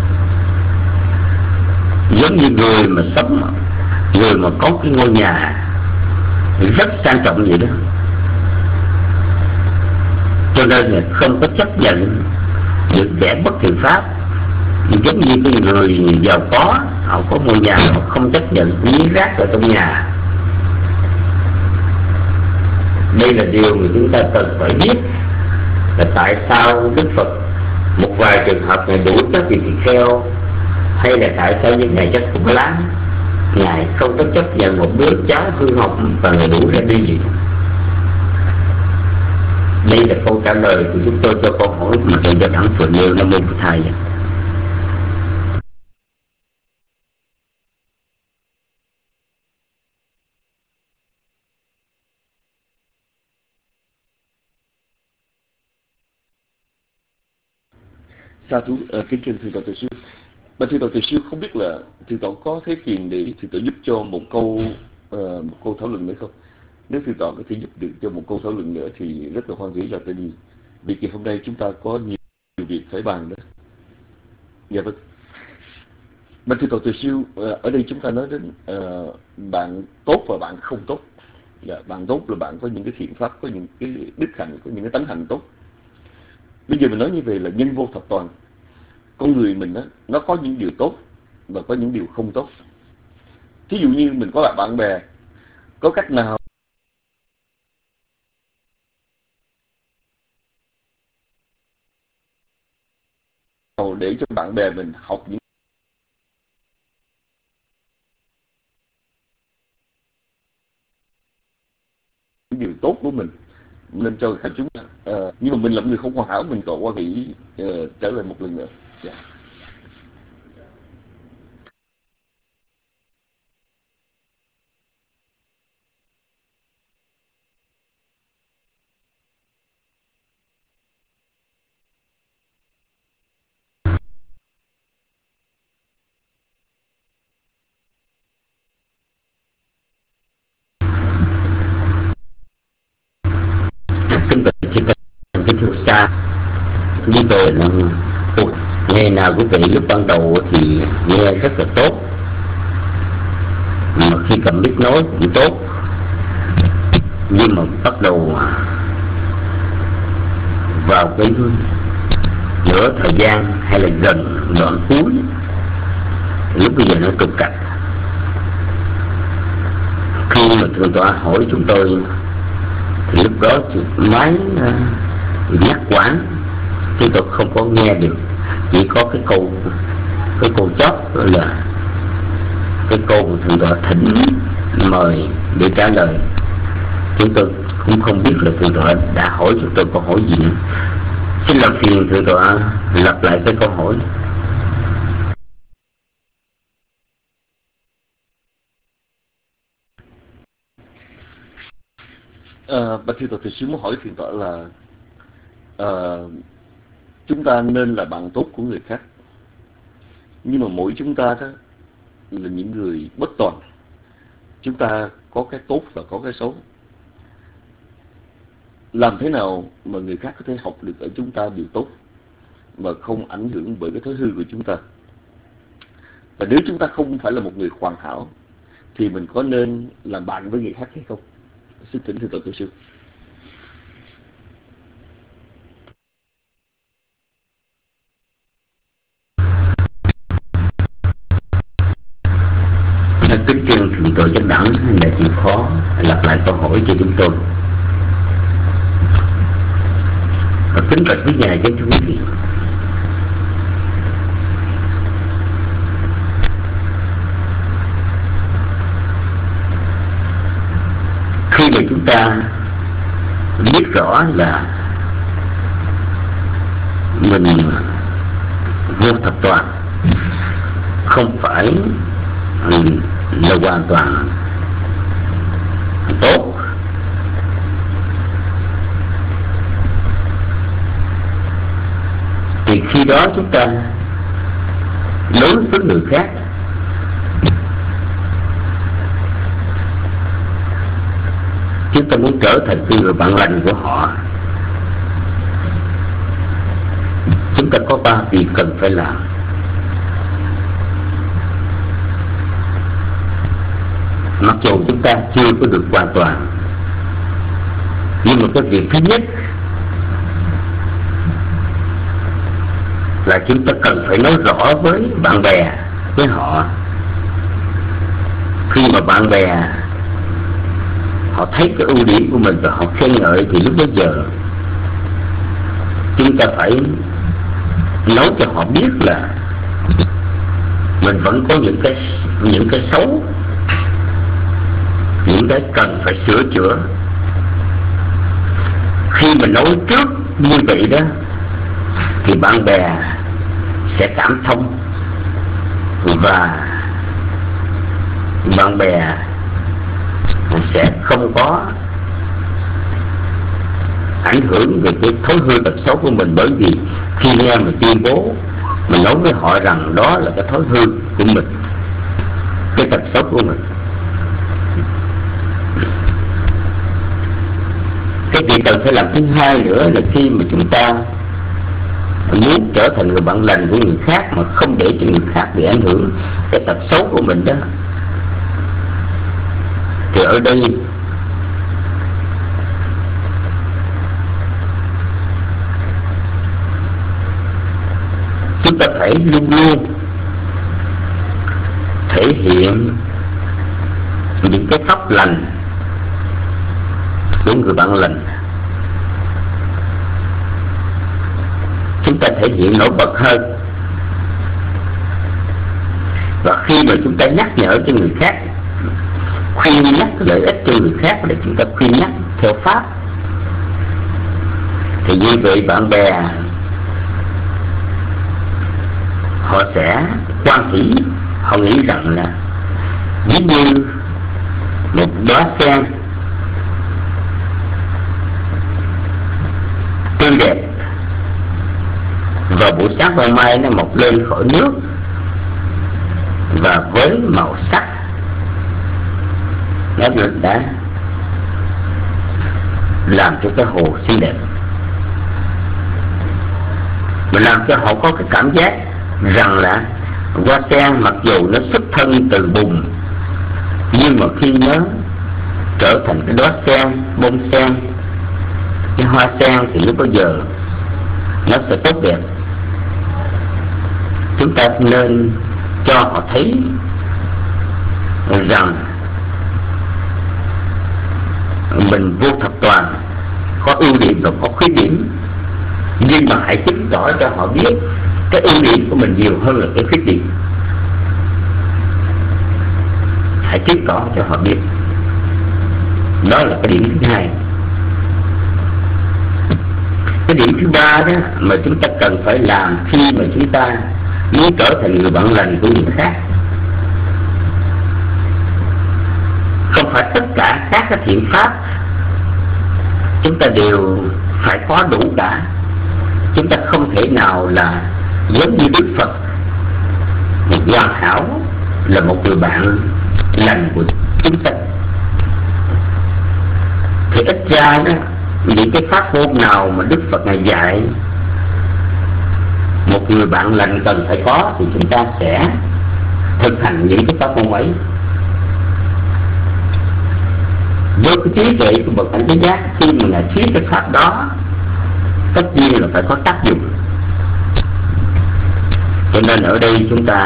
giống như người mà sống, người mà có cái ngôi nhà rất sang trọng vậy đó. Cho nên là không có chấp nhận những kẻ bất thiện pháp, giống như cái người giàu có, họ có ngôi nhà, họ không chấp nhận miếng rác ở trong nhà. Đây là điều mà chúng ta cần phải biết, là tại sao Đức Phật một vài trường hợp Ngài đuổi các vị tỳ kheo, hay là tại sao những Ngài Chakkhupala Ngài không có chấp nhận một đứa cháu hư hỏng và Ngài đuổi ra đi gì. Đây là câu trả lời của chúng tôi cho câu hỏi mà thầy cho đẳng phượng nêu. Nam mô Bổn Thầy. Sa thú kính trình thượng tọa Từ Siêu. Và thượng tọa Từ Siêu không biết là thượng tọa có thấy phiền để thượng tọa giúp cho một câu thảo luận nữa không? Nếu thượng tọa có thể giúp được cho một câu thảo luận nữa thì rất là hoan hỉ, là tại vì kỳ hôm nay chúng ta có nhiều việc phải bàn đó. Dạ vâng. Mà thượng tọa Từ Siêu, ở đây chúng ta nói đến bạn tốt và bạn không tốt. Dạ, bạn tốt là bạn có những cái thiện pháp, có những cái đức hạnh, có những cái tánh hạnh tốt. Bây giờ mình nói như vậy là nhân vô thập toàn. Con người mình á, nó có những điều tốt và có những điều không tốt. Thí dụ như mình có bạn bè, có cách nào để cho bạn bè mình học những nên cho khách chúng. Nhưng mà mình là một người không hoàn hảo, mình còn qua nghĩ trở lại một lần nữa. Yeah. Kính thưa cha, quý vị nghe nào quý vị lúc ban đầu thì nghe rất là tốt, mà khi cầm mic nói cũng tốt, nhưng mà bắt đầu vào cái nửa thời gian hay là gần đoạn cuối, lúc bây giờ nó trục trặc. Khi mà thượng tọa hỏi chúng tôi thì lúc đó máy nhắc quán, chúng tôi không có nghe được, chỉ có cái câu chót là cái câu mà thượng tọa thỉnh mời để trả lời. Chúng tôi cũng không biết là thượng tọa đã hỏi chúng tôi câu hỏi gì nữa. Xin làm phiền thượng tọa lặp lại cái câu hỏi. Bạch thượng tọa, thì sư muốn hỏi thượng tọa là chúng ta nên là bạn tốt của người khác, nhưng mà mỗi chúng ta đó là những người bất toàn, chúng ta có cái tốt và có cái xấu. Làm thế nào mà người khác có thể học được ở chúng ta điều tốt mà không ảnh hưởng bởi cái thói hư của chúng ta? Và nếu chúng ta không phải là một người hoàn hảo thì mình có nên làm bạn với người khác hay không? Xin thỉnh thượng tọa tổ sư. Kính thưa thượng tọa Chánh Đẳng, đã chịu khó lặp lại câu hỏi cho chúng tôi. Và kính bạch với nhà với quý vị, khi mà chúng ta biết rõ là mình vô thập toàn, không phải là hoàn toàn tốt, thì khi đó chúng ta đối với người khác chúng ta muốn trở thành người bạn lành của họ, chúng ta có 3 việc cần phải làm. Mặc dù chúng ta chưa có được hoàn toàn, nhưng mà cái việc thứ nhất là chúng ta cần phải nói rõ với bạn bè, với họ. Khi mà bạn bè họ thấy cái ưu điểm của mình và họ khen ngợi, thì lúc bấy giờ chúng ta phải nói cho họ biết là mình vẫn có những cái xấu, những cái cần phải sửa chữa. Khi mà nói trước như vậy đó thì bạn bè sẽ cảm thông, và bạn bè sẽ không có ảnh hưởng về cái thói hư tật xấu của mình. Bởi vì khi nghe mà tuyên bố, mình nói với họ rằng đó là cái thói hư của mình, cái tật xấu của mình. Cái việc cần phải làm thứ hai nữa là khi mà chúng ta muốn trở thành người bạn lành của người khác mà không để cho người khác bị ảnh hưởng cái tật xấu của mình đó, thì ở đây chúng ta phải luôn luôn thể hiện những cái pháp lành của người bạn lành. Chúng ta thể hiện nổi bật hơn, và khi mà chúng ta nhắc nhở cho người khác, khuyên nhắc lợi ích cho người khác, để chúng ta khuyên nhắc theo pháp, thì như vậy bạn bè họ sẽ quan hỷ, họ nghĩ rằng là giống như một đóa sen tươi đẹp vào buổi sáng hôm mai nó mọc lên khỏi nước, và với màu sắc nó đã làm cho cái hồ xinh đẹp, mà làm cho họ có cái cảm giác rằng là hoa sen mặc dù nó xuất thân từ bùn, nhưng mà khi nó trở thành cái đóa sen, bông sen, cái hoa sen, thì lúc bây giờ nó sẽ tốt đẹp. Chúng ta nên cho họ thấy rằng mình vô thập toàn, có ưu điểm và có khuyết điểm, nhưng mà hãy chứng tỏ cho họ biết cái ưu điểm của mình nhiều hơn là cái khuyết điểm. Hãy chứng tỏ cho họ biết. Đó là cái điểm thứ hai. Cái điểm thứ ba đó mà chúng ta cần phải làm khi mà chúng ta muốn trở thành người bạn lành của người khác, không phải tất cả các cái thiện pháp chúng ta đều phải có đủ cả. Chúng ta không thể nào là giống như Đức Phật, một hoàn hảo, là một người bạn lành của chúng ta. Thì ít ra đó, những cái pháp môn nào mà Đức Phật này dạy một người bạn lành cần phải có, thì chúng ta sẽ thực hành những cái pháp môn ấy. Với cái trí tuệ của bậc cảnh giới giác, khi mà Ngài thuyết cái pháp đó, tất nhiên là phải có tác dụng. Cho nên ở đây chúng ta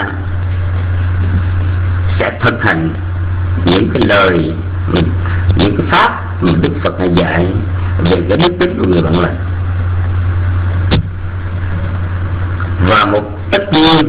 sẽ thực hành những cái lời, những cái pháp mà Đức Phật này dạy về cái đức tính của người bạn lành. Và một tất nhiên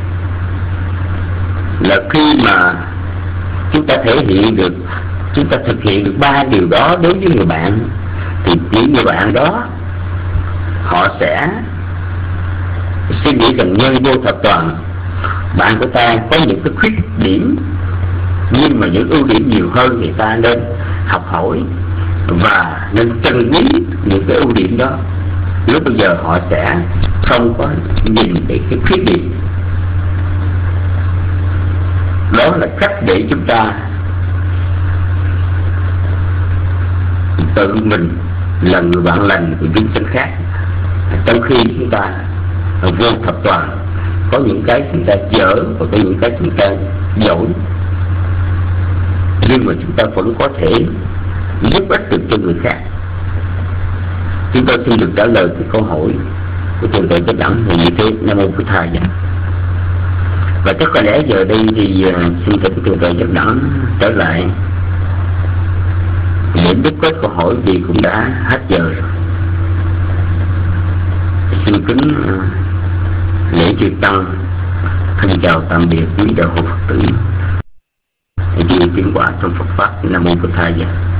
là khi mà chúng ta thể hiện được, chúng ta thực hiện được ba điều đó đối với người bạn, thì những người bạn đó họ sẽ suy nghĩ rằng nhân vô thập toàn. Bạn của ta có những cái khuyết điểm, nhưng mà những ưu điểm nhiều hơn, thì ta nên học hỏi và nên trân quý những cái ưu điểm đó. Lúc bây giờ họ sẽ không có nhìn cái khuyết điểm. Đó là cách để chúng ta tự mình là người bạn lành của chúng sinh khác, trong khi chúng ta vô thập toàn. Có những cái chúng ta dở và có những cái chúng ta giỏi, nhưng mà chúng ta vẫn có thể giúp ích được cho người khác. Chúng tôi xin được trả lời cái câu hỏi của Thượng Tọa Chấp Đẳng như thế. Nam mô Bổn Thầy. Và chắc có lẽ giờ đây thì xin thỉnh Thượng Tọa Chấp Đẳng trở lại để đúc kết câu hỏi, vì cũng đã hết giờ rồi. Xin kính lễ chư tăng, thân chào tạm biệt quý đạo hữu Phật tử, đi tiến quả trong Phật pháp. Nam mô Bổn Thầy.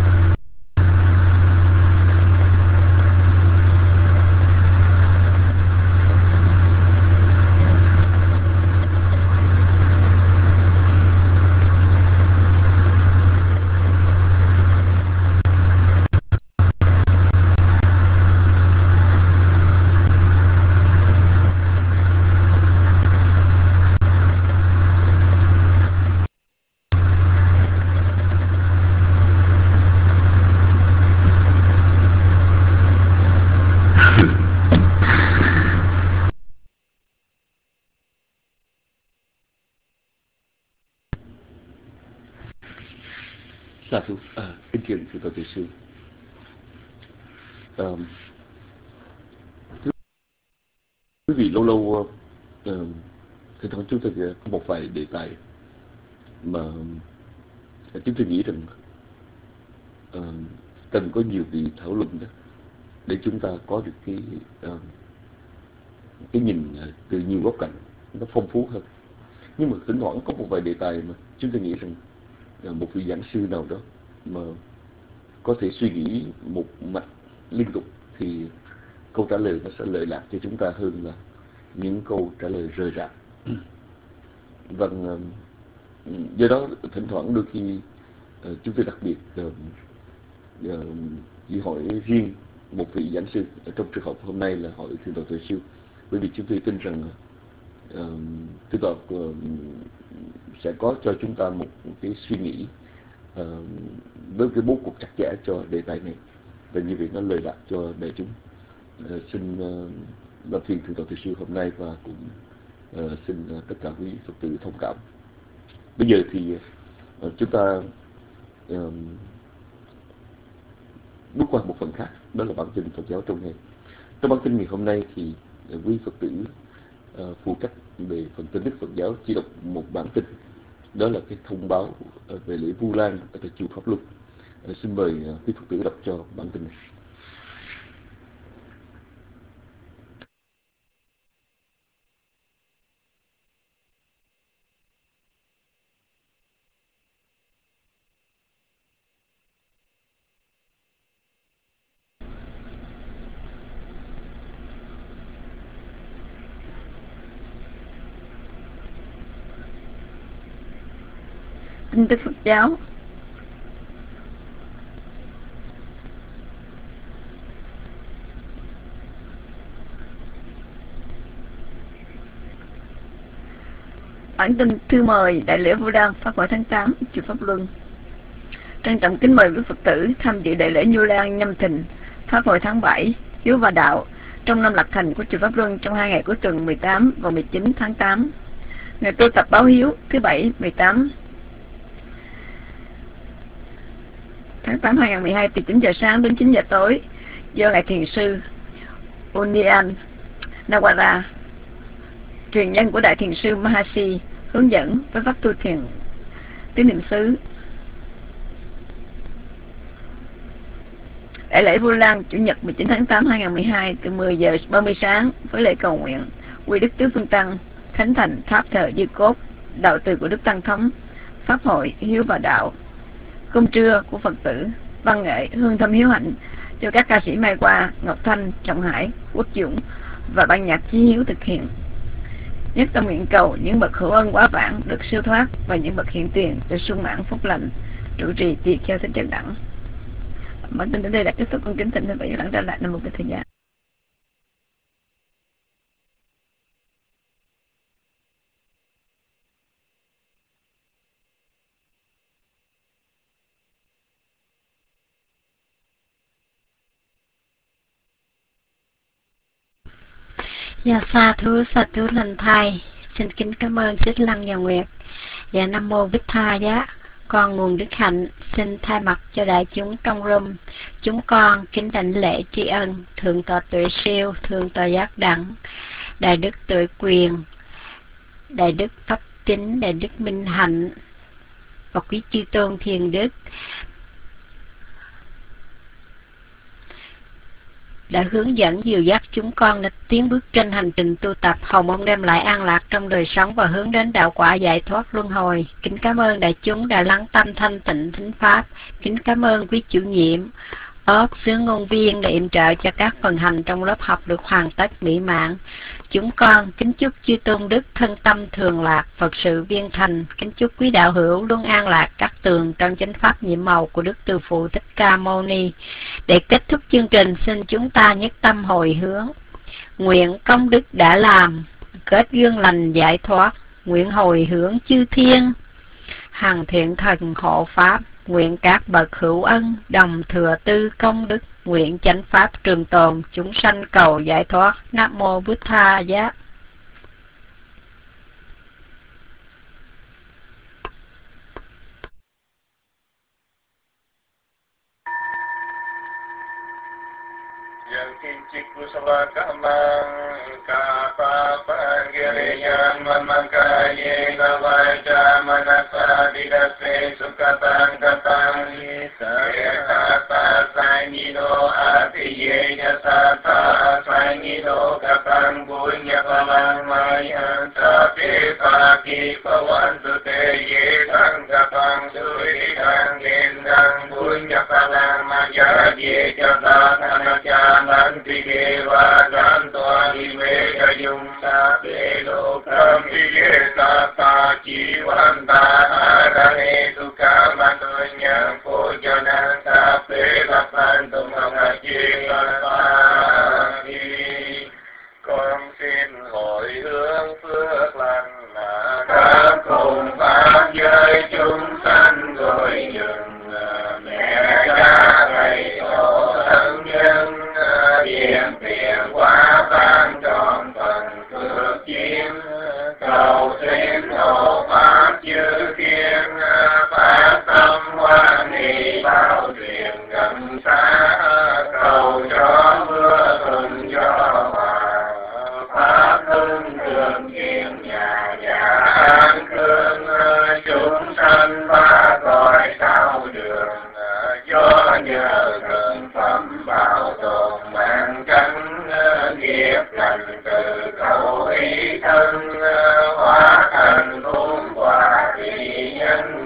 Sa thú, kính kiện Thượng Tọa Tuệ Sư. Quý vị lâu lâu thỉnh thoảng chúng tôi có một vài đề tài mà chúng tôi nghĩ rằng cần có nhiều vị thảo luận đó, để chúng ta có được cái nhìn từ nhiều góc cạnh nó phong phú hơn. Nhưng mà thỉnh thoảng có một vài đề tài mà chúng tôi nghĩ rằng một vị giảng sư nào đó mà có thể suy nghĩ một mạch liên tục thì câu trả lời nó sẽ lợi lạc cho chúng ta hơn là những câu trả lời rời rạc. Vâng, do đó thỉnh thoảng đôi khi chúng tôi đặc biệt chỉ hỏi riêng một vị giảng sư ở trong trường học hôm nay là hỏi Thượng tọa Tuệ Siêu, bởi vì chúng tôi tin rằng Thượng tọa sẽ có cho chúng ta một cái suy nghĩ với cái bố cục chặt chẽ cho đề tài này, và như vậy nó lợi lạc cho đại chúng. Xin làm phiền Thượng tọa Tuệ Siêu hôm nay, và cũng xin tất cả quý Phật tử thông cảm. Bây giờ thì chúng ta bước qua một phần khác, đó là bản tin Phật giáo trong ngày. Trong bản tin ngày hôm nay thì quý Phật tử phụ trách về phần tin tức Phật giáo chỉ đọc một bản tin, đó là cái thông báo về lễ Vu Lan ở tại chùa Pháp Luân. Xin mời quý Phật tử đọc cho bản tin này. Tin tức Phật giáo. Bản tin thư mời Đại lễ Vu Lan phát hội tháng 8 chùa Pháp Luân. Trân trọng kính mời quý Phật tử tham dự Đại lễ Vu Lan Nhâm Thìn phát hội tháng 7 Hiếu và Đạo trong năm Lạc Thành của chùa Pháp Luân trong 2 ngày cuối tuần 18 và 19 tháng 8. Ngày tu tập báo hiếu thứ Bảy 18 tháng 8 2012 từ 9 giờ sáng đến 9 giờ tối, do Ngài Thiền sư Unian Nawara, truyền nhân của Đại Thiền sư Mahasi, hướng dẫn với pháp tu thiền tứ niệm xứ. Đại lễ Vu Lan Chủ nhật 19 tháng 8 2012 từ 10 giờ 30 sáng với lễ cầu nguyện quy đức tứ phương tăng, khánh thành tháp thờ Dư Cốt, đạo từ của Đức Tăng Thống, pháp hội hiếu và đạo. Cơm trưa của Phật tử, văn nghệ hương thơm hiếu hạnh cho các ca sĩ Mai Hoa, Ngọc Thanh, Trọng Hải, Quốc Dũng và ban nhạc Chí Hiếu thực hiện. Nhất tâm nguyện cầu những bậc hữu ân quá vãng được siêu thoát và những bậc hiện tiền được sung mãn phúc lành. Trụ trì tỳ kheo Thích Chân Đẳng. Bản tin đến đây đã kết thúc. Con kính thỉnh và dẫn trở lại năm một cái thời gian. Dạ sa thú lành thai. Xin kính cảm ơn Xích Lăng và Nguyệt. Dạ Nam Mô Bích Tha Giá. Con nguồn đức hạnh xin thay mặt cho đại chúng trong room, chúng con kính đảnh lễ tri ân Thượng tọa Tuệ Siêu, Thượng tọa Giác Đẳng, Đại đức Tuệ Quyền, Đại đức Pháp Tính, Đại đức Minh Hạnh và quý chư tôn thiền đức đã hướng dẫn dìu dắt chúng con đã tiến bước trên hành trình tu tập, hầu mong đem lại an lạc trong đời sống và hướng đến đạo quả giải thoát luân hồi. Kính cảm ơn đại chúng đã lắng tâm thanh tịnh thính pháp. Kính cảm ơn quý chủ nhiệm ốp xứ ngôn viên để yểm trợ cho các phần hành trong lớp học được hoàn tất mỹ mãn. Chúng con kính chúc chư tôn đức thân tâm thường lạc, Phật sự viên thành. Kính chúc quý đạo hữu luôn an lạc các tường trong chánh pháp nhiệm màu của Đức Từ Phụ Thích Ca Mâu Ni. Để kết thúc chương trình, xin chúng ta nhất tâm hồi hướng. Nguyện công đức đã làm, kết duyên lành giải thoát. Nguyện hồi hướng chư thiên, hằng thiện thần hộ pháp. Nguyện các bậc hữu ân đồng thừa tư công đức. Nguyện chánh pháp trường tồn, chúng sanh cầu giải thoát. Nam Mô Bích Tha Giá. Kincik kusala kamang kapapa giriyan mamakaye kawaja manasa didase sukatang katang kata sangido apiye jasata sangido kata năng bùi nhạc lăng mai hàn sa phê phà kỳ phà văn tu tê ye thăng ca phang sui đi thăng nghiên năng bùi nhạc lăng ma ya ye cha ta thana cha năng ti đề va gan toa đi mê ca dung sa phê lô cam đi ye sa ta chi văn ta ra nê tu ca ma tu nhang phô cho năng sa phê la phan tu ma nga chi la pha đi. Con xin hồi hướng phước lành khắp cùng pháp giới chúng sanh gọi dừng mẹ cha thầy tổ thân nhân điện tiền quá ban trọn phần phước chiếm cầu xin hộ pháp chư thiên phát tâm hoan hỷ bao truyền gần xa cầu cho mưa thuận gió hòa pháp hưng trường kiên nhà an cương chúng sanh ba cõi sao đường do nhờ thần phẩm bảo tồn mạng cánh nghiệp lành từ khẩu ý thân hóa thành phúc quả vị nhân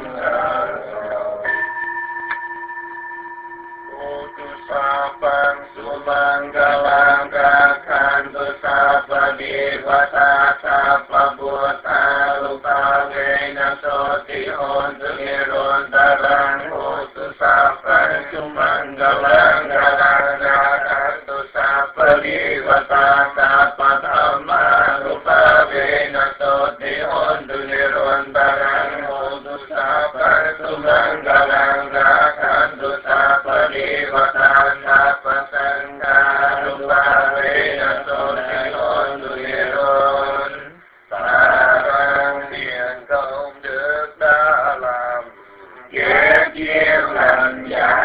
Sapang sumanggalang kakhantu sapa divata sapa buta lupa gena soti hontu nirontarang hotu sapa sumanggalang kakhantu sapa divata sapa dhamma lupa gena soti hontu nirontarang hotu sapa sumanggalang kakhantu sapa divata sapa sangha lupa vena soti hontu niron tarang tiền công đức đã làm kết duyên lành